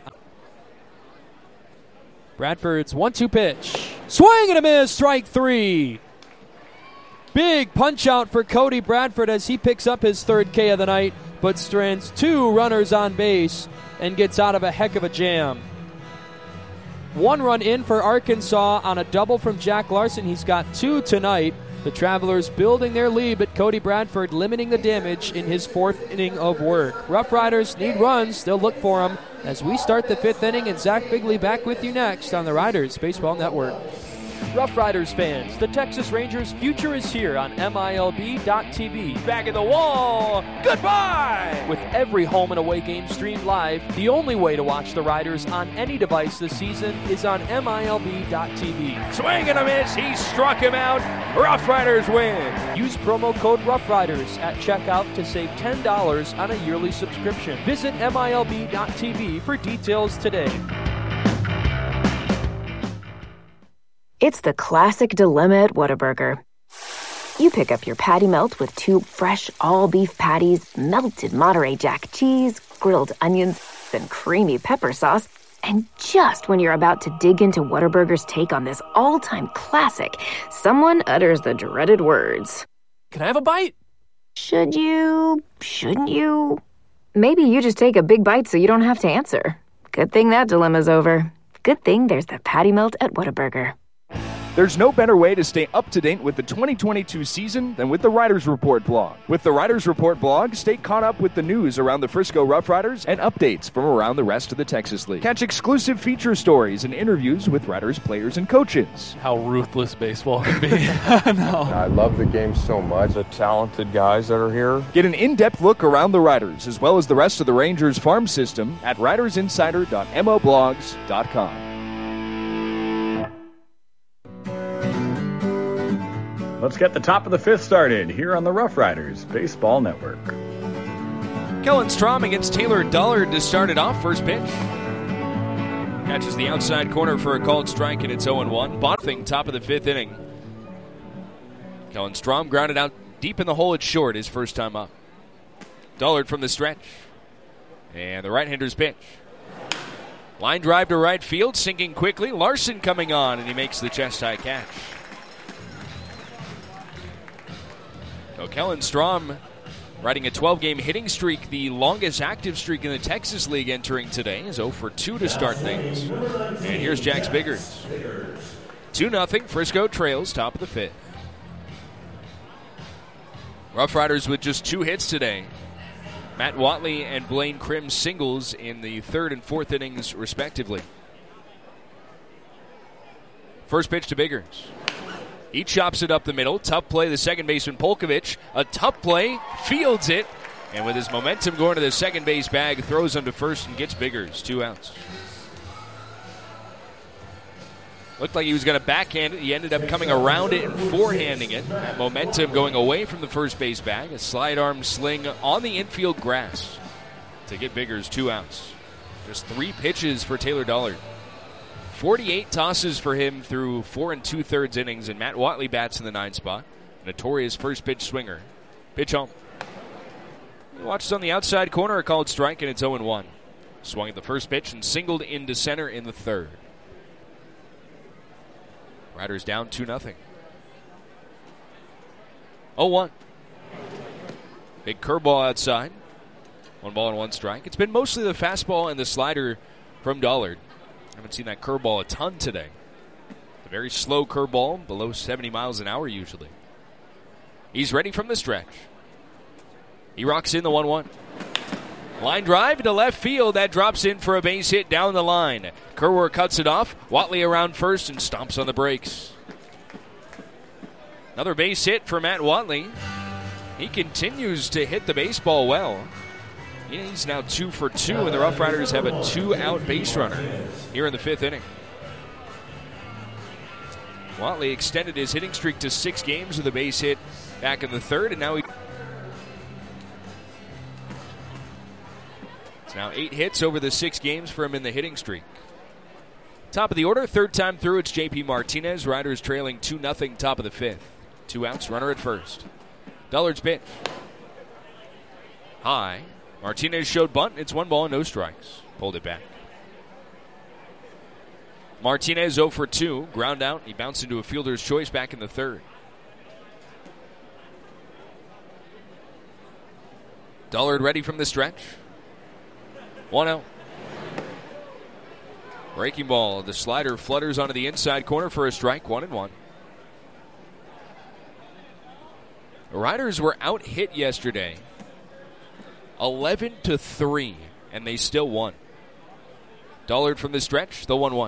Bradford's 1-2 pitch. Swing and a miss, strike 3. Big punch out for Cody Bradford as he picks up his 3rd K of the night, but strands 2 runners on base and gets out of a heck of a jam. 1 run in for Arkansas on a double from Jack Larson. He's got 2 tonight. The Travelers building their lead, but Cody Bradford limiting the damage in his 4th inning of work. Rough Riders need runs. They'll look for them as we start the 5th inning, and Zach Bigley back with you next on the Riders Baseball Network. Rough Riders fans, the Texas Rangers' future is here on MILB.TV. Back in the wall, goodbye! With every home and away game streamed live, the only way to watch the Riders on any device this season is on MILB.TV. Swing and a miss, he struck him out. Rough Riders win. Use promo code Rough Riders at checkout to save $10 on a yearly subscription. Visit MILB.TV for details today. It's the classic dilemma at Whataburger. You pick up your patty melt with 2 fresh all-beef patties, melted Monterey Jack cheese, grilled onions, and creamy pepper sauce. And just when you're about to dig into Whataburger's take on this all-time classic, someone utters the dreaded words. Can I have a bite? Should you? Shouldn't you? Maybe you just take a big bite so you don't have to answer. Good thing that dilemma's over. Good thing there's the patty melt at Whataburger. There's no better way to stay up to date with the 2022 season than with the Riders Report blog. With the Riders Report blog, stay caught up with the news around the Frisco Rough Riders and updates from around the rest of the Texas League. Catch exclusive feature stories and interviews with Riders players and coaches. How ruthless baseball can be. No. I love the game so much. The talented guys that are here. Get an in-depth look around the Riders as well as the rest of the Rangers farm system at ridersinsider.moblogs.com. Let's get the top of the 5th started here on the Rough Riders Baseball Network. Kellen Strom against Taylor Dullard to start it off. First pitch. Catches the outside corner for a called strike, and it's 0-1. Bonthing, top of the 5th inning. Kellen Strom grounded out deep in the hole at short his first time up. Dullard from the stretch. And the right-hander's pitch. Line drive to right field, sinking quickly. Larson coming on, and he makes the chest-high catch. So Kellen Strom riding a 12-game hitting streak, the longest active streak in the Texas League entering today, is 0 for 2 to start things. And here's Jax Biggers. 2-0, Frisco trails, top of the 5th. Rough Riders with just 2 hits today. Matt Watley and Blaine Krim singles in the 3rd and 4th innings, respectively. First pitch to Biggers. He chops it up the middle. Tough play, the second baseman Polkovich. A tough play, fields it, and with his momentum going to the second base bag, throws him to first and gets Biggers. 2 outs. Looked like he was going to backhand it. He ended up coming around it and forehanding it. That momentum going away from the first base bag. A slide arm sling on the infield grass to get Biggers. 2 outs. Just 3 pitches for Taylor Dollard. 48 tosses for him through 4 2/3 innings, and Matt Watley bats in the 9 spot. Notorious first pitch swinger. Pitch home. He watches on the outside corner, a called strike, and it's 0-1. Swung at the first pitch and singled into center in the 3rd. Riders down 2-0. 0-1. Big curveball outside. 1 ball and 1 strike. It's been mostly the fastball and the slider from Dollard. I haven't seen that curveball a ton today. A very slow curveball, below 70 miles an hour usually. He's ready from the stretch. He rocks in the 1-1. Line drive to left field. That drops in for a base hit down the line. Kerwer cuts it off. Watley around first and stomps on the brakes. Another base hit for Matt Watley. He continues to hit the baseball well. He's now 2 for 2, and the Rough Riders have a 2-out base runner here in the 5th inning. Watley extended his hitting streak to 6 games with a base hit back in the 3rd, and now it's now 8 hits over the 6 games for him in the hitting streak. Top of the order, 3rd time through, it's JP Martinez. Riders trailing 2-0, top of the 5th. 2 outs, runner at first. Dullard's pitch. High. Martinez showed bunt. It's 1 ball and no strikes. Pulled it back. Martinez 0 for 2. Ground out. He bounced into a fielder's choice back in the 3rd. Dullard ready from the stretch. 1-0. Breaking ball. The slider flutters onto the inside corner for a strike. 1-1. The Riders were out hit yesterday. 11-3, and they still won. Dullard from the stretch, the 1-1.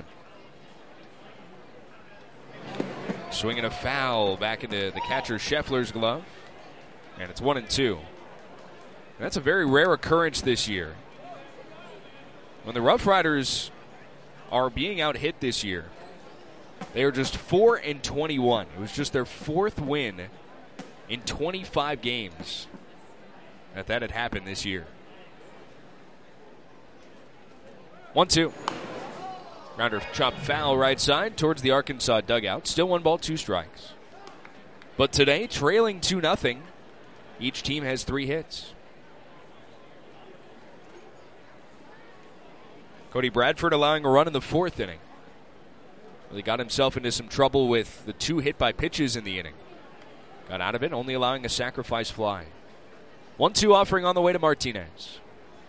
Swinging a foul back into the catcher Scheffler's glove, and it's 1-2. That's a very rare occurrence this year. When the Rough Riders are being out hit this year, they are just 4-21. It was just their 4th win in 25 games. That had happened this year. 1-2. Rounder chopped foul right side towards the Arkansas dugout. Still 1 ball, 2 strikes. But today, trailing 2-0, each team has 3 hits. Cody Bradford allowing a run in the 4th inning. He got himself into some trouble with the 2 hit by pitches in the inning. Got out of it, only allowing a sacrifice fly. 1-2 offering on the way to Martinez.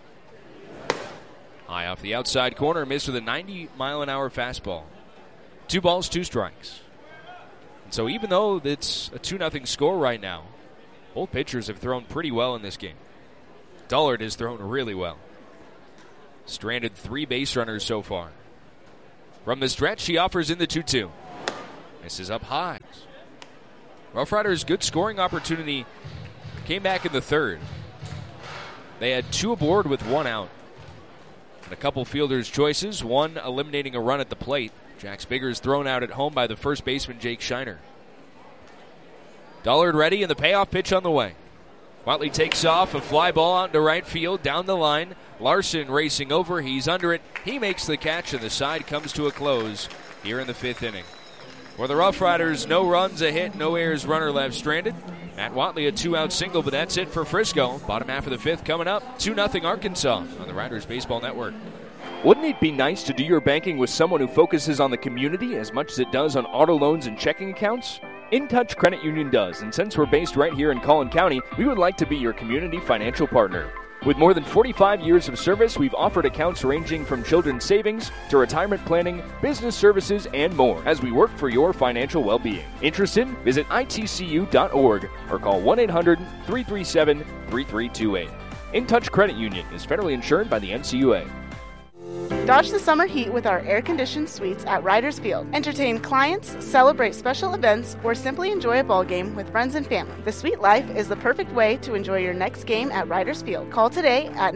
High off the outside corner, missed with a 90-mile-an-hour fastball. 2 balls, 2 strikes. And so even though it's a 2-0 score right now, both pitchers have thrown pretty well in this game. Dullard has thrown really well. Stranded 3 base runners so far. From the stretch, he offers in the 2-2. Misses up high. Rough Riders, good scoring opportunity. Came back in the 3rd. They had 2 aboard with 1 out. And a couple fielders' choices, one eliminating a run at the plate. Jax Biggers thrown out at home by the first baseman, Jake Shiner. Dullard ready, and the payoff pitch on the way. Watley takes off, a fly ball out to right field, down the line. Larson racing over, he's under it. He makes the catch, and the side comes to a close here in the 5th inning. For the Rough Riders, no runs, a hit, no errors, runner left stranded. Matt Watley, a 2-out single, but that's it for Frisco. Bottom half of the 5th coming up. 2-0 Arkansas on the Riders Baseball Network. Wouldn't it be nice to do your banking with someone who focuses on the community as much as it does on auto loans and checking accounts? InTouch Credit Union does, and since we're based right here in Collin County, we would like to be your community financial partner. With more than 45 years of service, we've offered accounts ranging from children's savings to retirement planning, business services, and more as we work for your financial well-being. Interested? Visit itcu.org or call 1-800-337-3328. InTouch Credit Union is federally insured by the NCUA. Dodge the summer heat with our air-conditioned suites at Riders Field. Entertain clients, celebrate special events, or simply enjoy a ball game with friends and family. The suite life is the perfect way to enjoy your next game at Riders Field. Call today at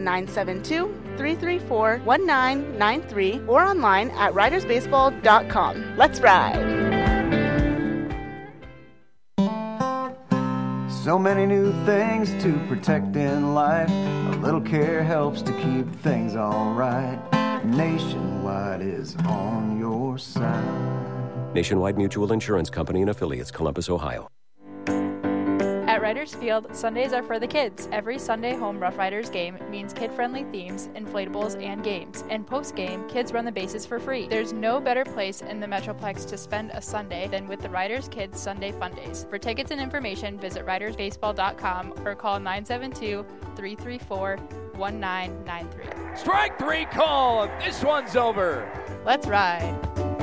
972-334-1993 or online at ridersbaseball.com. Let's ride! So many new things to protect in life. A little care helps to keep things alright. Nationwide is on your side. Nationwide Mutual Insurance Company and Affiliates, Columbus, Ohio. At Riders Field, Sundays are for the kids. Every Sunday home Rough Riders game means kid-friendly themes, inflatables, and games. And post-game, kids run the bases for free. There's no better place in the Metroplex to spend a Sunday than with the Riders Kids Sunday Fun Days. For tickets and information, visit ridersbaseball.com or call 972-334-1993. Strike three call. This one's over. Let's ride.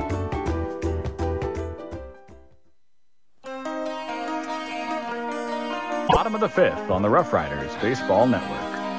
Bottom of the fifth on the Rough Riders Baseball Network.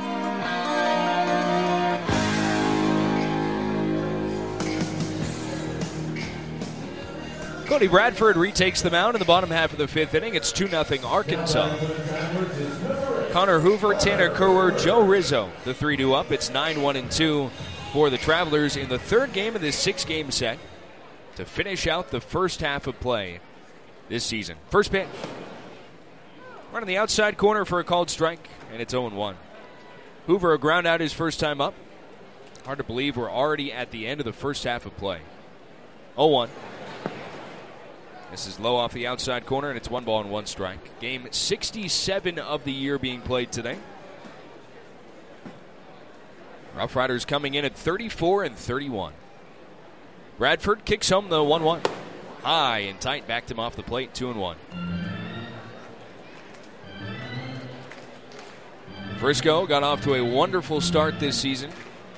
Cody Bradford retakes the mound in the bottom half of the fifth inning. It's 2-0 Arkansas. Connor Hoover, Tanner Kerwer, Joe Rizzo, the 3-2 up. It's 9-1-2 for the Travelers in the third game of this six-game set to finish out the first half of play this season. First pitch. Running the outside corner for a called strike, and it's 0-1. Hoover, a ground out his first time up. Hard to believe we're already at the end of the first half of play. 0-1. This is low off the outside corner, and it's 1-1 strike. Game 67 of the year being played today. Rough Riders coming in at 34-31. Bradford kicks home the 1-1. High and tight, backed him off the plate, 2-1. Frisco got off to a wonderful start this season.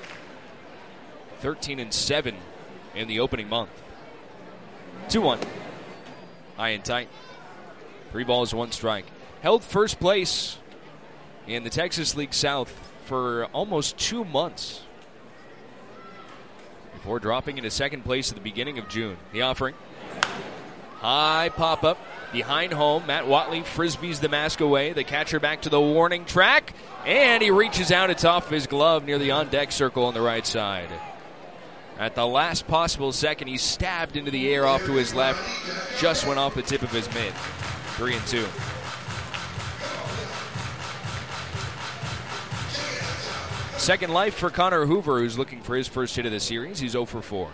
13-7 in the opening month. 2-1. High and tight. 3 balls, 1 strike. Held first place in the Texas League South for almost 2 months before dropping into second place at the beginning of June. The offering. High pop-up. Behind home, Matt Watley frisbees the mask away. The catcher back to the warning track, and he reaches out. It's off his glove near the on-deck circle on the right side. At the last possible second, he stabbed into the air off to his left. Just went off the tip of his mitt. 3-2. Second life for Connor Hoover, who's looking for his first hit of the series. He's 0 for 4.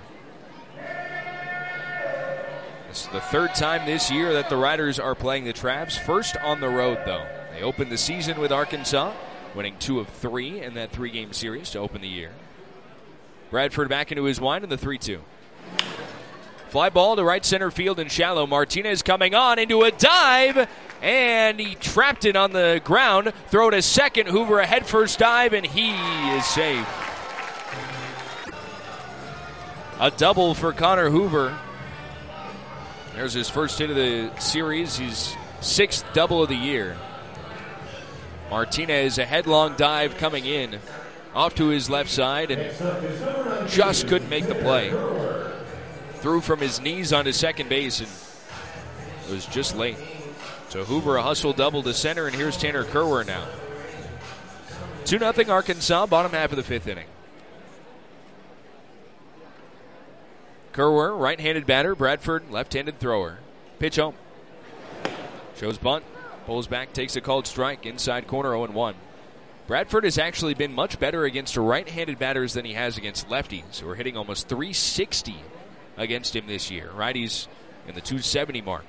This is the third time this year that the Riders are playing the Travs. First on the road, though. They opened the season with Arkansas, winning 2 of 3 in that 3-game series to open the year. Bradford back into his wind in the 3-2. Fly ball to right center field and shallow. Martinez coming on into a dive, and he trapped it on the ground. Throw to second. Hoover a headfirst dive, and he is safe. A double for Connor Hoover. There's his first hit of the series. His 6th double of the year. Martinez, a headlong dive coming in off to his left side and just couldn't make the play. Threw from his knees onto second base and was just late. So Hoover a hustle double to center, and here's Tanner Kerwer now. 2-0 Arkansas, bottom half of the 5th inning. Kerwer, right-handed batter. Bradford, left-handed thrower. Pitch home. Shows bunt. Pulls back, takes a called strike. Inside corner, 0-1. Bradford has actually been much better against right-handed batters than he has against lefties, who are hitting almost 360 against him this year. Righties in the 270 mark.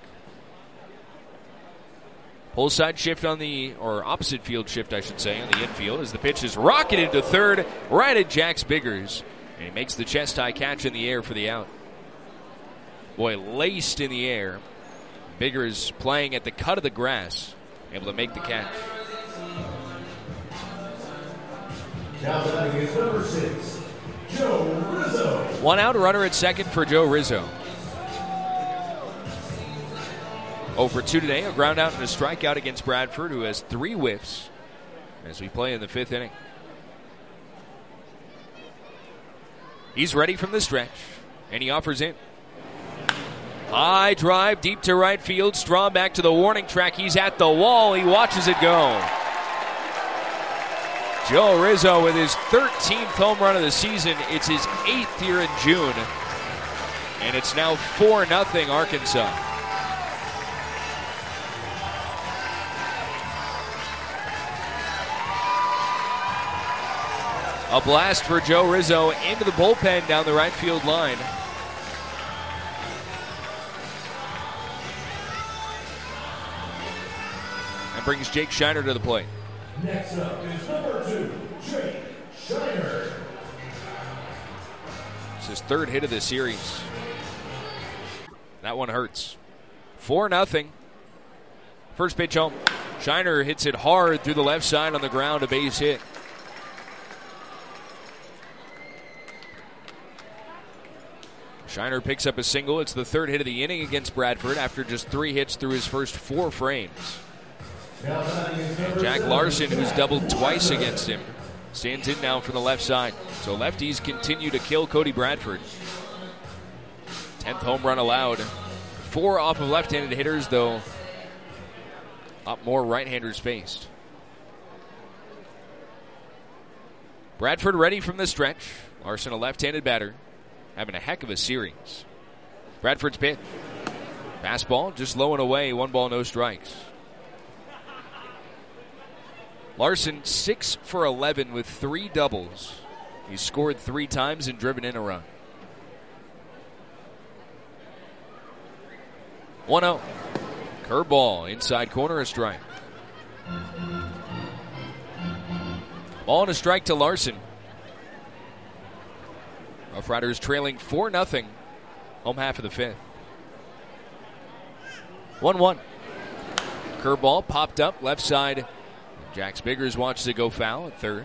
Pull side shift on the, or opposite field shift, I should say, on the infield as the pitch is rocketed to third, right at Jax Biggers. And he makes the chest-high catch in the air for the out. Boy, laced in the air. Biggers playing at the cut of the grass, able to make the catch. Now batting is number 6, Joe Rizzo. One out, runner at second for Joe Rizzo. 0 for 2 today, a ground out and a strikeout against Bradford, who has 3 whiffs as we play in the 5th inning. He's ready from the stretch, and he offers in. High drive deep to right field. Strahm back to the warning track. He's at the wall. He watches it go. Joe Rizzo with his 13th home run of the season. It's his 8th here in June. And it's now 4-0 Arkansas. A blast for Joe Rizzo into the bullpen down the right field line. And brings Jake Shiner to the plate. Next up is number 2, Jake Shiner. It's his 3rd hit of the series. That one hurts. 4-0. First pitch home. Shiner hits it hard through the left side on the ground, a base hit. Shiner picks up a single. It's the 3rd hit of the inning against Bradford after just 3 hits through his first 4 frames. And Jack Larson, who's doubled twice against him, stands in now from the left side. So lefties continue to kill Cody Bradford. 10th home run allowed. 4 off of left-handed hitters, though up more right-handers faced. Bradford ready from the stretch. Larson, a left-handed batter, having a heck of a series. Bradford's pitch. Fastball just low and away. 1 ball, no strikes. Larson 6 for 11 with 3 doubles. He's scored 3 times and driven in a run. 1-0. Curveball inside corner, a strike. Ball and a strike to Larson. Rough Riders trailing 4-0. Home half of the 5th. 1-1. Curveball popped up left side. Jax Biggers watches it go foul at 3rd.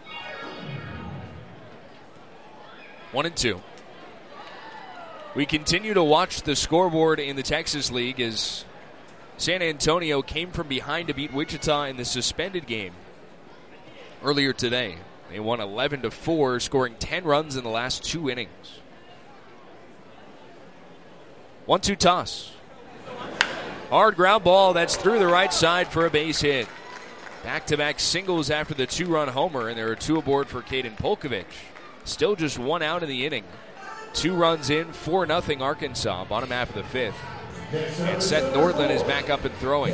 1-2. We continue to watch the scoreboard in the Texas League as San Antonio came from behind to beat Wichita in the suspended game earlier today. They won 11-4, scoring 10 runs in the last 2 innings. 1-2 toss. Hard ground ball that's through the right side for a base hit. Back-to-back singles after the 2-run homer, and there are 2 aboard for Caden Polkovich. Still just 1 out in the inning. 2 runs in, 4-0 Arkansas, bottom half of the 5th. And Seth Nordland is back up and throwing.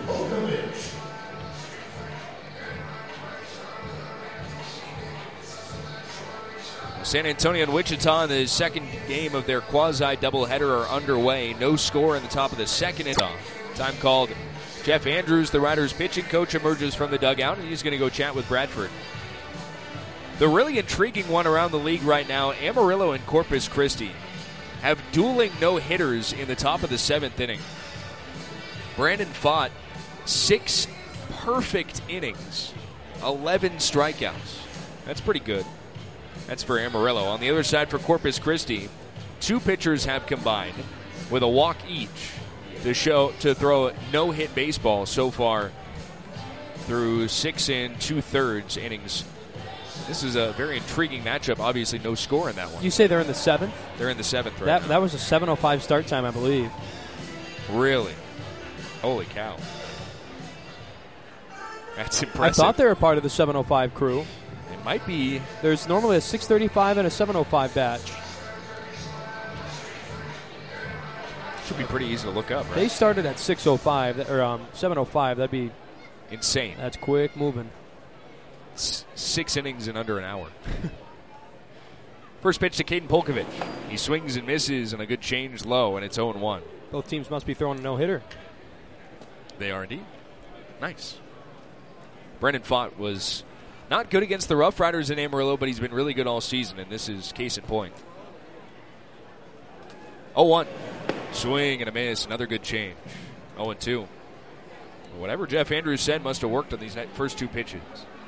San Antonio and Wichita in the second game of their quasi-doubleheader are underway. No score in the top of the 2nd inning. Time called. Jeff Andrews, the Riders' pitching coach, emerges from the dugout, and he's going to go chat with Bradford. The really intriguing one around the league right now, Amarillo and Corpus Christi have dueling no-hitters in the top of the 7th inning. Brandon Fott, 6 perfect innings, 11 strikeouts. That's pretty good. That's for Amarillo. On the other side for Corpus Christi, 2 pitchers have combined with a walk each to throw no-hit baseball so far through 6 2/3 innings. This is a very intriguing matchup. Obviously, no score in that one. You say they're in the 7th? They're in the 7th right now. That was a 7:05 start time, I believe. Really? Holy cow. That's impressive. I thought they were part of the 7:05 crew. It might be. There's normally a 6:35 and a 7:05 batch. Should be pretty easy to look up, right? They started at 6:05 or 7:05. That'd be insane. That's quick moving. 6 innings in under an hour. First pitch to Caden Polkovich. He swings and misses, and a good change low, and it's 0-1. Both teams must be throwing a no-hitter. They are indeed. Nice. Brendan Fott was Not good against the Rough Riders in Amarillo, but he's been really good all season, and this is case in point. 0-1. Swing and a miss. Another good change. 0-2. Whatever Jeff Andrews said must have worked on these first 2 pitches.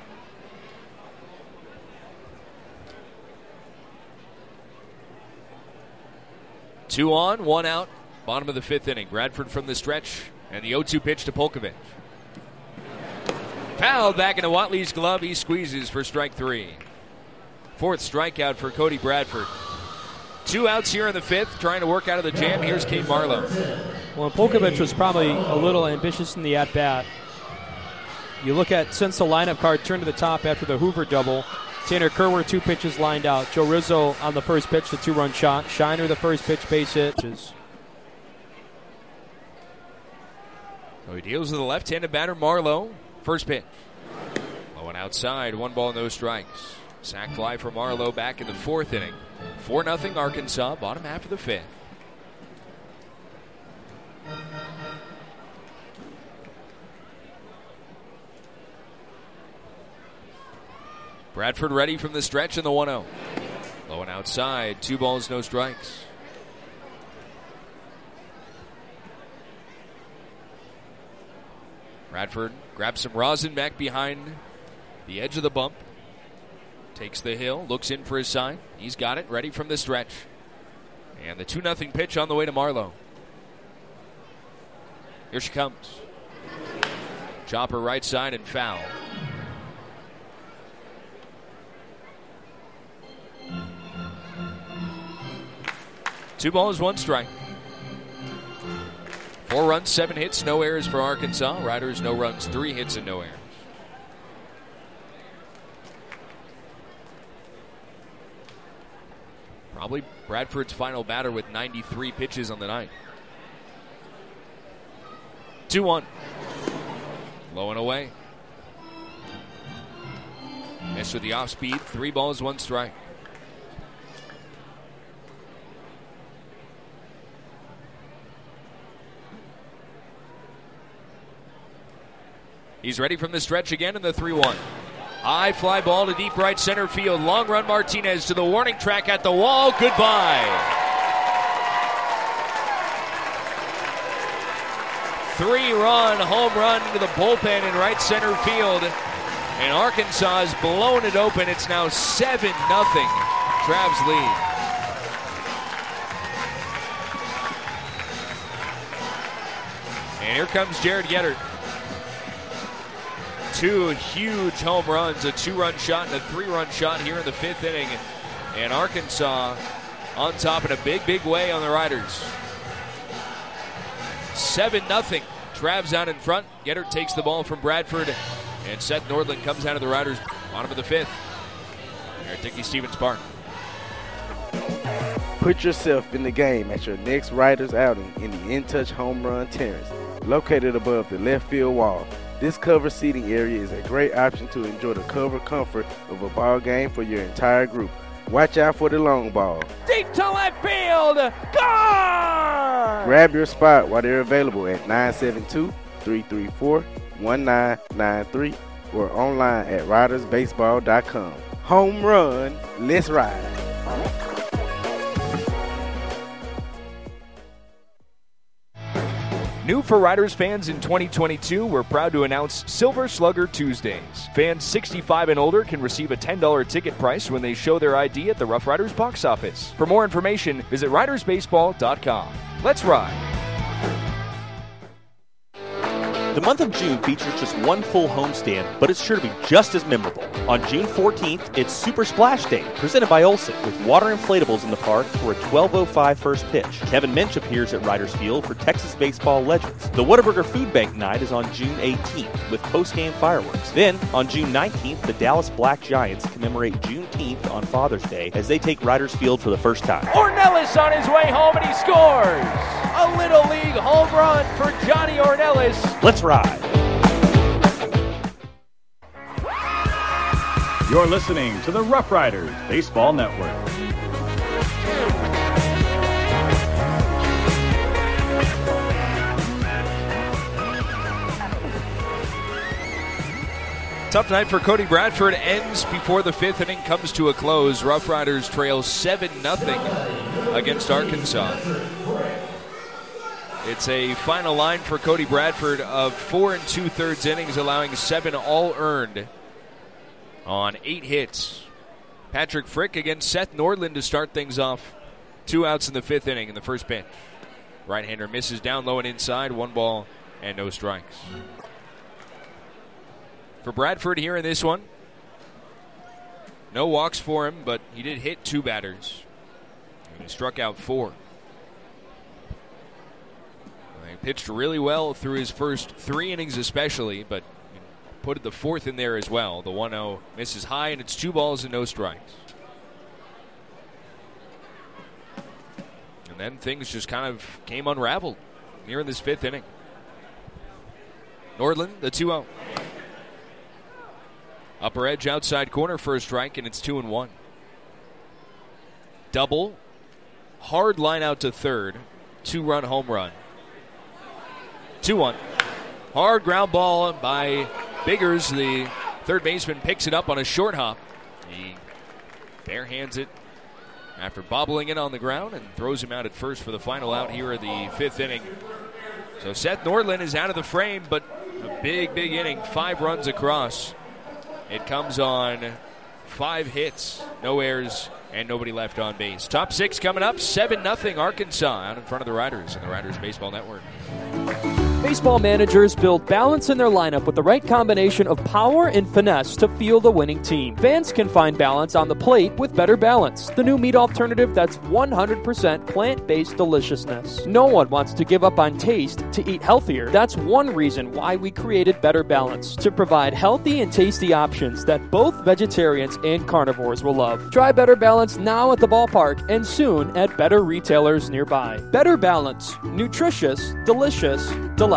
Two on, 1 out. Bottom of the 5th inning. Bradford from the stretch, and the 0-2 pitch to Polkovich. Fouled back into Watley's glove. He squeezes for strike 3. 4th strikeout for Cody Bradford. 2 outs here in the 5th, trying to work out of the jam. Here's Cade Marlowe. Well, Polkovich was probably a little ambitious in the at-bat. You look at, since the lineup card turned to the top after the Hoover double, Tanner Kerwer 2 pitches lined out. Joe Rizzo on the first pitch, the 2-run shot. Shiner the first pitch, base hit. So he deals with the left-handed batter, Marlowe. First pitch. Low and outside, 1 ball, no strikes. Sac fly for Marlowe back in the 4th inning. 4-0 Arkansas, bottom half of the 5th. Bradford ready from the stretch in the 1-0. Low and outside, 2 balls, no strikes. Bradford grabs some rosin back behind the edge of the bump. Takes the hill, looks in for his sign. He's got it, ready from the stretch. And the 2-0 pitch on the way to Marlowe. Here she comes. Chopper right side and foul. Two balls, 1 strike. 4 runs, 7 hits, no errors for Arkansas. Riders, no runs, 3 hits, and no errors. Probably Bradford's final batter with 93 pitches on the night. 2-1. Low and away. Missed with the off speed. 3 balls, 1 strike. He's ready from the stretch again in the 3-1. High fly ball to deep right center field. Long run Martinez to the warning track at the wall. Goodbye. 3-run home run into the bullpen in right center field. And Arkansas has blown it open. It's now 7-0. Travs lead. And here comes Jared Gettert. 2 huge home runs, a 2-run shot and a 3-run shot here in the 5th inning. And Arkansas on top in a big, big way on the Riders. 7-0. Travs out in front. Gettert takes the ball from Bradford. And Seth Nordland comes out of the Riders bottom of the 5th. Here at Dickey-Stephens Park. Put yourself in the game at your next Riders outing in the In Touch Home Run Terrace, located above the left field wall. This covered seating area is a great option to enjoy the covered comfort of a ball game for your entire group. Watch out for the long ball. Deep to left field. Gone! Grab your spot while they're available at 972-334-1993 or online at ridersbaseball.com. Home run, let's ride. New for Riders fans in 2022, we're proud to announce Silver Slugger Tuesdays. Fans 65 and older can receive a $10 ticket price when they show their ID at the Rough Riders box office. For more information, visit ridersbaseball.com. Let's ride. The month of June features just one full homestand, but it's sure to be just as memorable. On June 14th, it's Super Splash Day, presented by Olsen, with water inflatables in the park for a 12:05 first pitch. Kevin Minch appears at Riders Field for Texas baseball legends. The Whataburger Food Bank Night is on June 18th, with post-game fireworks. Then, on June 19th, the Dallas Black Giants commemorate Juneteenth on Father's Day as they take Riders Field for the first time. Ornelas on his way home, and he scores! A Little League home run for Johnny Ornelas. Let's ride. You're listening to the Rough Riders Baseball Network. Tough night for Cody Bradford. Ends before the fifth inning comes to a close. Rough Riders trail 7-0 against Arkansas. It's a final line for Cody Bradford of 4 2/3 innings, allowing 7 all earned on 8 hits. Patrick Frick against Seth Nordland to start things off. 2 outs in the fifth inning in the first pitch. Right-hander misses down low and inside. 1 ball and no strikes. For Bradford here in this one, no walks for him, but he did hit 2 batters. And he struck out 4. He pitched really well through his first 3 innings especially, but put the 4th in there as well. The 1-0 misses high, and it's 2 balls and no strikes. And then things just kind of came unraveled here in this 5th inning. Nordland, the 2-0. Upper edge, outside corner for a strike, and it's 2-1. Double. Hard line out to third. 2-run home run. 2-1. Hard ground ball by Biggers. The third baseman picks it up on a short hop. He barehands it after bobbling it on the ground and throws him out at first for the final out here in the 5th inning. So Seth Nordland is out of the frame, but a big inning. 5 runs across. It comes on 5 hits, no errors, and nobody left on base. Top 6 coming up, 7-0 Arkansas out in front of the Riders and the Riders Baseball Network. Baseball managers build balance in their lineup with the right combination of power and finesse to fuel the winning team. Fans can find balance on the plate with Better Balance, the new meat alternative that's 100% plant-based deliciousness. No one wants to give up on taste to eat healthier. That's one reason why we created Better Balance, to provide healthy and tasty options that both vegetarians and carnivores will love. Try Better Balance now at the ballpark and soon at better retailers nearby. Better Balance. Nutritious, delicious, delightful.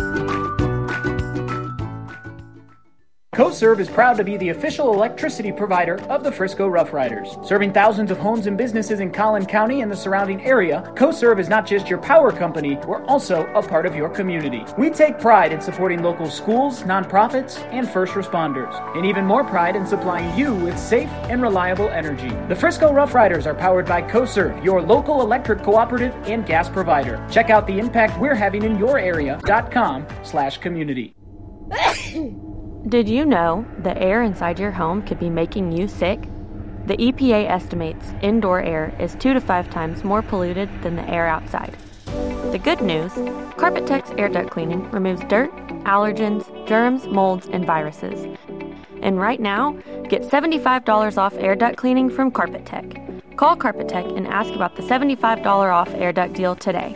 CoServe is proud to be the official electricity provider of the Frisco Rough Riders. Serving thousands of homes and businesses in Collin County and the surrounding area, CoServe is not just your power company, we're also a part of your community. We take pride in supporting local schools, nonprofits, and first responders, and even more pride in supplying you with safe and reliable energy. The Frisco Rough Riders are powered by CoServe, your local electric cooperative and gas provider. Check out the impact we're having in your area.com/community. Did you know the air inside your home could be making you sick? The EPA estimates indoor air is 2 to 5 times more polluted than the air outside. The good news, CarpetTech's air duct cleaning removes dirt, allergens, germs, molds, and viruses. And right now, get $75 off air duct cleaning from CarpetTech. Call CarpetTech and ask about the $75 off air duct deal today.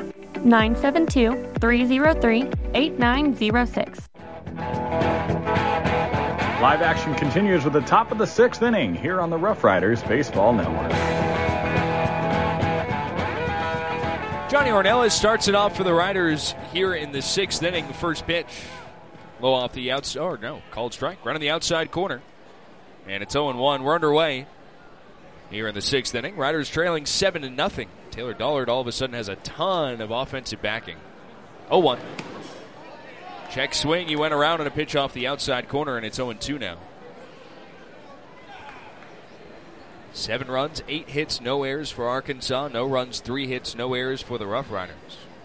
972-303-8906. Live action continues with the top of the 6th inning here on the Rough Riders Baseball Network. Johnny Ornelas starts it off for the Riders here in the 6th inning. First pitch, low off the outside. Oh, no, called strike. Right on the outside corner. And it's 0-1. We're underway here in the 6th inning. Riders trailing 7-0. Taylor Dollard all of a sudden has a ton of offensive backing. 0-1. Check swing. He went around on a pitch off the outside corner, and it's 0-2 now. 7 runs, 8 hits, no errors for Arkansas. No runs, 3 hits, no errors for the Rough Riders.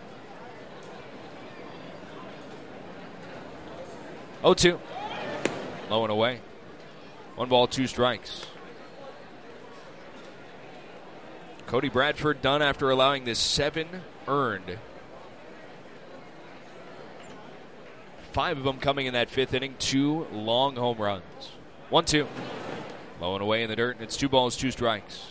0-2. Low and away. 1 ball, 2 strikes. Cody Bradford done after allowing this 7 earned. 5 of them coming in that 5th inning. 2 long home runs. 1-2. Low and away in the dirt, and it's 2 balls, 2 strikes.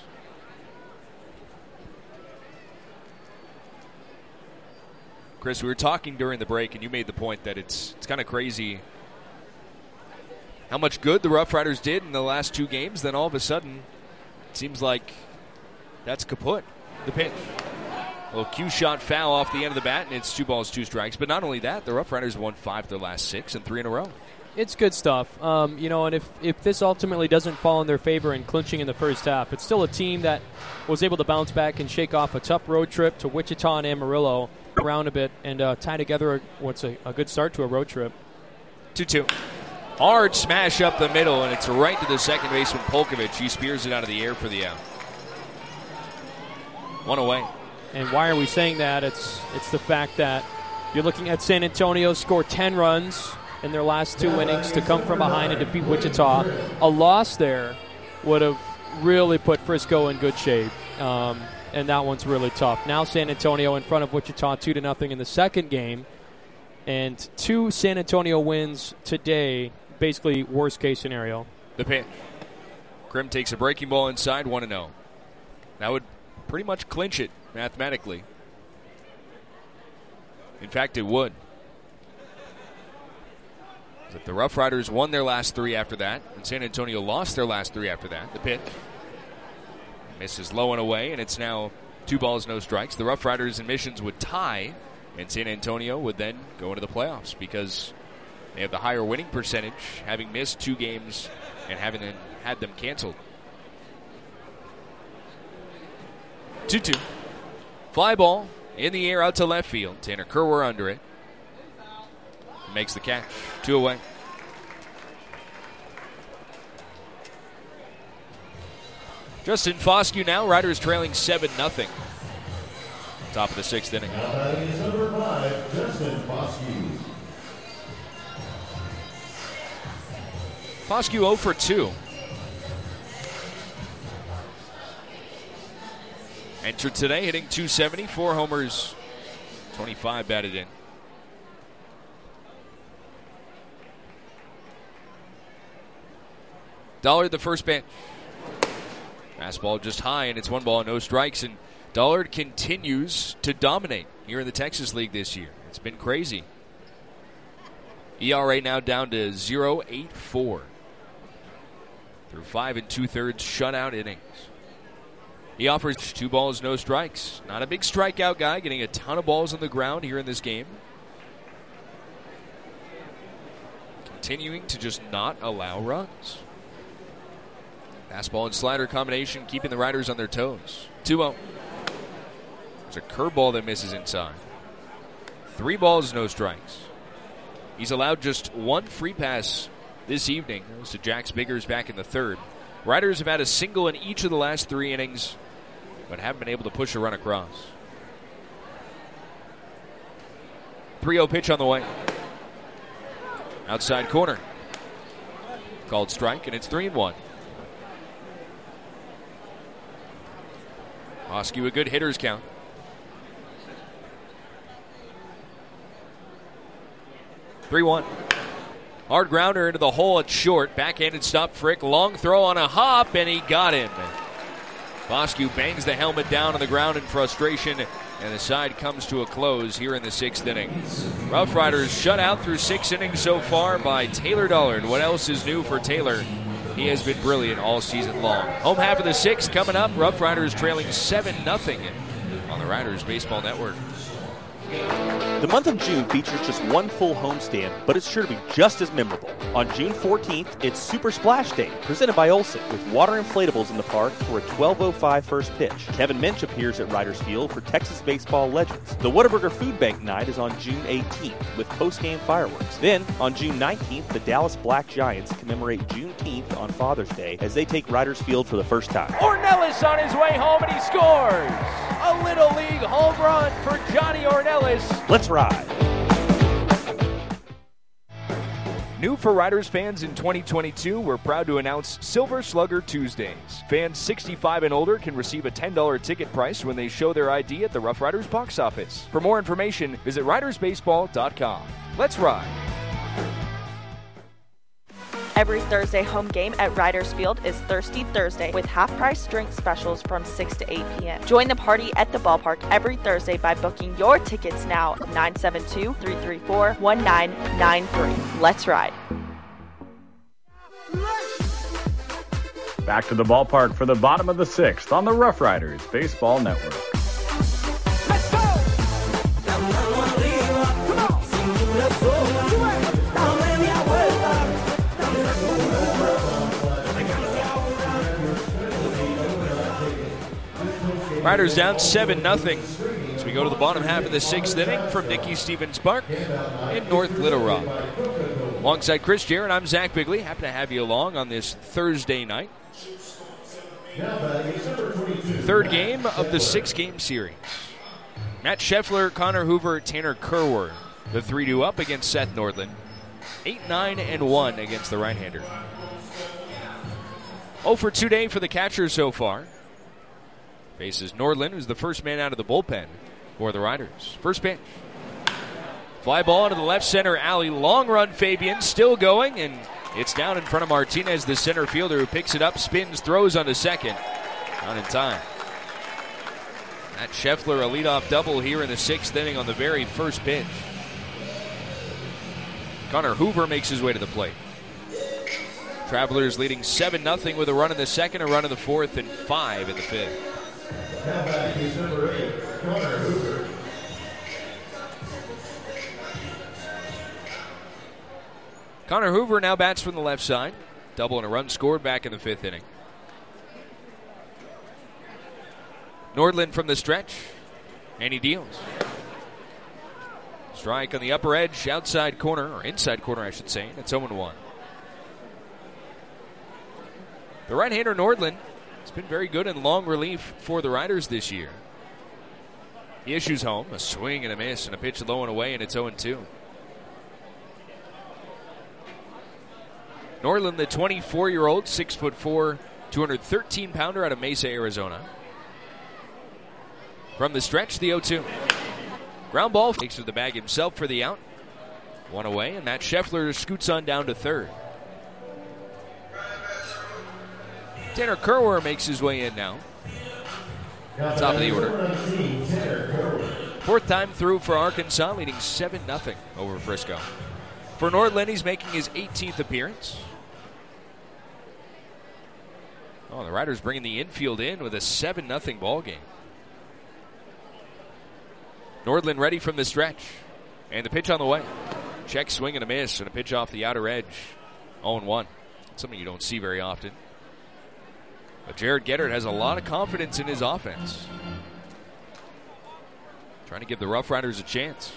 Chris, we were talking during the break, and you made the point that it's kind of crazy how much good the Rough Riders did in the last 2 games. Then all of a sudden, it seems like that's kaput. The pitch. A little cue shot foul off the end of the bat, and it's 2 balls, 2 strikes. But not only that, the Rough Riders won 5 of their last 6 and 3 in a row. It's good stuff. And if this ultimately doesn't fall in their favor in clinching in the first half, it's still a team that was able to bounce back and shake off a tough road trip to Wichita and Amarillo around a bit and tie together what's a good start to a road trip. 2-2. Hard smash up the middle, and it's right to the second baseman, Polkovich. He spears it out of the air for the out. One away. And why are we saying that? It's the fact that you're looking at San Antonio score 10 runs in their last 2 innings to come from behind and defeat Wichita. A loss there would have really put Frisco in good shape, and that one's really tough. Now San Antonio in front of Wichita 2-0 in the second game, and 2 San Antonio wins today, basically worst-case scenario. The pitch. Grimm takes a breaking ball inside, 1-0. That would pretty much clinch it mathematically. In fact, it would. If the Rough Riders won their last 3 after that, and San Antonio lost their last 3 after that, the pitch misses low and away, and it's now 2 balls, no strikes. The Rough Riders and Missions would tie, and San Antonio would then go into the playoffs because they have the higher winning percentage, having missed 2 games and having had them canceled. 2-2. Fly ball in the air out to left field. Tanner Kerwer under it. Makes the catch. 2 away. Justin Foscue now. Riders trailing 7-0. Top of the 6th inning. Number 5, Justin Foscue. Foscue 0 for 2. Entered today, hitting .270, 4 homers, 25 batted in. Dollard, the first bench. Fastball just high, and it's 1 ball, no strikes. And Dollard continues to dominate here in the Texas League this year. It's been crazy. ERA now down to 0.84 through 5 2/3 shutout innings. He offers 2 balls, no strikes. Not a big strikeout guy, getting a ton of balls on the ground here in this game. Continuing to just not allow runs. Fastball and slider combination keeping the Riders on their toes. 2-0. There's a curveball that misses inside. 3 balls, no strikes. He's allowed just 1 free pass this evening. That was to Jax Biggers back in the 3rd. Riders have had a single in each of the last 3 innings, but haven't been able to push a run across. 3-0 pitch on the way. Outside corner. Called strike, and it's 3-1. Foscue a good hitter's count. 3-1. Hard grounder into the hole at short. Backhanded stop Frick. Long throw on a hop, and he got him. Foscue bangs the helmet down on the ground in frustration, and the side comes to a close here in the 6th inning. Rough Riders shut out through 6 innings so far by Taylor Dollard. What else is new for Taylor? He has been brilliant all season long. Home half of the 6th coming up. Rough Riders trailing 7-0 on the Riders Baseball Network. The month of June features just 1 full homestand, but it's sure to be just as memorable. On June 14th, it's Super Splash Day, presented by Olsen, with water inflatables in the park for a 12:05 first pitch. Kevin Minch appears at Riders Field for Texas baseball legends. The Whataburger Food Bank Night is on June 18th, with post-game fireworks. Then, on June 19th, the Dallas Black Giants commemorate Juneteenth on Father's Day as they take Riders Field for the first time. Ornelas on his way home, and he scores! A Little League home run for Johnny Ornelas. Let's ride. New for Riders fans in 2022, we're proud to announce Silver Slugger Tuesdays. Fans 65 and older can receive a $10 ticket price when they show their ID at the Rough Riders box office. For more information, visit ridersbaseball.com. Let's ride. Every Thursday home game at Riders Field is Thirsty Thursday with half-price drink specials from 6 to 8 p.m. Join the party at the ballpark every Thursday by booking your tickets now at 972-334-1993. Let's ride. Back to the ballpark for the bottom of the 6th on the Rough Riders Baseball Network. Riders down 7-0 as we go to the bottom half of the 6th inning from Dickey Stevens Park in North Little Rock. Alongside Chris Jarrett, I'm Zach Bigley. Happy to have you along on this Thursday night. Third game of the 6-game series. Matt Scheffler, Connor Hoover, Tanner Kerwer, the 3-2 up against Seth Nordland. 8-9-1 against the right-hander. 0 for 2 day for the catcher so far. Faces Nordland, who's the first man out of the bullpen for the Riders. First pitch. Fly ball into the left center alley. Long run, Fabian still going, and it's down in front of Martinez, the center fielder, who picks it up, spins, throws onto second. Not in time. Matt Scheffler, a leadoff double here in the 6th inning on the very first pitch. Connor Hoover makes his way to the plate. Travelers leading 7-0 with a run in the 2nd, a run in the 4th, and 5 in the 5th. Now batting is number 8, Connor Hoover. Connor Hoover now bats from the left side. Double and a run scored back in the 5th inning. Nordland from the stretch, and he deals. Strike on the upper edge, outside corner, or inside corner, I should say. It's 0-1. The right-hander Nordland has been very good in long relief for the Riders this year. He issues home, a swing and a miss, and a pitch low and away, and it's 0-2. Nordland, the 24-year-old, 6'4", 213-pounder out of Mesa, Arizona. From the stretch, the 0-2. Ground ball, takes to the bag himself for the out. One away, and Matt Scheffler scoots on down to third. Tanner Kerwer makes his way in now. Top of the order. 4th time through for Arkansas, leading 7-0 over Frisco. For Nordland, he's making his 18th appearance. Oh, the Riders bringing the infield in with a 7-0 ball game. Nordland ready from the stretch. And the pitch on the way. Check swing and a miss, and a pitch off the outer edge. 0-1. Something you don't see very often. But Jared Geddert has a lot of confidence in his offense. Trying to give the Rough Riders a chance.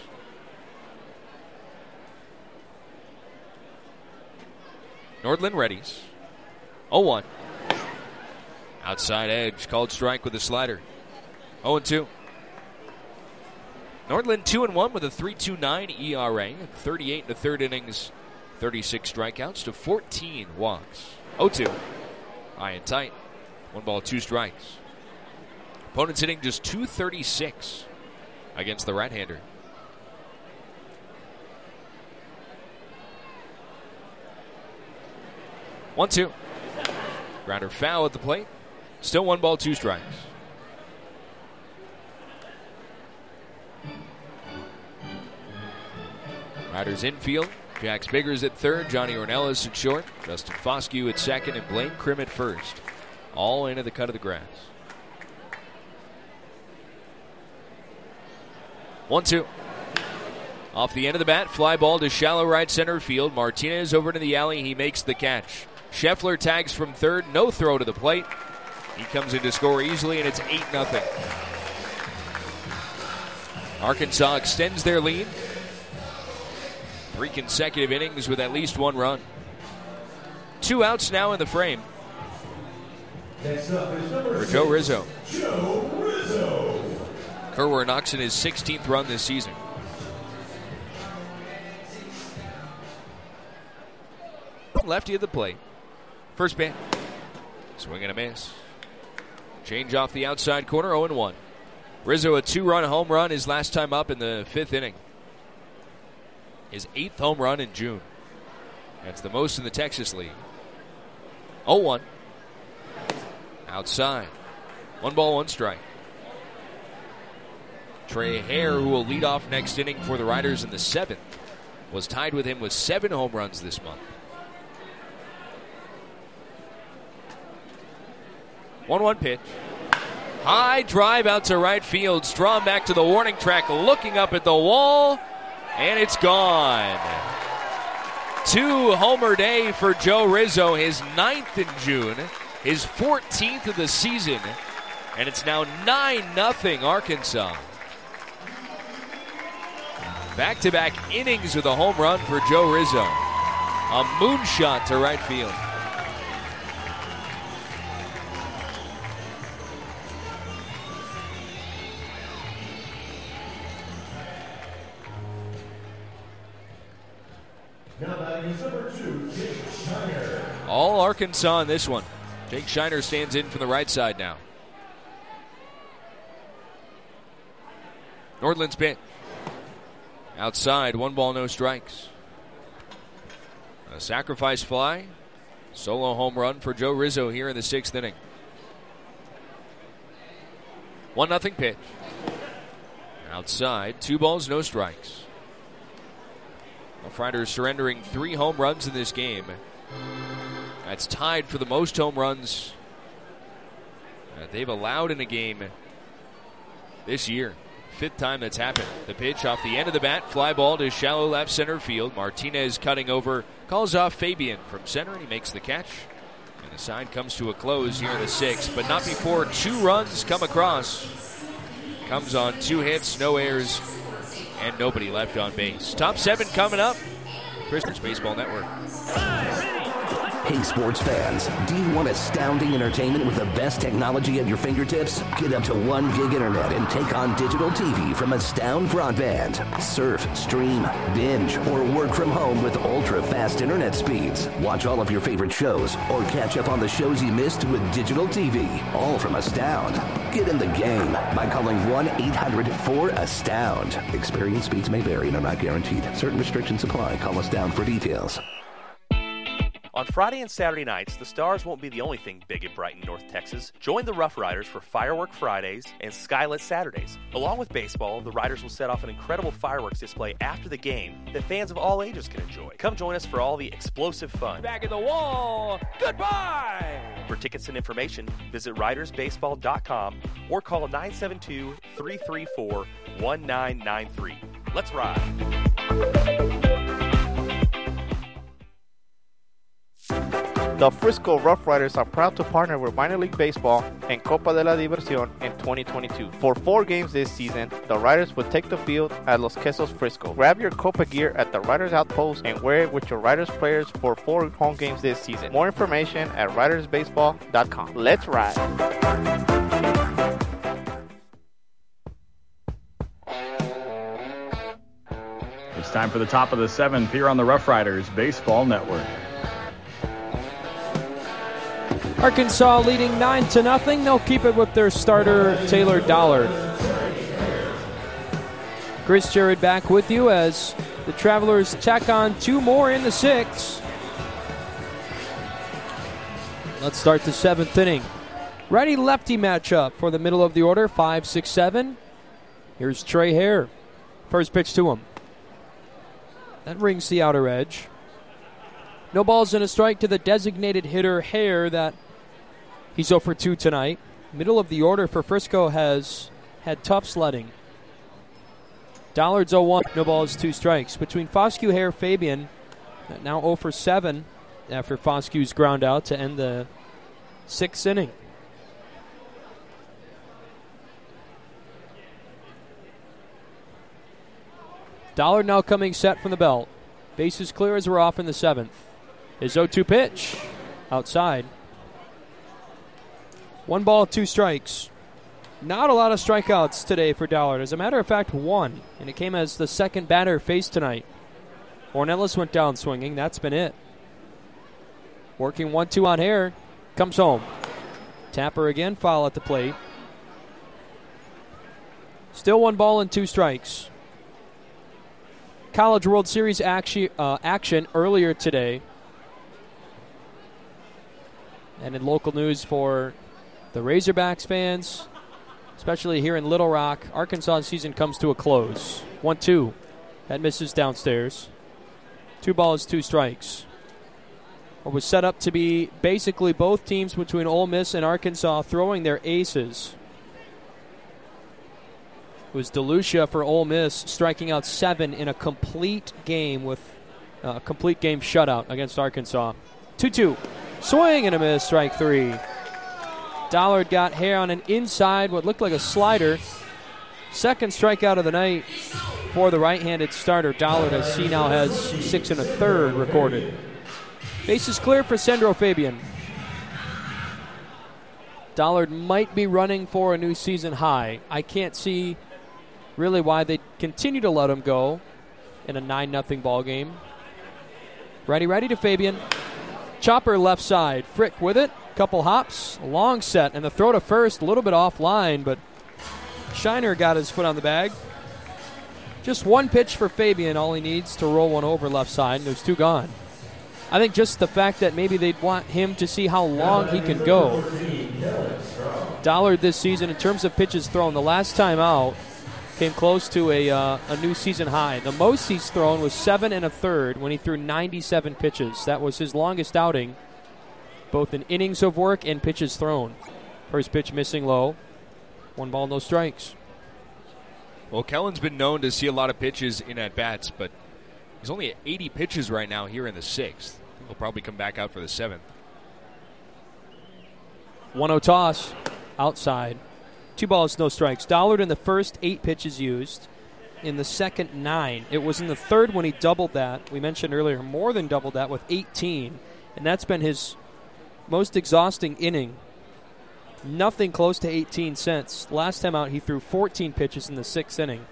Nordland readies. 0-1. Outside edge, called strike with a slider. 0-2. Nordland 2-1 with a 3.29 ERA, 38 in the 3rd innings, 36 strikeouts to 14 walks. 0-2. High and tight. 1 ball, 2 strikes. Opponent's hitting just .236 against the right-hander. One, 2. Grounder foul at the plate. Still 1 ball, 2 strikes. Riders infield. Jax Biggers at third. Johnny Ornelas at short. Justin Foscue at second. And Blaine Krim at first. All into the cut of the grass. 1-2. Off the end of the bat. Fly ball to shallow right center field. Martinez over to the alley. He makes the catch. Scheffler tags from third. No throw to the plate. He comes in to score easily, and it's 8-0. Arkansas extends their lead. 3 consecutive innings with at least 1 run. 2 outs now in the frame. Next up is number For Joe 6, Rizzo. Joe Rizzo. Kerwer knocks in his 16th run this season. Lefty at the plate. First pitch. Swing and a miss. Change off the outside corner, 0-1. Rizzo, a 2-run home run his last time up in the 5th inning. His 8th home run in June. That's the most in the Texas League. 0-1. Outside. 1 ball, 1 strike. Trey Hare, who will lead off next inning for the Riders in the 7th, was tied with him with 7 home runs this month. 1-1 pitch. High drive out to right field. Strahm back to the warning track, looking up at the wall, and it's gone. 2-homer day for Joe Rizzo, his 9th in June, his 14th of the season, and it's now 9-0 Arkansas. Back-to-back innings with a home run for Joe Rizzo. A moonshot to right field. Now batting is number 2, Jake Shiner. All Arkansas in this one. Jake Shiner stands in from the right side now. Nordland's pitch. Outside, 1 ball, no strikes. A sacrifice fly. Solo home run for Joe Rizzo here in the 6th inning. 1-0 pitch. Outside, 2 balls, no strikes. Rough Riders surrendering 3 home runs in this game. That's tied for the most home runs that they've allowed in a game this year. 5th time that's happened. The pitch off the end of the bat, fly ball to shallow left center field. Martinez cutting over, calls off Fabian from center, and he makes the catch. And the side comes to a close here in the 6th, but not before 2 runs come across. Comes on 2 hits, no errors, and nobody left on base. Top 7 coming up. Christians Baseball Network. Hey, sports fans, do you want astounding entertainment with the best technology at your fingertips? Get up to 1 gig internet and take on digital TV from Astound Broadband. Surf, stream, binge, or work from home with ultra-fast internet speeds. Watch all of your favorite shows or catch up on the shows you missed with digital TV, all from Astound. Get in the game by calling 1-800-4ASTOUND. Experience speeds may vary and are not guaranteed. Certain restrictions apply. Call Astound for details. On Friday and Saturday nights, the Stars won't be the only thing big and bright in North Texas. Join the Rough Riders for Firework Fridays and Skylit Saturdays. Along with baseball, the Riders will set off an incredible fireworks display after the game that fans of all ages can enjoy. Come join us for all the explosive fun. Back in the wall. Goodbye. For tickets and information, visit ridersbaseball.com or call 972-334-1993. Let's ride. The Frisco Rough Riders are proud to partner with Minor League Baseball and Copa de la Diversión in 2022. For 4 games this season, the Riders will take the field at Los Quesos Frisco. Grab your Copa gear at the Riders Outpost and wear it with your Riders players for 4 home games this season. More information at ridersbaseball.com. Let's ride. It's time for the top of the 7th here on the Rough Riders Baseball Network. Arkansas leading 9-0. They'll keep it with their starter, Taylor Dollard. Chris Jared back with you as the Travelers tack on 2 more in the 6th. Let's start the 7th inning. Righty-lefty matchup for the middle of the order, 5, 6, 7. Here's Trey Hare. First pitch to him. That rings the outer edge. No balls and a strike to the designated hitter, Hare, that he's 0 for 2 tonight. Middle of the order for Frisco has had tough sledding. Dollard's 0-1, no balls, 2 strikes. Between Foscue, Hare, Fabian, now 0 for 7 after Foscue's ground out to end the 6th inning. Dollard now coming set from the belt. Bases clear as we're off in the 7th. His 0-2 pitch outside. 1 ball, 2 strikes. Not a lot of strikeouts today for Dollard. As a matter of fact, 1. And it came as the second batter faced tonight. Ornelas went down swinging. That's been it. Working 1-2 on Hare. Comes home. Tapper again, foul at the plate. Still 1 ball and 2 strikes. College World Series action earlier today. And in local news for the Razorbacks fans, especially here in Little Rock, Arkansas season comes to a close. 1-2. That misses downstairs. 2 balls, 2 strikes. What was set up to be basically both teams between Ole Miss and Arkansas throwing their aces. It was DeLucia for Ole Miss striking out 7 in a complete game with a complete game shutout against Arkansas. 2-2. Swing and a miss, strike 3. Dollard got Hare on an inside, what looked like a slider. Second strikeout of the night for the right-handed starter. Dollard, as he now has 6 1/3 recorded. Base is clear for Sandro Fabian. Dollard might be running for a new season high. I can't see really why they continue to let him go in a 9-0 ball game. Righty to Fabian. Chopper left side. Frick with it. Couple hops. Long set. And the throw to first. A little bit offline, but Shiner got his foot on the bag. Just one pitch for Fabian. All he needs to roll one over left side. And there's two gone. I think just the fact that maybe they'd want him to see how long he can go. Dollard this season, in terms of pitches thrown, the last time out came close to a new season high. The most he's thrown was 7 1/3 when he threw 97 pitches. That was his longest outing, both in innings of work and pitches thrown. First pitch missing low. 1 ball, no strikes. Well, Kellen's been known to see a lot of pitches in at-bats, but he's only at 80 pitches right now here in the 6th. He'll probably come back out for the 7th. 1-0 toss. Outside. 2 balls, no strikes. Dollard in the first 8 pitches used. In the second, 9. It was in the third when he doubled that. We mentioned earlier, more than doubled that with 18. And that's been his most exhausting inning. Nothing close to 18 since. Last time out, he threw 14 pitches in the 6th inning.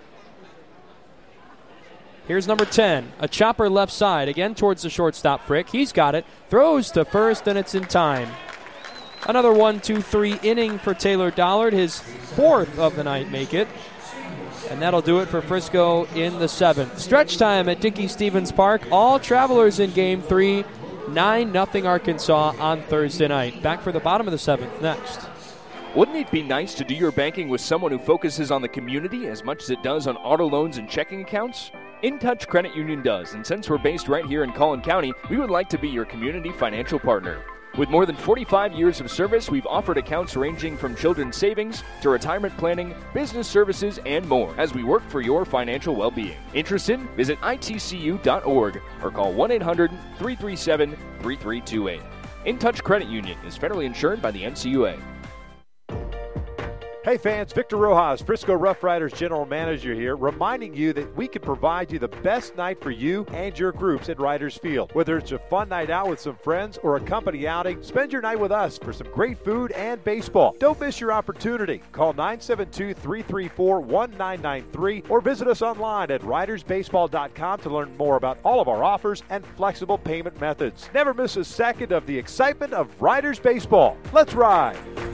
Here's number 10. A chopper left side. Again towards the shortstop, Frick. He's got it. Throws to first, and it's in time. Another 1-2-3 inning for Taylor Dollard. His 4th of the night make it. And that'll do it for Frisco in the 7th. Stretch time at Dickey-Stephens Park. All Travelers in Game 3. 9-0 Arkansas on Thursday night. Back for the bottom of the 7th next. Wouldn't it be nice to do your banking with someone who focuses on the community as much as it does on auto loans and checking accounts? InTouch Credit Union does, and since we're based right here in Collin County, we would like to be your community financial partner. With more than 45 years of service, we've offered accounts ranging from children's savings to retirement planning, business services, and more as we work for your financial well-being. Interested? Visit itcu.org or call 1-800-337-3328. InTouch Credit Union is federally insured by the NCUA. Hey fans, Victor Rojas, Frisco Rough Riders General Manager here, reminding you that we can provide you the best night for you and your groups at Riders Field. Whether it's a fun night out with some friends or a company outing, spend your night with us for some great food and baseball. Don't miss your opportunity. Call 972-334-1993 or visit us online at ridersbaseball.com to learn more about all of our offers and flexible payment methods. Never miss a second of the excitement of Riders Baseball. Let's ride!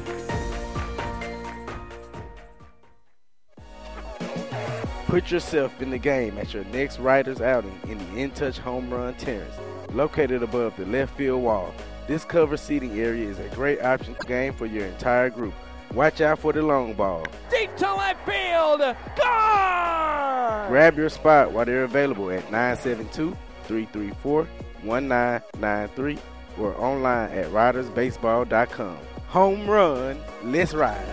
Put yourself in the game at your next Riders outing in the InTouch Home Run Terrace, located above the left field wall. This covered seating area is a great option game for your entire group. Watch out for the long ball. Deep to left field. Gone! Grab your spot while they're available at 972-334-1993 or online at ridersbaseball.com. Home run, let's ride.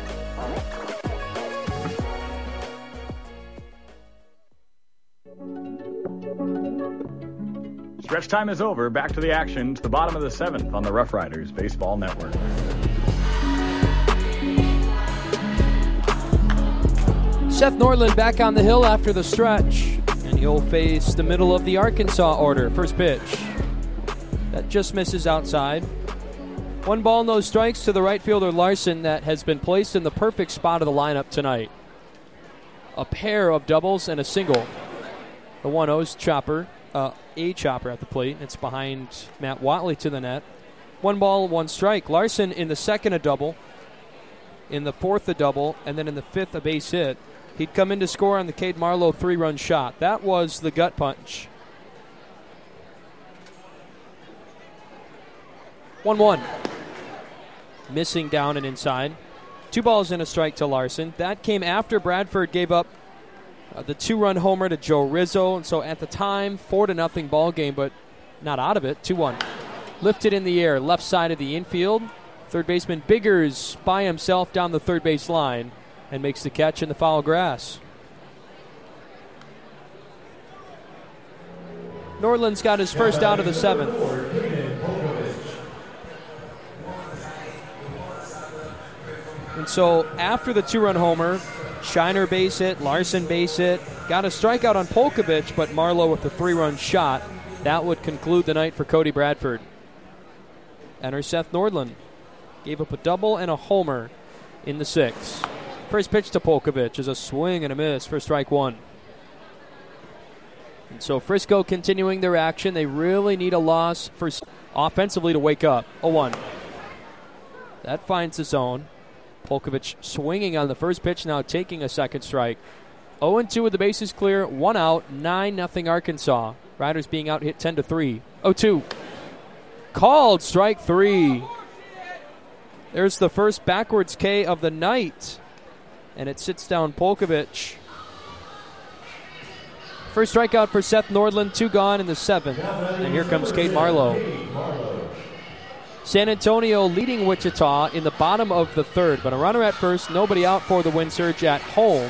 Stretch time is over. Back to the action to the bottom of the 7th on the Rough Riders Baseball Network. Seth Nordland back on the hill after the stretch, and he'll face the middle of the Arkansas order. First pitch. That just misses outside. 1 ball, no strikes to the right fielder Larson that has been placed in the perfect spot of the lineup tonight. A pair of doubles and a single. The 1-0's chopper. A chopper at the plate. It's behind Matt Watley to the net. 1 ball, 1 strike. Larson in the 2nd a double, in the 4th a double, and then in the 5th a base hit. He'd come in to score on the Cade Marlowe 3-run shot. That was the gut punch. 1-1. Missing down and inside. 2 balls and a strike to Larson. That came after Bradford gave up the 2-run homer to Joe Rizzo. And so at the time, 4-0 ball game, but not out of it. 2-1. Lifted in the air, left side of the infield. Third baseman Biggers by himself down the third base line and makes the catch in the foul grass. Nordland's got his first out of the 7th. And so after the 2-run homer, Shiner base hit, Larson base hit, got a strikeout on Polkovich, but Marlowe with the 3-run shot That would conclude the night for Cody Bradford. Enter Seth Nordlund. Gave up a double and a homer in the 6th. First pitch to Polkovich is a swing and a miss for strike 1. And so Frisco continuing their action. They really need a loss for offensively to wake up. 0-1. That finds the zone. Polkovich swinging on the first pitch, now taking a second strike. 0-2 with the bases clear, 1 out, 9-0 Arkansas. Riders being out hit 10-3. 0-2. Called strike 3. There's the first backwards K of the night. And it sits down Polkovich. First strikeout for Seth Nordlund, 2 gone in the 7th. And here comes Cade Marlowe. San Antonio leading Wichita in the bottom of the 3rd, but a runner at first, nobody out for the Wind Surge at home.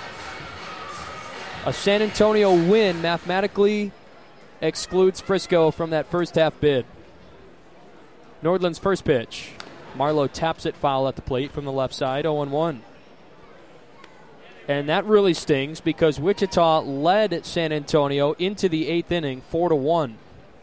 A San Antonio win mathematically excludes Frisco from that first half bid. Nordlund's first pitch. Marlowe taps it foul at the plate from the left side, 0-1. And that really stings because Wichita led San Antonio into the 8th inning, 4-1.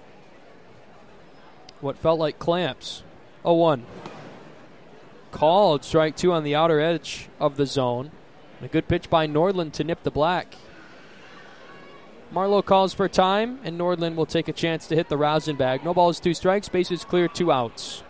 What felt like clamps. 0-1. Called strike 2 on the outer edge of the zone. And a good pitch by Nordlund to nip the black. Marlowe calls for time, and Nordlund will take a chance to hit the rosin bag. No balls, 2 strikes, bases clear, 2 outs.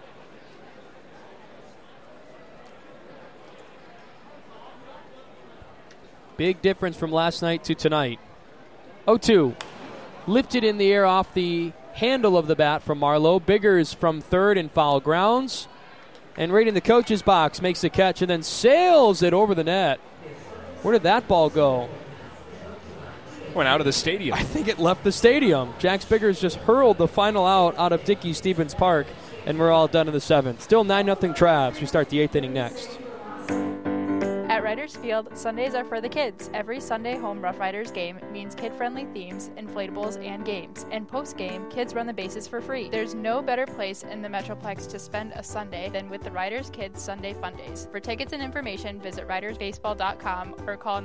Big difference from last night to tonight. 0-2. Lifted in the air off the handle of the bat from Marlowe. Biggers from third in foul grounds. And right in the coach's box makes the catch and then sails it over the net. Where did that ball go? Went out of the stadium. I think it left the stadium. Jax Biggers just hurled the final out of Dickey-Stevens Park, and we're all done in the 7th. Still 9-0 Travs. We start the 8th inning next. At Riders Field, Sundays are for the kids. Every Sunday home Rough Riders game means kid-friendly themes, inflatables, and games. And post-game, kids run the bases for free. There's no better place in the Metroplex to spend a Sunday than with the Riders Kids Sunday Fun Days. For tickets and information, visit ridersbaseball.com or call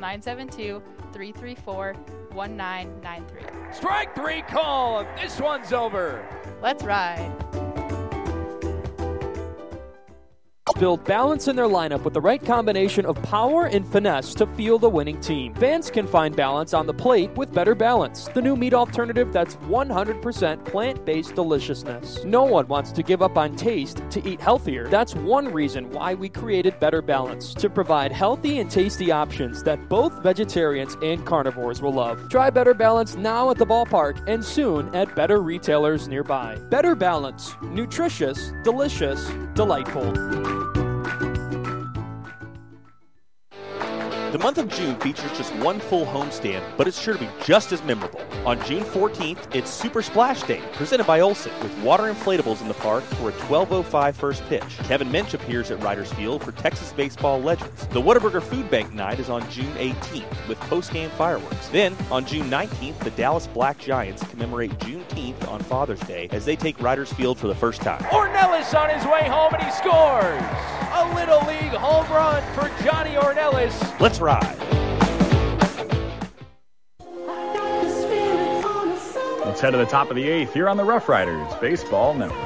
972-334-1993. Strike 3 call. This one's over. Let's ride. Build balance in their lineup with the right combination of power and finesse to fuel the winning team. Fans can find balance on the plate with Better Balance, the new meat alternative that's 100% plant-based deliciousness. No one wants to give up on taste to eat healthier. That's one reason why we created Better Balance, to provide healthy and tasty options that both vegetarians and carnivores will love. Try Better Balance now at the ballpark and soon at better retailers nearby. Better Balance, nutritious, delicious, delightful. The month of June features just one full homestand, but it's sure to be just as memorable. On June 14th, it's Super Splash Day, presented by Olsen, with water inflatables in the park for a 12:05 first pitch. Kevin Minch appears at Riders Field for Texas baseball legends. The Whataburger Food Bank Night is on June 18th, with post-game fireworks. Then, on June 19th, the Dallas Black Giants commemorate Juneteenth on Father's Day as they take Riders Field for the first time. Ornelas on his way home, and he scores! A Little League home run for Johnny Ornelas. Let's ride. Let's head to the top of the 8th here on the Rough Riders Baseball Network.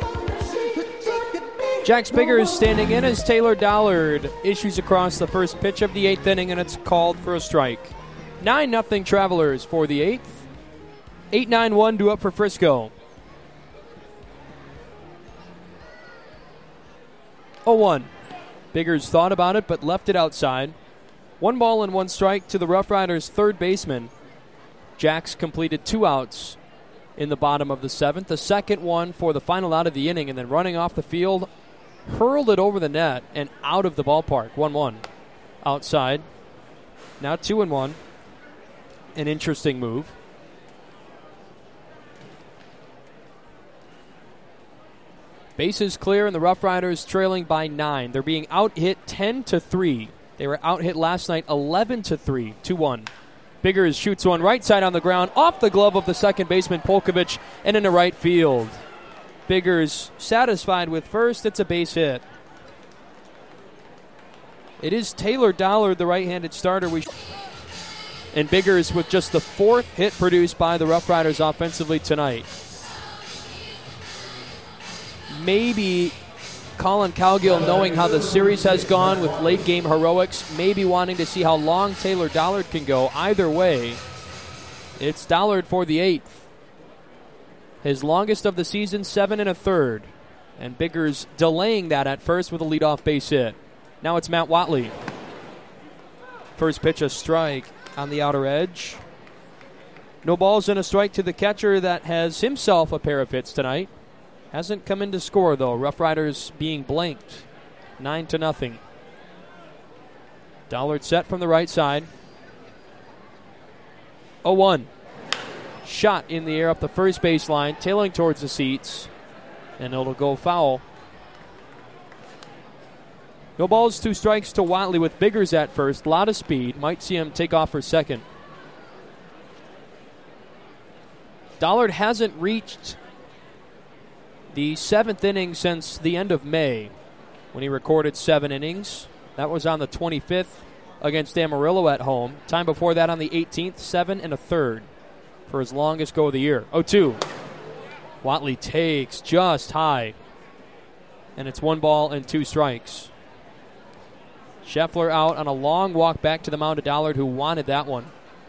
Jax Biggers standing in as Taylor Dollard issues across the first pitch of the 8th inning, and it's called for a strike. 9-0 Travelers for the 8th. 8-9-1 due up for Frisco. 0-1. Biggers thought about it but left it outside. 1 ball and 1 strike to the Rough Riders' third baseman. Jax completed 2 outs in the bottom of the 7th. The second one for the final out of the inning, and then running off the field, hurled it over the net and out of the ballpark. 1-1. Outside. Now 2-1. An interesting move. Bases clear, and the Rough Riders trailing by 9. They're being out-hit 10-3. They were out-hit last night 11-3. 2-1. Biggers shoots one right side on the ground, off the glove of the second baseman Polkovich, and into right field. Biggers satisfied with first. It's a base hit. It is Taylor Dollard, the right-handed starter. And Biggers with just the 4th hit produced by the Rough Riders offensively tonight. Maybe Colin Cowgill, knowing how the series has gone with late-game heroics, maybe wanting to see how long Taylor Dollard can go. Either way, it's Dollard for the 8th. His longest of the season, 7 1/3. And Biggers delaying that at first with a leadoff base hit. Now it's Matt Whatley. First pitch, a strike on the outer edge. No balls and a strike to the catcher that has himself a pair of hits tonight. Hasn't come in to score, though. Rough Riders being blanked. 9-0. Dollard set from the right side. 0-1. Shot in the air up the first baseline, tailing towards the seats, and it'll go foul. No balls, 2 strikes to Whatley with Biggers at first. A lot of speed. Might see him take off for second. Dollard hasn't reached the 7th inning since the end of May when he recorded 7 innings. That was on the 25th against Amarillo at home. Time before that on the 18th, 7 1/3 for his longest go of the year. 0-2. Whatley takes just high. And it's 1 ball and 2 strikes. Scheffler out on a long walk back to the mound to Dollard, who wanted that one.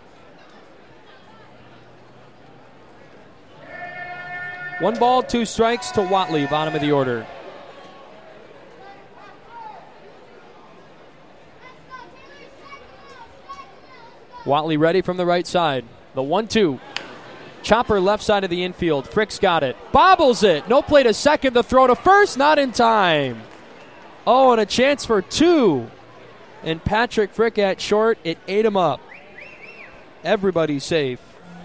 One ball, 2 strikes to Whatley, bottom of the order. Whatley ready from the right side. The 1-2. Chopper left side of the infield. Frick's got it. Bobbles it. No play to second. The throw to first. Not in time. Oh, and a chance for 2. And Patrick Frick at short. It ate him up. Everybody's safe.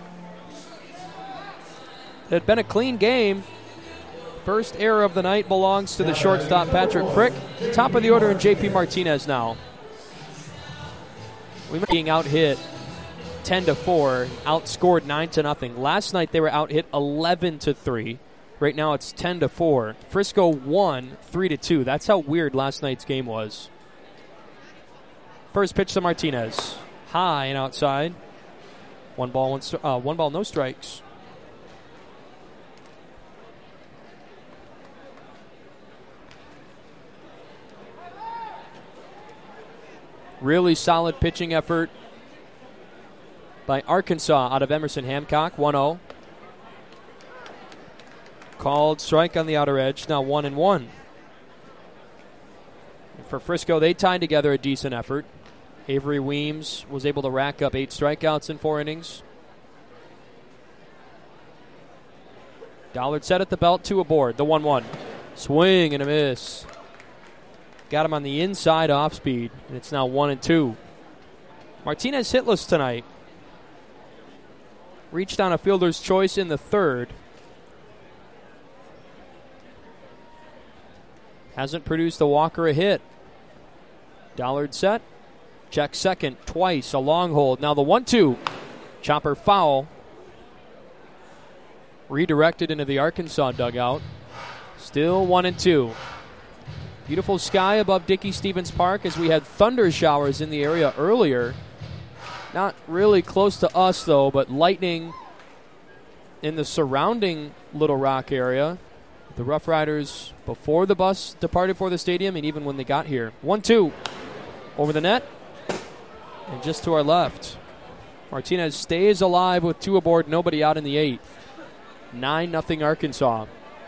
It had been a clean game. First error of the night belongs to the shortstop, Patrick Frick. Top of the order in JP Martinez now. We might be being out-hit 10-4, outscored 9-0. Last night they were out-hit 11-3. Right now it's 10-4. Frisco won 3-2. That's how weird last night's game was. First pitch to Martinez. High and outside. One ball, no strikes. Really solid pitching effort by Arkansas out of Emerson Hancock. 1-0. Called strike on the outer edge. Now 1-1. For Frisco, they tied together a decent effort. Avery Weems was able to rack up 8 strikeouts in 4 innings. Dollard set at the belt, 2 aboard. The 1-1. Swing and a miss. Got him on the inside off speed, and it's now 1-2. Martinez hitless tonight. Reached on a fielder's choice in the 3rd. Hasn't produced a walk or a hit. Dollard set. Check second twice. A long hold. Now the 1-2. Chopper foul. Redirected into the Arkansas dugout. Still 1-2. Beautiful sky above Dickey-Stephens Park as we had thunder showers in the area earlier. Not really close to us, though, but lightning in the surrounding Little Rock area. The Rough Riders, before the bus departed for the stadium and even when they got here. 1-2. Over the net. And just to our left. Martinez stays alive with 2 aboard, nobody out in the 8th. 9-0 Arkansas.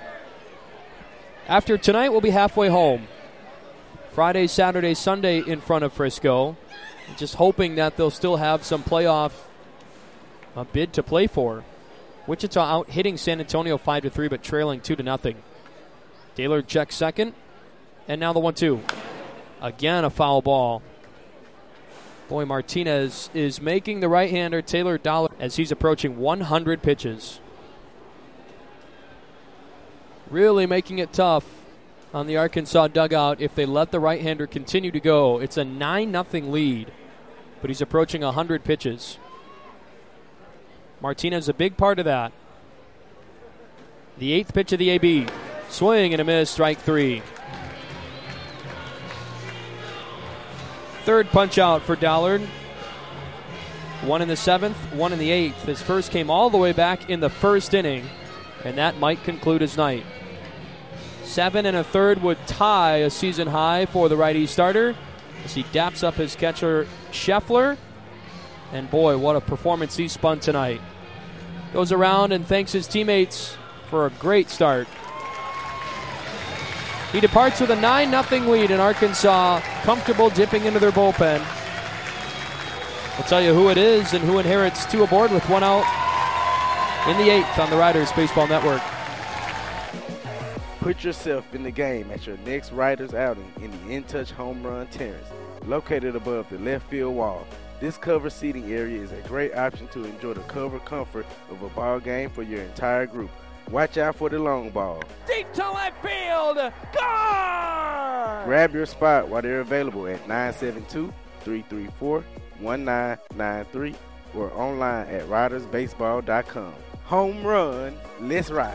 After tonight, we'll be halfway home. Friday, Saturday, Sunday in front of Frisco. Just hoping that they'll still have some playoff bid to play for. Wichita out hitting San Antonio 5-3, but trailing 2-0. Gaylord checks second. And now the 1-2. Again, a foul ball. Boy, Martinez is making the right-hander Taylor Dollard as he's approaching 100 pitches. Really making it tough on the Arkansas dugout if they let the right-hander continue to go. It's a 9-0 lead, but he's approaching 100 pitches. Martinez a big part of that. The 8th pitch of the AB. Swing and a miss, strike 3. Third punch out for Dollard. One in the 7th, one in the 8th. His first came all the way back in the first inning, and that might conclude his night. 7 1/3 would tie a season high for the righty starter as he daps up his catcher, Scheffler. And boy, what a performance he spun tonight. Goes around and thanks his teammates for a great start. He departs with a 9-0 lead in Arkansas, comfortable dipping into their bullpen. We'll tell you who it is and who inherits 2 aboard with 1 out in the 8th on the Riders Baseball Network. Put yourself in the game at your next Riders outing in the In Touch Home Run Terrace, located above the left field wall. This covered seating area is a great option to enjoy the covered comfort of a ball game for your entire group. Watch out for the long ball. Deep to left field. Gone! Grab your spot while they're available at 972-334-1993 or online at ridersbaseball.com. Home run, let's ride.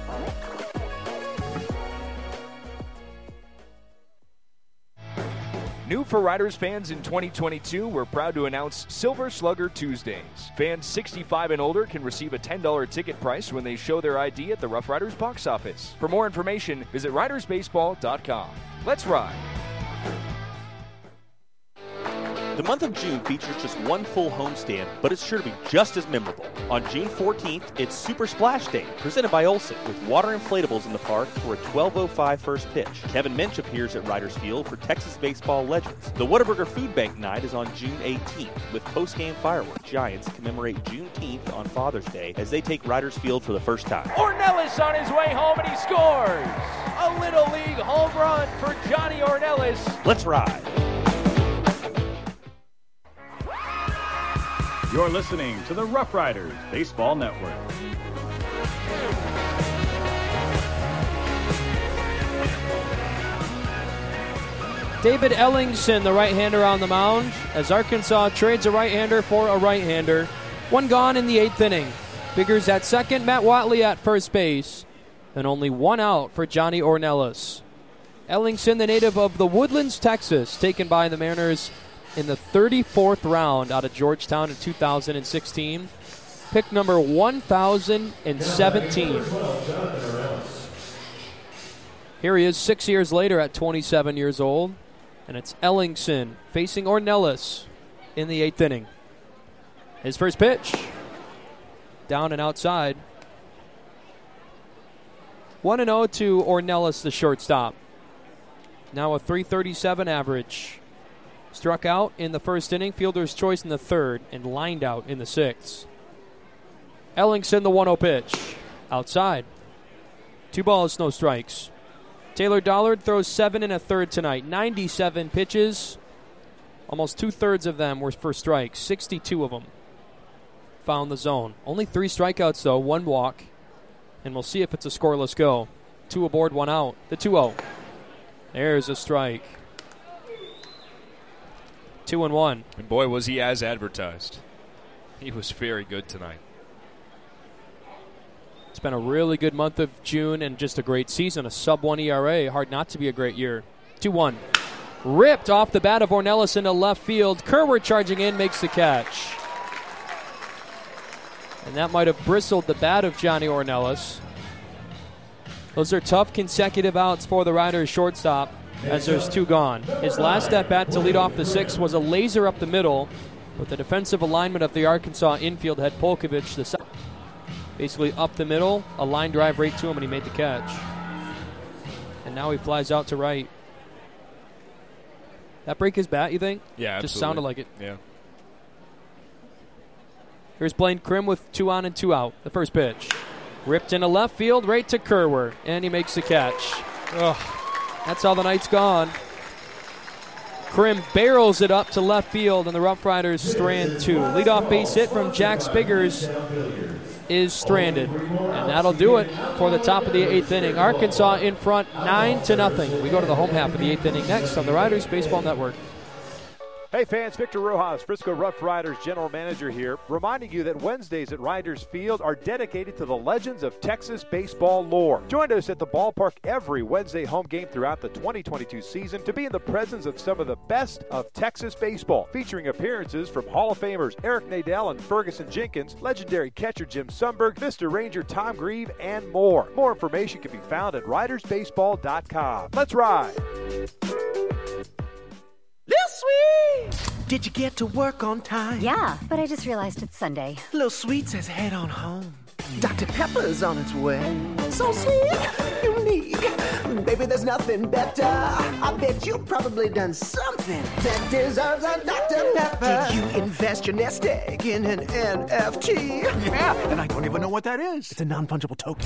New for Riders fans in 2022, we're proud to announce Silver Slugger Tuesdays. Fans 65 and older can receive a $10 ticket price when they show their ID at the Rough Riders box office. For more information, visit ridersbaseball.com. Let's ride. The month of June features just one full homestand, but it's sure to be just as memorable. On June 14th, it's Super Splash Day, presented by Olsen, with water inflatables in the park for a 12:05 first pitch. Kevin Minch appears at Riders Field for Texas baseball legends. The Whataburger Food Bank Night is on June 18th, with post-game fireworks. Giants commemorate Juneteenth on Father's Day as they take Riders Field for the first time. Ornelas on his way home, and he scores! A Little League home run for Johnny Ornelas. Let's ride. You're listening to the Rough Riders Baseball Network. David Ellingson, the right-hander on the mound, as Arkansas trades a right-hander for a right-hander. 1 gone in the 8th inning. Biggers at second, Matt Watley at first base, and only 1 out for Johnny Ornelas. Ellingson, the native of the Woodlands, Texas, taken by the Mariners in the 34th round out of Georgetown in 2016. Pick number 1017. Here he is 6 years later at 27 years old. And it's Ellingson facing Ornelas in the 8th inning. His first pitch. Down and outside. 1-0 to Ornelas, the shortstop. Now a .337 average. Struck out in the first inning, fielder's choice in the 3rd, and lined out in the 6th. Ellingson, the 1-0 pitch. Outside. 2 balls, no strikes. Taylor Dollard throws 7 1/3 tonight. 97 pitches. Almost 2/3 of them were for strikes. 62 of them found the zone. Only 3 strikeouts, though. 1 walk. And we'll see if it's a scoreless go. 2 aboard, 1 out. The 2-0. There's a strike. 2-1. And boy, was he as advertised. He was very good tonight. It's been a really good month of June and just a great season. A sub-1 ERA. Hard not to be a great year. 2-1. Ripped off the bat of Ornelas into left field. Kerwer charging in, makes the catch. And that might have bristled the bat of Johnny Ornelas. Those are tough consecutive outs for the Riders shortstop, as there's 2 gone. His last at-bat to lead off the 6th was a laser up the middle, but the defensive alignment of the Arkansas infield had Polkovich the second. Basically up the middle, a line drive right to him, and he made the catch. And now he flies out to right. That break his bat, you think? Yeah, just absolutely. sounded like it. Yeah. Here's Blaine Krim with 2 on and 2 out. The first pitch. Ripped into left field, right to Kerwer, and he makes the catch. Ugh. That's how the night's gone. Krim barrels it up to left field, and the Rough Riders strand 2. Leadoff base hit from Jack Spiggers is stranded. And that'll do it for the top of the 8th inning. Arkansas in front 9-0. We go to the home half of the 8th inning next on the Riders Baseball Network. Hey fans, Victor Rojas, Frisco Rough Riders General Manager here, reminding you that Wednesdays at Riders Field are dedicated to the legends of Texas baseball lore. Join us at the ballpark every Wednesday home game throughout the 2022 season to be in the presence of some of the best of Texas baseball, featuring appearances from Hall of Famers Eric Nadel and Ferguson Jenkins, legendary catcher Jim Sundberg, Mr. Ranger Tom Grieve, and more. More information can be found at ridersbaseball.com. Let's ride! Lil Sweet! Did you get to work on time? Yeah, but I just realized it's Sunday. Lil Sweet says head on home. Dr. Pepper's on its way. So sweet, unique. Baby, there's nothing better. I bet you've probably done something that deserves a Dr. Pepper. Did you invest your nest egg in an NFT? Yeah, and I don't even know what that is. It's a non-fungible token.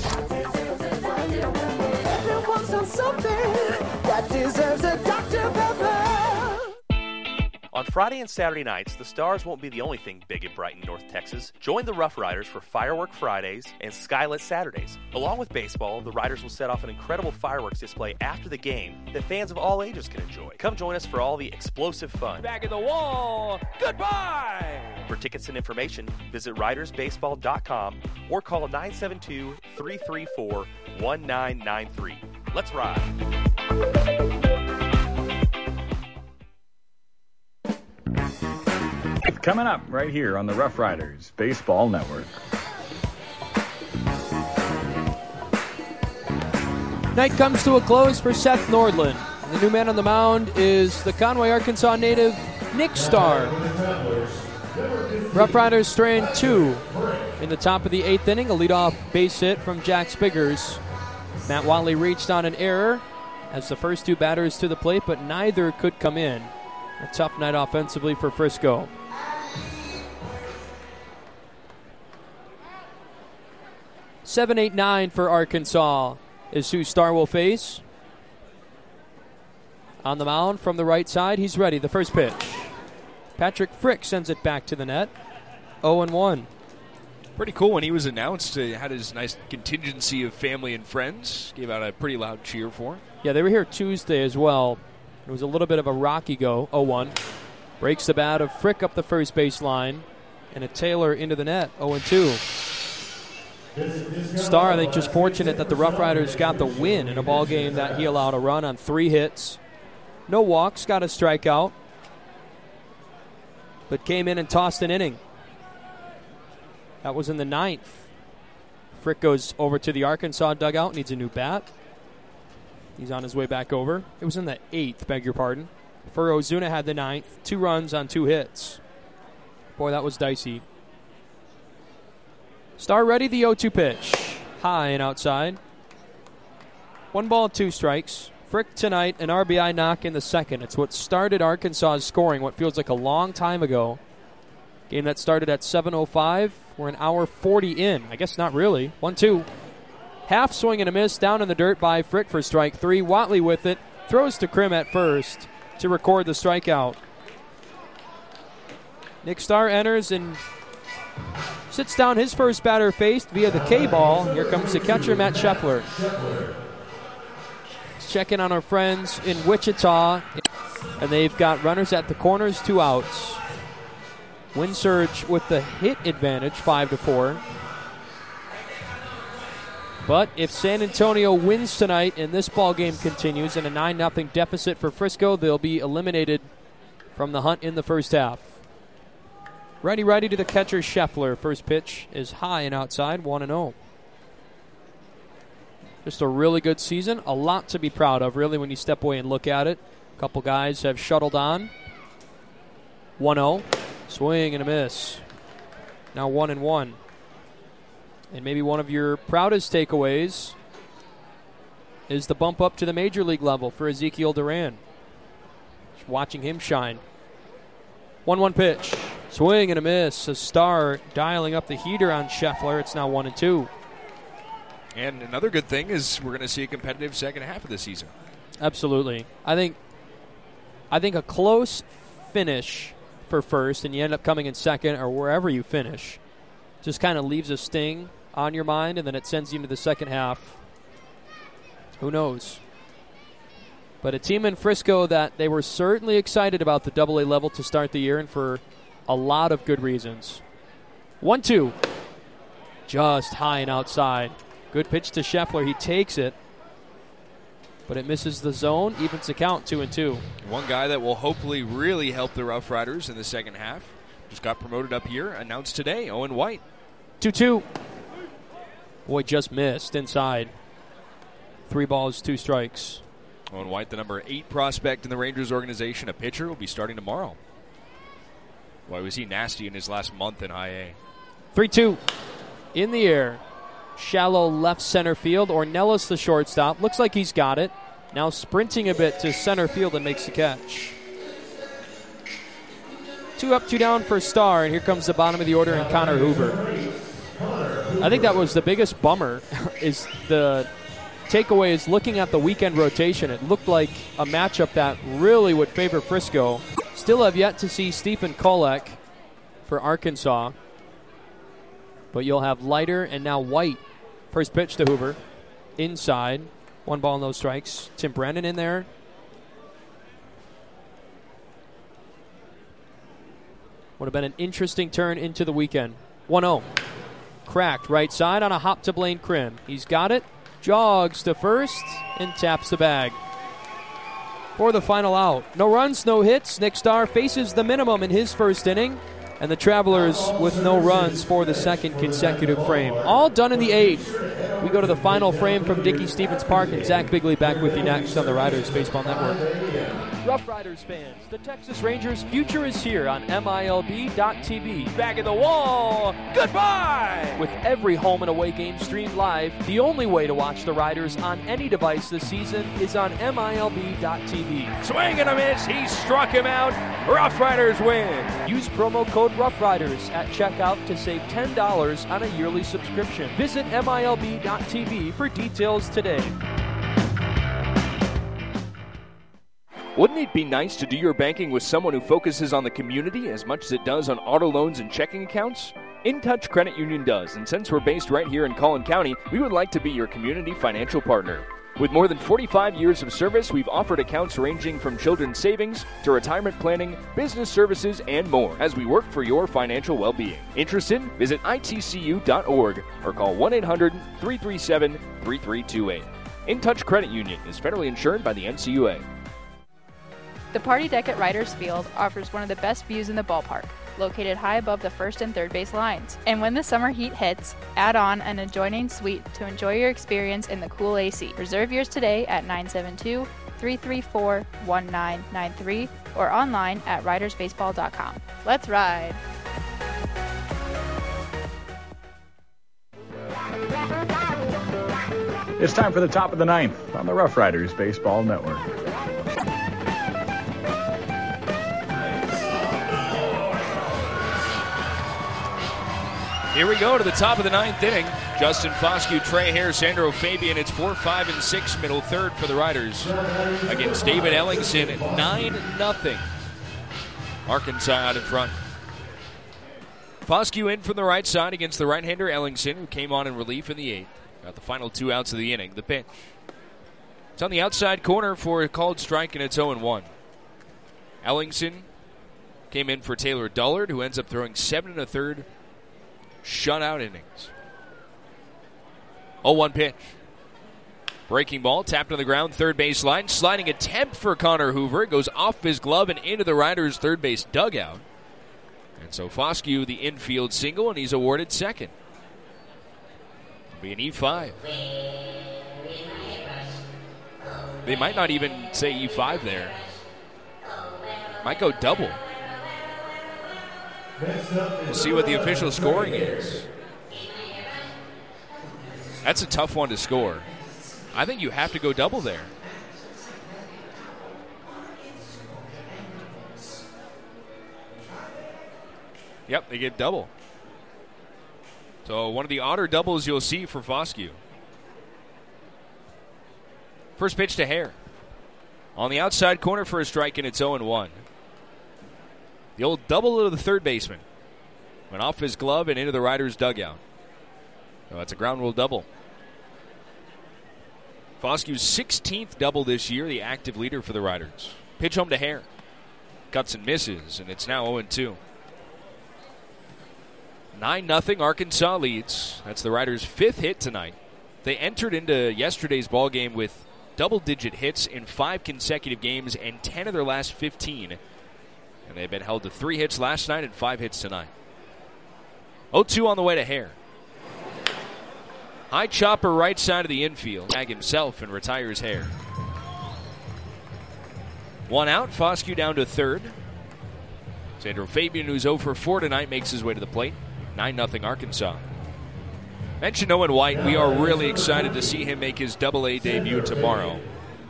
Everyone's done something that deserves a Dr. Pepper. On Friday and Saturday nights, the Stars won't be the only thing big and bright in North Texas. Join the Rough Riders for Firework Fridays and Skylit Saturdays. Along with baseball, the Riders will set off an incredible fireworks display after the game that fans of all ages can enjoy. Come join us for all the explosive fun. Back in the wall. Goodbye. For tickets and information, visit ridersbaseball.com or call 972-334-1993. Let's ride. Coming up right here on the Rough Riders Baseball Network. Night comes to a close for Seth Nordland. The new man on the mound is the Conway, Arkansas native Nick Starr. Rough Riders strand 2 in the top of the 8th inning. A leadoff base hit from Jack Spiggers. Matt Watley reached on an error as the first 2 batters to the plate, but neither could come in. A tough night offensively for Frisco. 7-8-9 for Arkansas is who Starr will face. On the mound from the right side, he's ready. The first pitch. Patrick Frick sends it back to the net. 0-1. Pretty cool when he was announced. He had his nice contingency of family and friends. Gave out a pretty loud cheer for him. Yeah, they were here Tuesday as well. It was a little bit of a rocky go. 0-1. Breaks the bat of Frick up the first base line. And a Taylor into the net. 0-2. Starr, I think, just fortunate that the Rough Riders got the win in a ball game that he allowed a run on 3 hits. No walks, got a strikeout. But came in and tossed an inning. That was in the 9th. Frick goes over to the Arkansas dugout, needs a new bat. He's on his way back over. It was in the 8th, beg your pardon. For Ozuna had the 9th. 2 runs on 2 hits. Boy, that was dicey. Starr ready, the 0-2 pitch. High and outside. 1 ball, 2 strikes. Frick tonight, an RBI knock in the second. It's what started Arkansas's scoring, what feels like a long time ago. Game that started at 7:05. We're an hour 40 in. I guess not really. 1-2. Half swing and a miss down in the dirt by Frick for strike 3. Watley with it. Throws to Krim at first to record the strikeout. Nick Starr enters and sits down his first batter faced via the K-ball. Here comes the catcher, Matt Scheffler. Checking on our friends in Wichita. And they've got runners at the corners, 2 outs. Wind Surge with the hit advantage, 5-4. But if San Antonio wins tonight and this ball game continues in a 9-0 deficit for Frisco, they'll be eliminated from the hunt in the first half. Righty to the catcher, Scheffler. First pitch is high and outside, 1-0. Just a really good season. A lot to be proud of, really, when you step away and look at it. A couple guys have shuttled on. 1-0. Swing and a miss. Now 1-1. And maybe one of your proudest takeaways is the bump up to the major league level for Ezekiel Duran. Just watching him shine. 1-1 pitch. Swing and a miss. A Starr dialing up the heater on Scheffler. It's now 1-2. And another good thing is we're going to see a competitive second half of the season. Absolutely. I think a close finish for first and you end up coming in second or wherever you finish just kind of leaves a sting on your mind, and then it sends you into the second half. Who knows? But a team in Frisco that they were certainly excited about the AA level to start the year, and for a lot of good reasons. 1-2. Just high and outside. Good pitch to Scheffler. He takes it, but it misses the zone. Evens the count, 2-2. One guy that will hopefully really help the Rough Riders in the second half just got promoted up here, announced today, Owen White. 2-2. Boy, just missed inside. 3 balls, 2 strikes. Owen White, the number 8 prospect in the Rangers organization, a pitcher, will be starting tomorrow. Why was he nasty in his last month in high A? 3-2. In the air. Shallow left center field. Ornelas, the shortstop. Looks like he's got it. Now sprinting a bit to center field and makes the catch. 2 up, 2 down for Star, and here comes the bottom of the order and Connor Hoover. I think that was the biggest bummer is the takeaway is looking at the weekend rotation. It looked like a matchup that really would favor Frisco. Still have yet to see Stephen Kolek for Arkansas. But you'll have Leiter and now White. First pitch to Hoover. Inside. 1 ball, no strikes. Tim Brennan in there. Would have been an interesting turn into the weekend. 1-0. Cracked right side on a hop to Blaine Krim. He's got it. Jogs to first and taps the bag. For the final out. No runs, no hits. Nick Starr faces the minimum in his first inning. And the Travelers with no runs for the second consecutive frame. All done in the 8th. We go to the final frame from Dickey-Stephens Park, and Zach Bigley back with you next on the Riders Baseball Network. Rough Riders fans, the Texas Rangers' future is here on MILB.TV. Back in the wall, goodbye! With every home and away game streamed live, the only way to watch the Riders on any device this season is on MILB.TV. Swing and a miss, he struck him out. Rough Riders win. Use promo code Rough Riders at checkout to save $10 on a yearly subscription. Visit MILB.TV for details today. Wouldn't it be nice to do your banking with someone who focuses on the community as much as it does on auto loans and checking accounts? InTouch Credit Union does, and since we're based right here in Collin County, we would like to be your community financial partner. With more than 45 years of service, we've offered accounts ranging from children's savings to retirement planning, business services, and more as we work for your financial well-being. Interested? Visit itcu.org or call 1-800-337-3328. InTouch Credit Union is federally insured by the NCUA. The Party Deck at Riders Field offers one of the best views in the ballpark, located high above the first and third base lines. And when the summer heat hits, add on an adjoining suite to enjoy your experience in the cool AC. Reserve yours today at 972-334-1993 or online at ridersbaseball.com. Let's ride! It's time for the top of the 9th on the Rough Riders Baseball Network. Here we go to the top of the 9th inning. Justin Foscue, Trey Hare, Sandro Fabian. It's 4, 5, and 6, middle third for the Riders against David Ellingson at 9-0. Arkansas out in front. Foscue in from the right side against the right-hander Ellingson, who came on in relief in the 8th. Got the final 2 outs of the inning. The pitch. It's on the outside corner for a called strike, and it's 0-1. Ellingson came in for Taylor Dullard, who ends up throwing 7 1/3 shutout innings. 0-1 pitch. Breaking ball, tapped on the ground, third base line. Sliding attempt for Connor Hoover. It goes off his glove and into the Riders' third base dugout. And so Foscue, the infield single, and he's awarded second. It'll be an E5. They might not even say E5 there. Might go double. We'll see what the official scoring is. That's a tough one to score. I think you have to go double there. Yep, they get double. So one of the odder doubles you'll see for Foscue. First pitch to Hare. On the outside corner for a strike, and it's 0-1. The old double to the third baseman. Went off his glove and into the Riders' dugout. So that's a ground rule double. Foskew's 16th double this year, the active leader for the Riders. Pitch home to Hare. Cuts and misses, and it's now 0-2. 9-0 Arkansas leads. That's the Riders' 5th hit tonight. They entered into yesterday's ballgame with double-digit hits in 5 consecutive games and 10 of their last 15. And they've been held to 3 hits last night and 5 hits tonight. 0-2 on the way to Hare. High chopper right side of the infield. Tag himself and retires Hare. 1 out. Foskew down to third. Sandro Fabian, who's 0 for 4 tonight, makes his way to the plate. 9-0 Arkansas. Mentioned Owen White. We are really excited to see him make his Double-A debut tomorrow.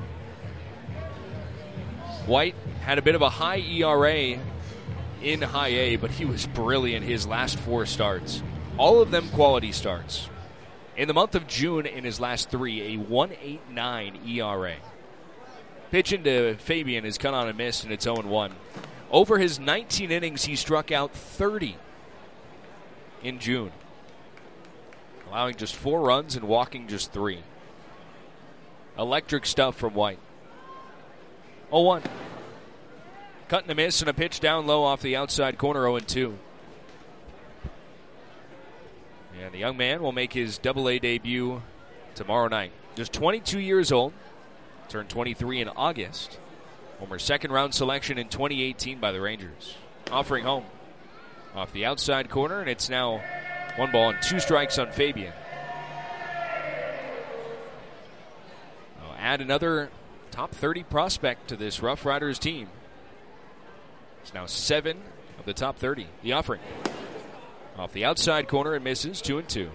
White had a bit of a high ERA in High A, but he was brilliant his last 4 starts. All of them quality starts. In the month of June, in his last 3, a 1.89 ERA. Pitch into Fabian is cut on a miss, and it's 0-1. Over his 19 innings, he struck out 30 in June, allowing just 4 runs and walking just 3. Electric stuff from White. 0-1. Cut and a miss and a pitch down low off the outside corner, 0-2. And the young man will make his Double-A debut tomorrow night. Just 22 years old. Turned 23 in August. Homer's second-round selection in 2018 by the Rangers. Offering home. Off the outside corner, and it's now 1 ball and 2 strikes on Fabian. I'll add another top 30 prospect to this Rough Riders team. It's now 7 of the top 30. The offering. Off the outside corner and misses, 2-2.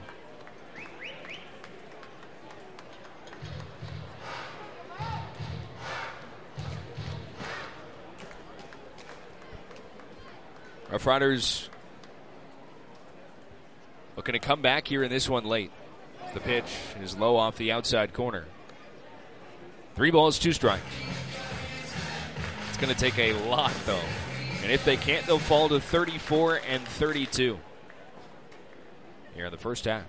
Rough Riders looking to come back here in this one late. The pitch is low off the outside corner. 3 balls, 2 strikes. It's going to take a lot, though. And if they can't, they'll fall to 34 and 32 here in the first half.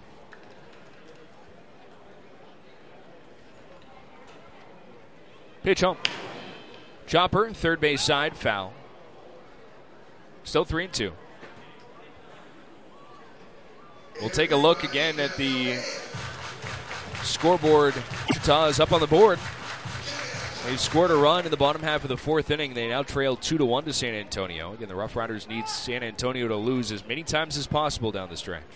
Pitch home. Chopper, third base side, foul. Still 3-2. We'll take a look again at the scoreboard. Utah is up on the board. They've scored a run in the bottom half of the 4th inning. They now trail 2-1 to San Antonio. Again, the Rough Riders need San Antonio to lose as many times as possible down the stretch.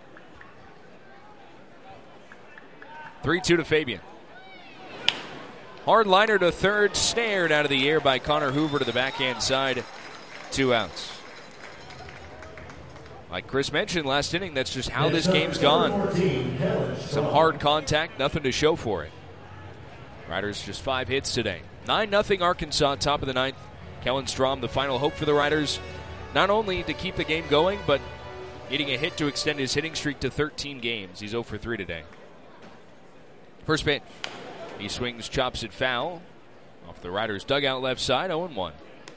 3-2 to Fabian. Hard liner to third, snared out of the air by Connor Hoover to the backhand side. 2 outs. Like Chris mentioned last inning, that's just how this game's gone. Some hard contact, nothing to show for it. Riders just 5 hits today. 9-0 Arkansas, top of the 9th. Kellen Strom, the final hope for the Riders, not only to keep the game going, but needing a hit to extend his hitting streak to 13 games. He's 0 for 3 today. First pitch. He swings, chops it foul. Off the Riders' dugout left side, 0-1.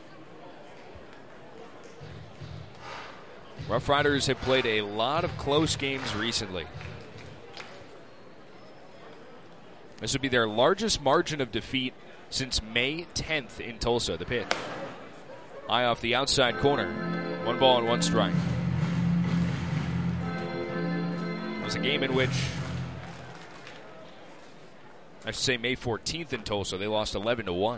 Rough Riders have played a lot of close games recently. This would be their largest margin of defeat since May 10th in Tulsa. The pitch. High off the outside corner. 1 ball and 1 strike. It was a game in which, I should say May 14th in Tulsa, they lost 11-1.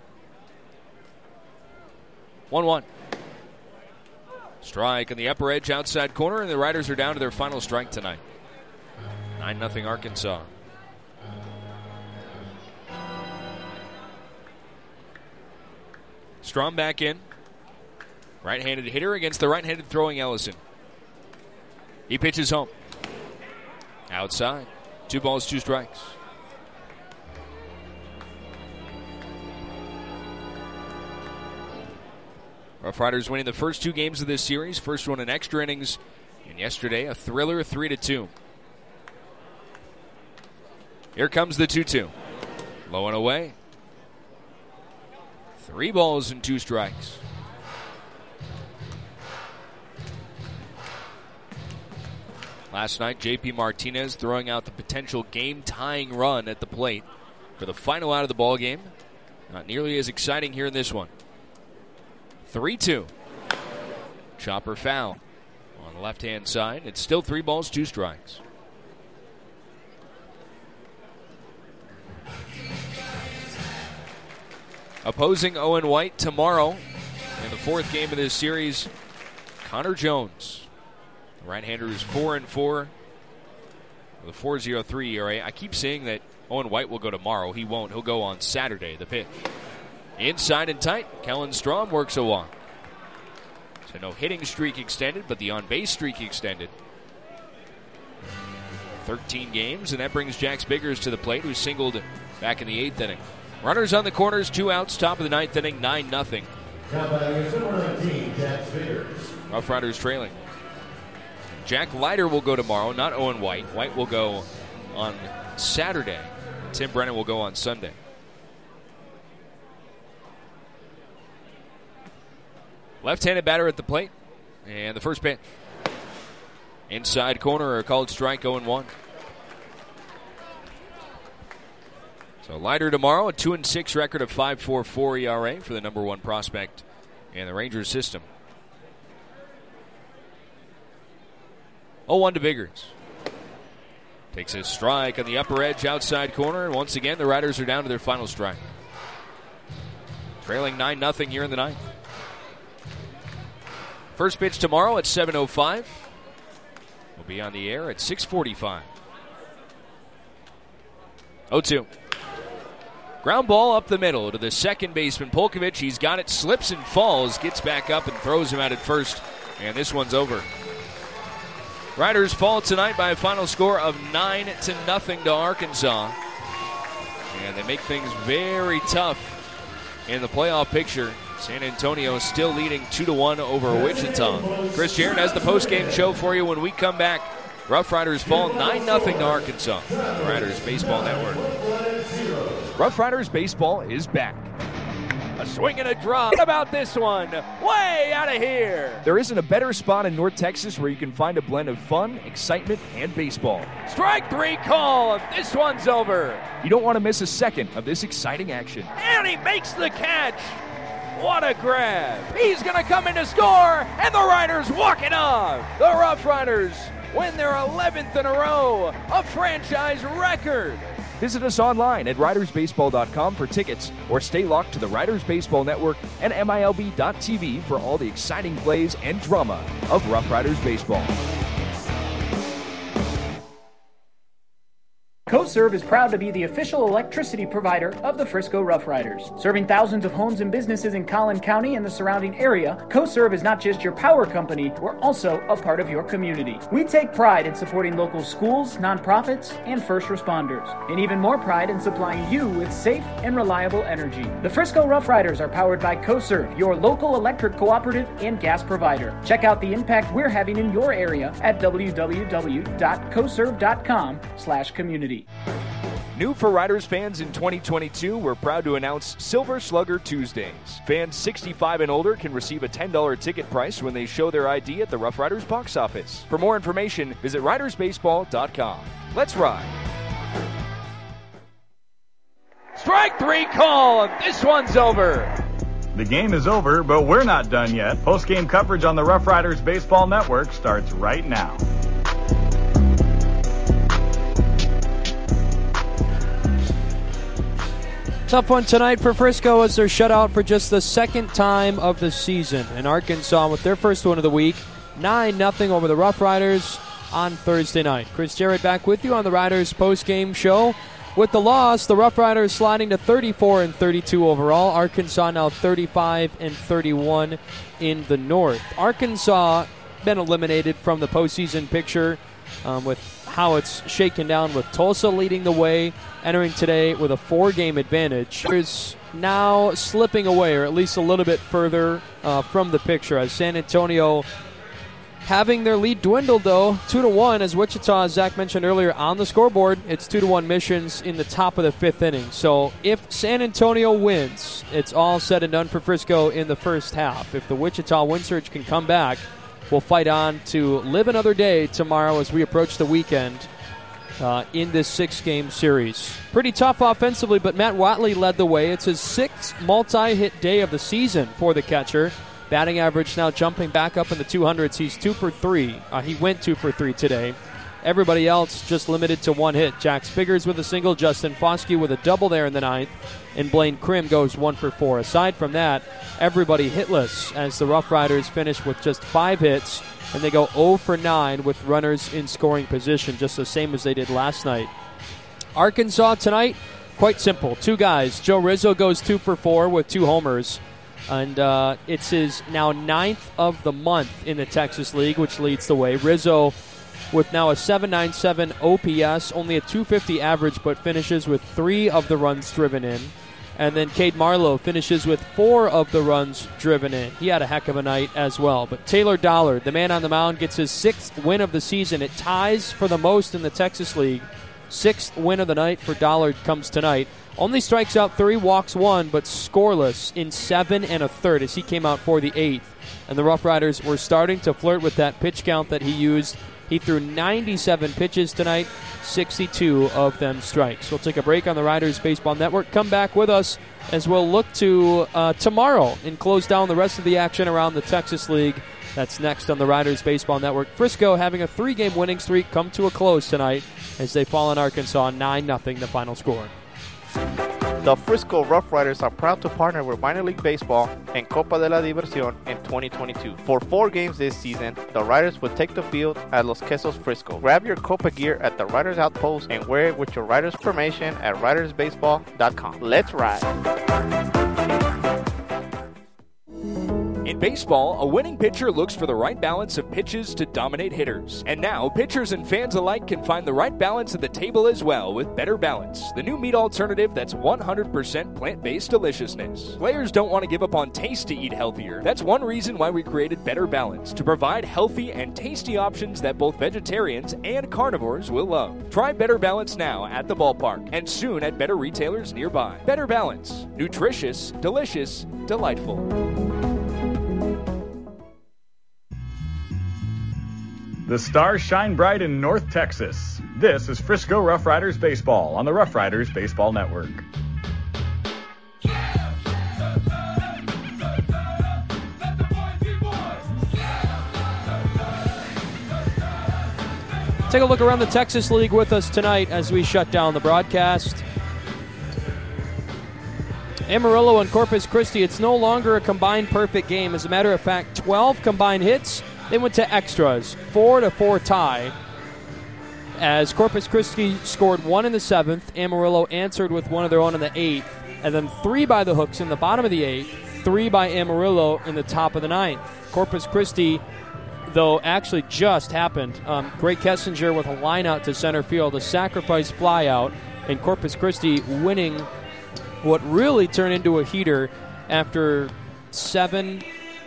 1-1. Strike on the upper edge outside corner, and the Riders are down to their final strike tonight. 9-0 Arkansas. Strom back in. Right-handed hitter against the right-handed throwing Ellison. He pitches home. Outside. 2 balls, 2 strikes. Rough Riders winning the first 2 games of this series. First one in extra innings. And yesterday, a thriller, 3-2. Here comes the 2-2. Low and away. 3 balls and 2 strikes. Last night, J.P. Martinez throwing out the potential game-tying run at the plate. for the final out of the ball game. Not nearly as exciting here in this one. 3-2. Chopper foul on the left-hand side. It's still 3 balls, 2 strikes. Opposing Owen White tomorrow in the 4th game of this series, Connor Jones. The right-hander is 4-4 with a 4.03 ERA. I keep saying that Owen White will go tomorrow. He won't. He'll go on Saturday, the pitch. Inside and tight, Kellen Strom works a walk. So no hitting streak extended, but the on-base streak extended. 13 games, and that brings Jax Biggers to the plate, who singled back in the 8th inning. Runners on the corners, 2 outs, top of the 9th inning, 9-0. Rough Riders trailing. Jack Leiter will go tomorrow, not Owen White. White will go on Saturday. Tim Brennan will go on Sunday. Left-handed batter at the plate. And the first pitch. Inside corner, a called strike, 0-1. So Leiter tomorrow, a 2-6 record of 5.44 ERA for the number 1 prospect in the Rangers system. 0-1 to Biggers. Takes a strike on the upper edge, outside corner, and once again the Riders are down to their final strike. Trailing 9-0 here in the 9th. First pitch tomorrow at 7:05. We'll be on the air at 6:45. 0-2. Ground ball up the middle to the second baseman, Polkovich. He's got it, slips and falls, gets back up and throws him out at first, and this one's over. Riders fall tonight by a final score of 9-0 to Arkansas. And they make things very tough in the playoff picture. San Antonio still leading 2-1 over Wichita. Chris Jarrett has the postgame show for you when we come back. Rough Riders fall 9-0 to Arkansas. The Riders Baseball Network. Rough Riders Baseball is back. A swing and a drop. What about this one? Way out of here. There isn't a better spot in North Texas where you can find a blend of fun, excitement, and baseball. Strike 3 call. This one's over. You don't want to miss a second of this exciting action. And he makes the catch. What a grab. He's going to come in to score, and the Riders walk it off. The Rough Riders win their 11th in a row, a franchise record. Visit us online at ridersbaseball.com for tickets, or stay locked to the Riders Baseball Network and MILB.TV for all the exciting plays and drama of Rough Riders Baseball. CoServe is proud to be the official electricity provider of the Frisco Rough Riders. Serving thousands of homes and businesses in Collin County and the surrounding area, CoServe is not just your power company, we're also a part of your community. We take pride in supporting local schools, nonprofits, and first responders, and even more pride in supplying you with safe and reliable energy. The Frisco Rough Riders are powered by CoServe, your local electric cooperative and gas provider. Check out the impact we're having in your area at www.coserve.com/community. New for Riders fans in 2022, we're proud to announce Silver Slugger Tuesdays. Fans 65 and older can receive a $10 ticket price when they show their ID at the Rough Riders box office. For more information, visit ridersbaseball.com. Let's ride. Strike 3 call. This one's over. The game is over, but we're not done yet. Post-game coverage on the Rough Riders Baseball Network starts right now. Tough one tonight for Frisco as they're shut out for just the second time of the season. And Arkansas with their first one of the week, 9-0 over the Rough Riders on Thursday night. Chris Jarrett back with you on the Riders post-game show. With the loss, the Rough Riders sliding to 34-32 overall. Arkansas now 35-31 in the North. Arkansas been eliminated from the postseason picture with how it's shaken down, with Tulsa leading the way, entering today with a 4-game advantage. Is now slipping away, or at least a little bit further from the picture, as San Antonio having their lead dwindled, though, 2-1, as Wichita, as Zach mentioned earlier, on the scoreboard. It's 2-1 Missions in the top of the 5th inning. So if San Antonio wins, it's all said and done for Frisco in the first half. If the Wichita win surge can come back, we'll fight on to live another day tomorrow as we approach the weekend. in this 6-game series. Pretty tough offensively, but Matt Watley led the way. It's his 6th multi-hit day of the season for the catcher. Batting average now jumping back up in the 200s. He's 2 for 3. He went 2 for 3 today. Everybody else just limited to 1 hit. Jack Spiggers with a single, Justin Foskey with a double there in the 9th, and Blaine Krim goes 1 for 4. Aside from that, everybody hitless as the Rough Riders finish with just 5 hits, and they go 0 for 9 with runners in scoring position, just the same as they did last night. Arkansas tonight, quite simple. 2 guys. Joe Rizzo goes 2 for 4 with 2 homers. And it's his now 9th of the month in the Texas League, which leads the way. Rizzo with now a 797 OPS, only a 250 average, but finishes with 3 of the runs driven in. And then Cade Marlowe finishes with 4 of the runs driven in. He had a heck of a night as well. But Taylor Dollard, the man on the mound, gets his 6th win of the season. It ties for the most in the Texas League. 6th win of the night for Dollard comes tonight. Only strikes out 3, walks 1, but scoreless in 7 1/3 as he came out for the 8th. And the Rough Riders were starting to flirt with that pitch count that he used. He threw 97 pitches tonight, 62 of them strikes. We'll take a break on the Riders Baseball Network. Come back with us as we'll look to tomorrow and close down the rest of the action around the Texas League. That's next on the Riders Baseball Network. Frisco having a 3-game winning streak come to a close tonight as they fall in Arkansas 9-0 the final score. The Frisco Rough Riders are proud to partner with Minor League Baseball and Copa de la Diversión in 2022. For 4 games this season, the Riders will take the field at Los Quesos Frisco. Grab your Copa gear at the Riders Outpost and wear it with your Riders formation at ridersbaseball.com. Let's ride! In baseball, a winning pitcher looks for the right balance of pitches to dominate hitters. And now, pitchers and fans alike can find the right balance at the table as well with Better Balance, the new meat alternative that's 100% plant-based deliciousness. Players don't want to give up on taste to eat healthier. That's one reason why we created Better Balance, to provide healthy and tasty options that both vegetarians and carnivores will love. Try Better Balance now at the ballpark and soon at better retailers nearby. Better Balance. Nutritious, delicious, delightful. The stars shine bright in North Texas. This is Frisco Rough Riders Baseball on the Rough Riders Baseball Network. Take a look around the Texas League with us tonight as we shut down the broadcast. Amarillo and Corpus Christi, it's no longer a combined perfect game. As a matter of fact, 12 combined hits. They went to extras, 4-4 tie, as Corpus Christi scored 1 in the 7th. Amarillo answered with 1 of their own in the 8th, and then 3 by the Hooks in the bottom of the 8th, 3 by Amarillo in the top of the 9th. Corpus Christi, though, actually just happened. Greg Kessinger with a line out to center field, a sacrifice fly out, and Corpus Christi winning what really turned into a heater after 6.5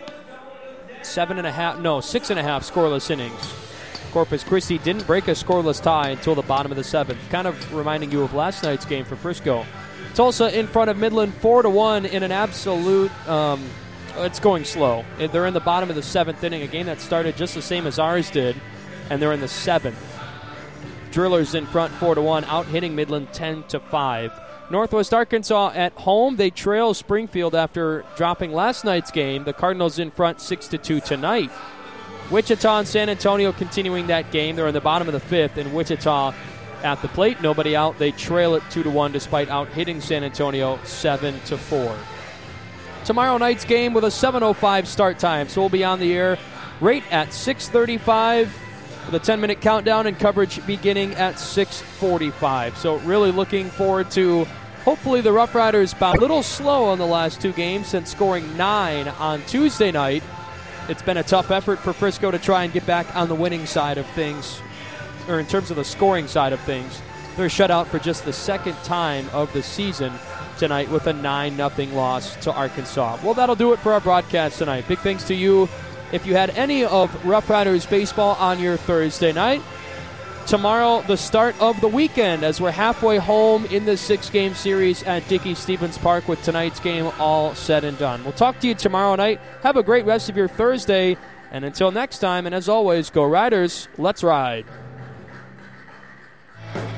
scoreless innings. Corpus Christi didn't break a scoreless tie until the bottom of the 7th, kind of reminding you of last night's game for Frisco. Tulsa in front of Midland 4-1 in an absolute, it's going slow. They're in the bottom of the 7th inning, a game that started just the same as ours did, and they're in the 7th. Drillers in front 4-1, out hitting Midland 10-5. Northwest Arkansas at home. They trail Springfield after dropping last night's game. The Cardinals in front 6-2 tonight. Wichita and San Antonio continuing that game. They're in the bottom of the 5th, and Wichita at the plate. Nobody out. They trail it 2-1 despite out hitting San Antonio 7-4. Tomorrow night's game with a 7:05 start time, so we'll be on the air right at 6:35 with a 10-minute countdown and coverage beginning at 6:45. So really looking forward to hopefully the Rough Riders a little slow on the last 2 games since scoring 9 on Tuesday night. It's been a tough effort for Frisco to try and get back on the winning side of things, or in terms of the scoring side of things. They're shut out for just the 2nd time of the season tonight with a 9-0 loss to Arkansas. Well, that'll do it for our broadcast tonight. Big thanks to you if you had any of Rough Riders baseball on your Thursday night. Tomorrow, the start of the weekend as we're halfway home in the 6-game series at Dickey-Stephens Park with tonight's game all said and done. We'll talk to you tomorrow night. Have a great rest of your Thursday. And until next time, and as always, go Riders, let's ride.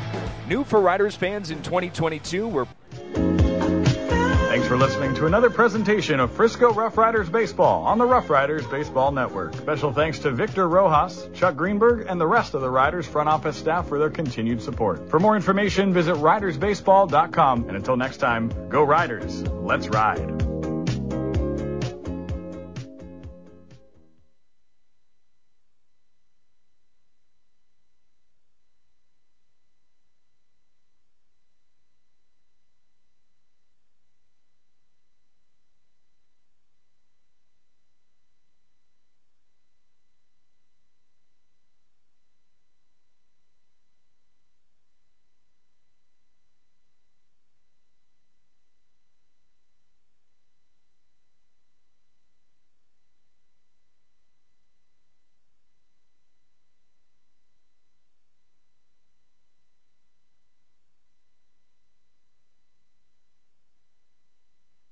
New for Riders fans in 2022 were... Thanks for listening to another presentation of Frisco Rough Riders Baseball on the Rough Riders Baseball Network. Special thanks to Victor Rojas, Chuck Greenberg, and the rest of the Riders front office staff for their continued support. For more information, visit ridersbaseball.com. And until next time, go Riders. Let's ride.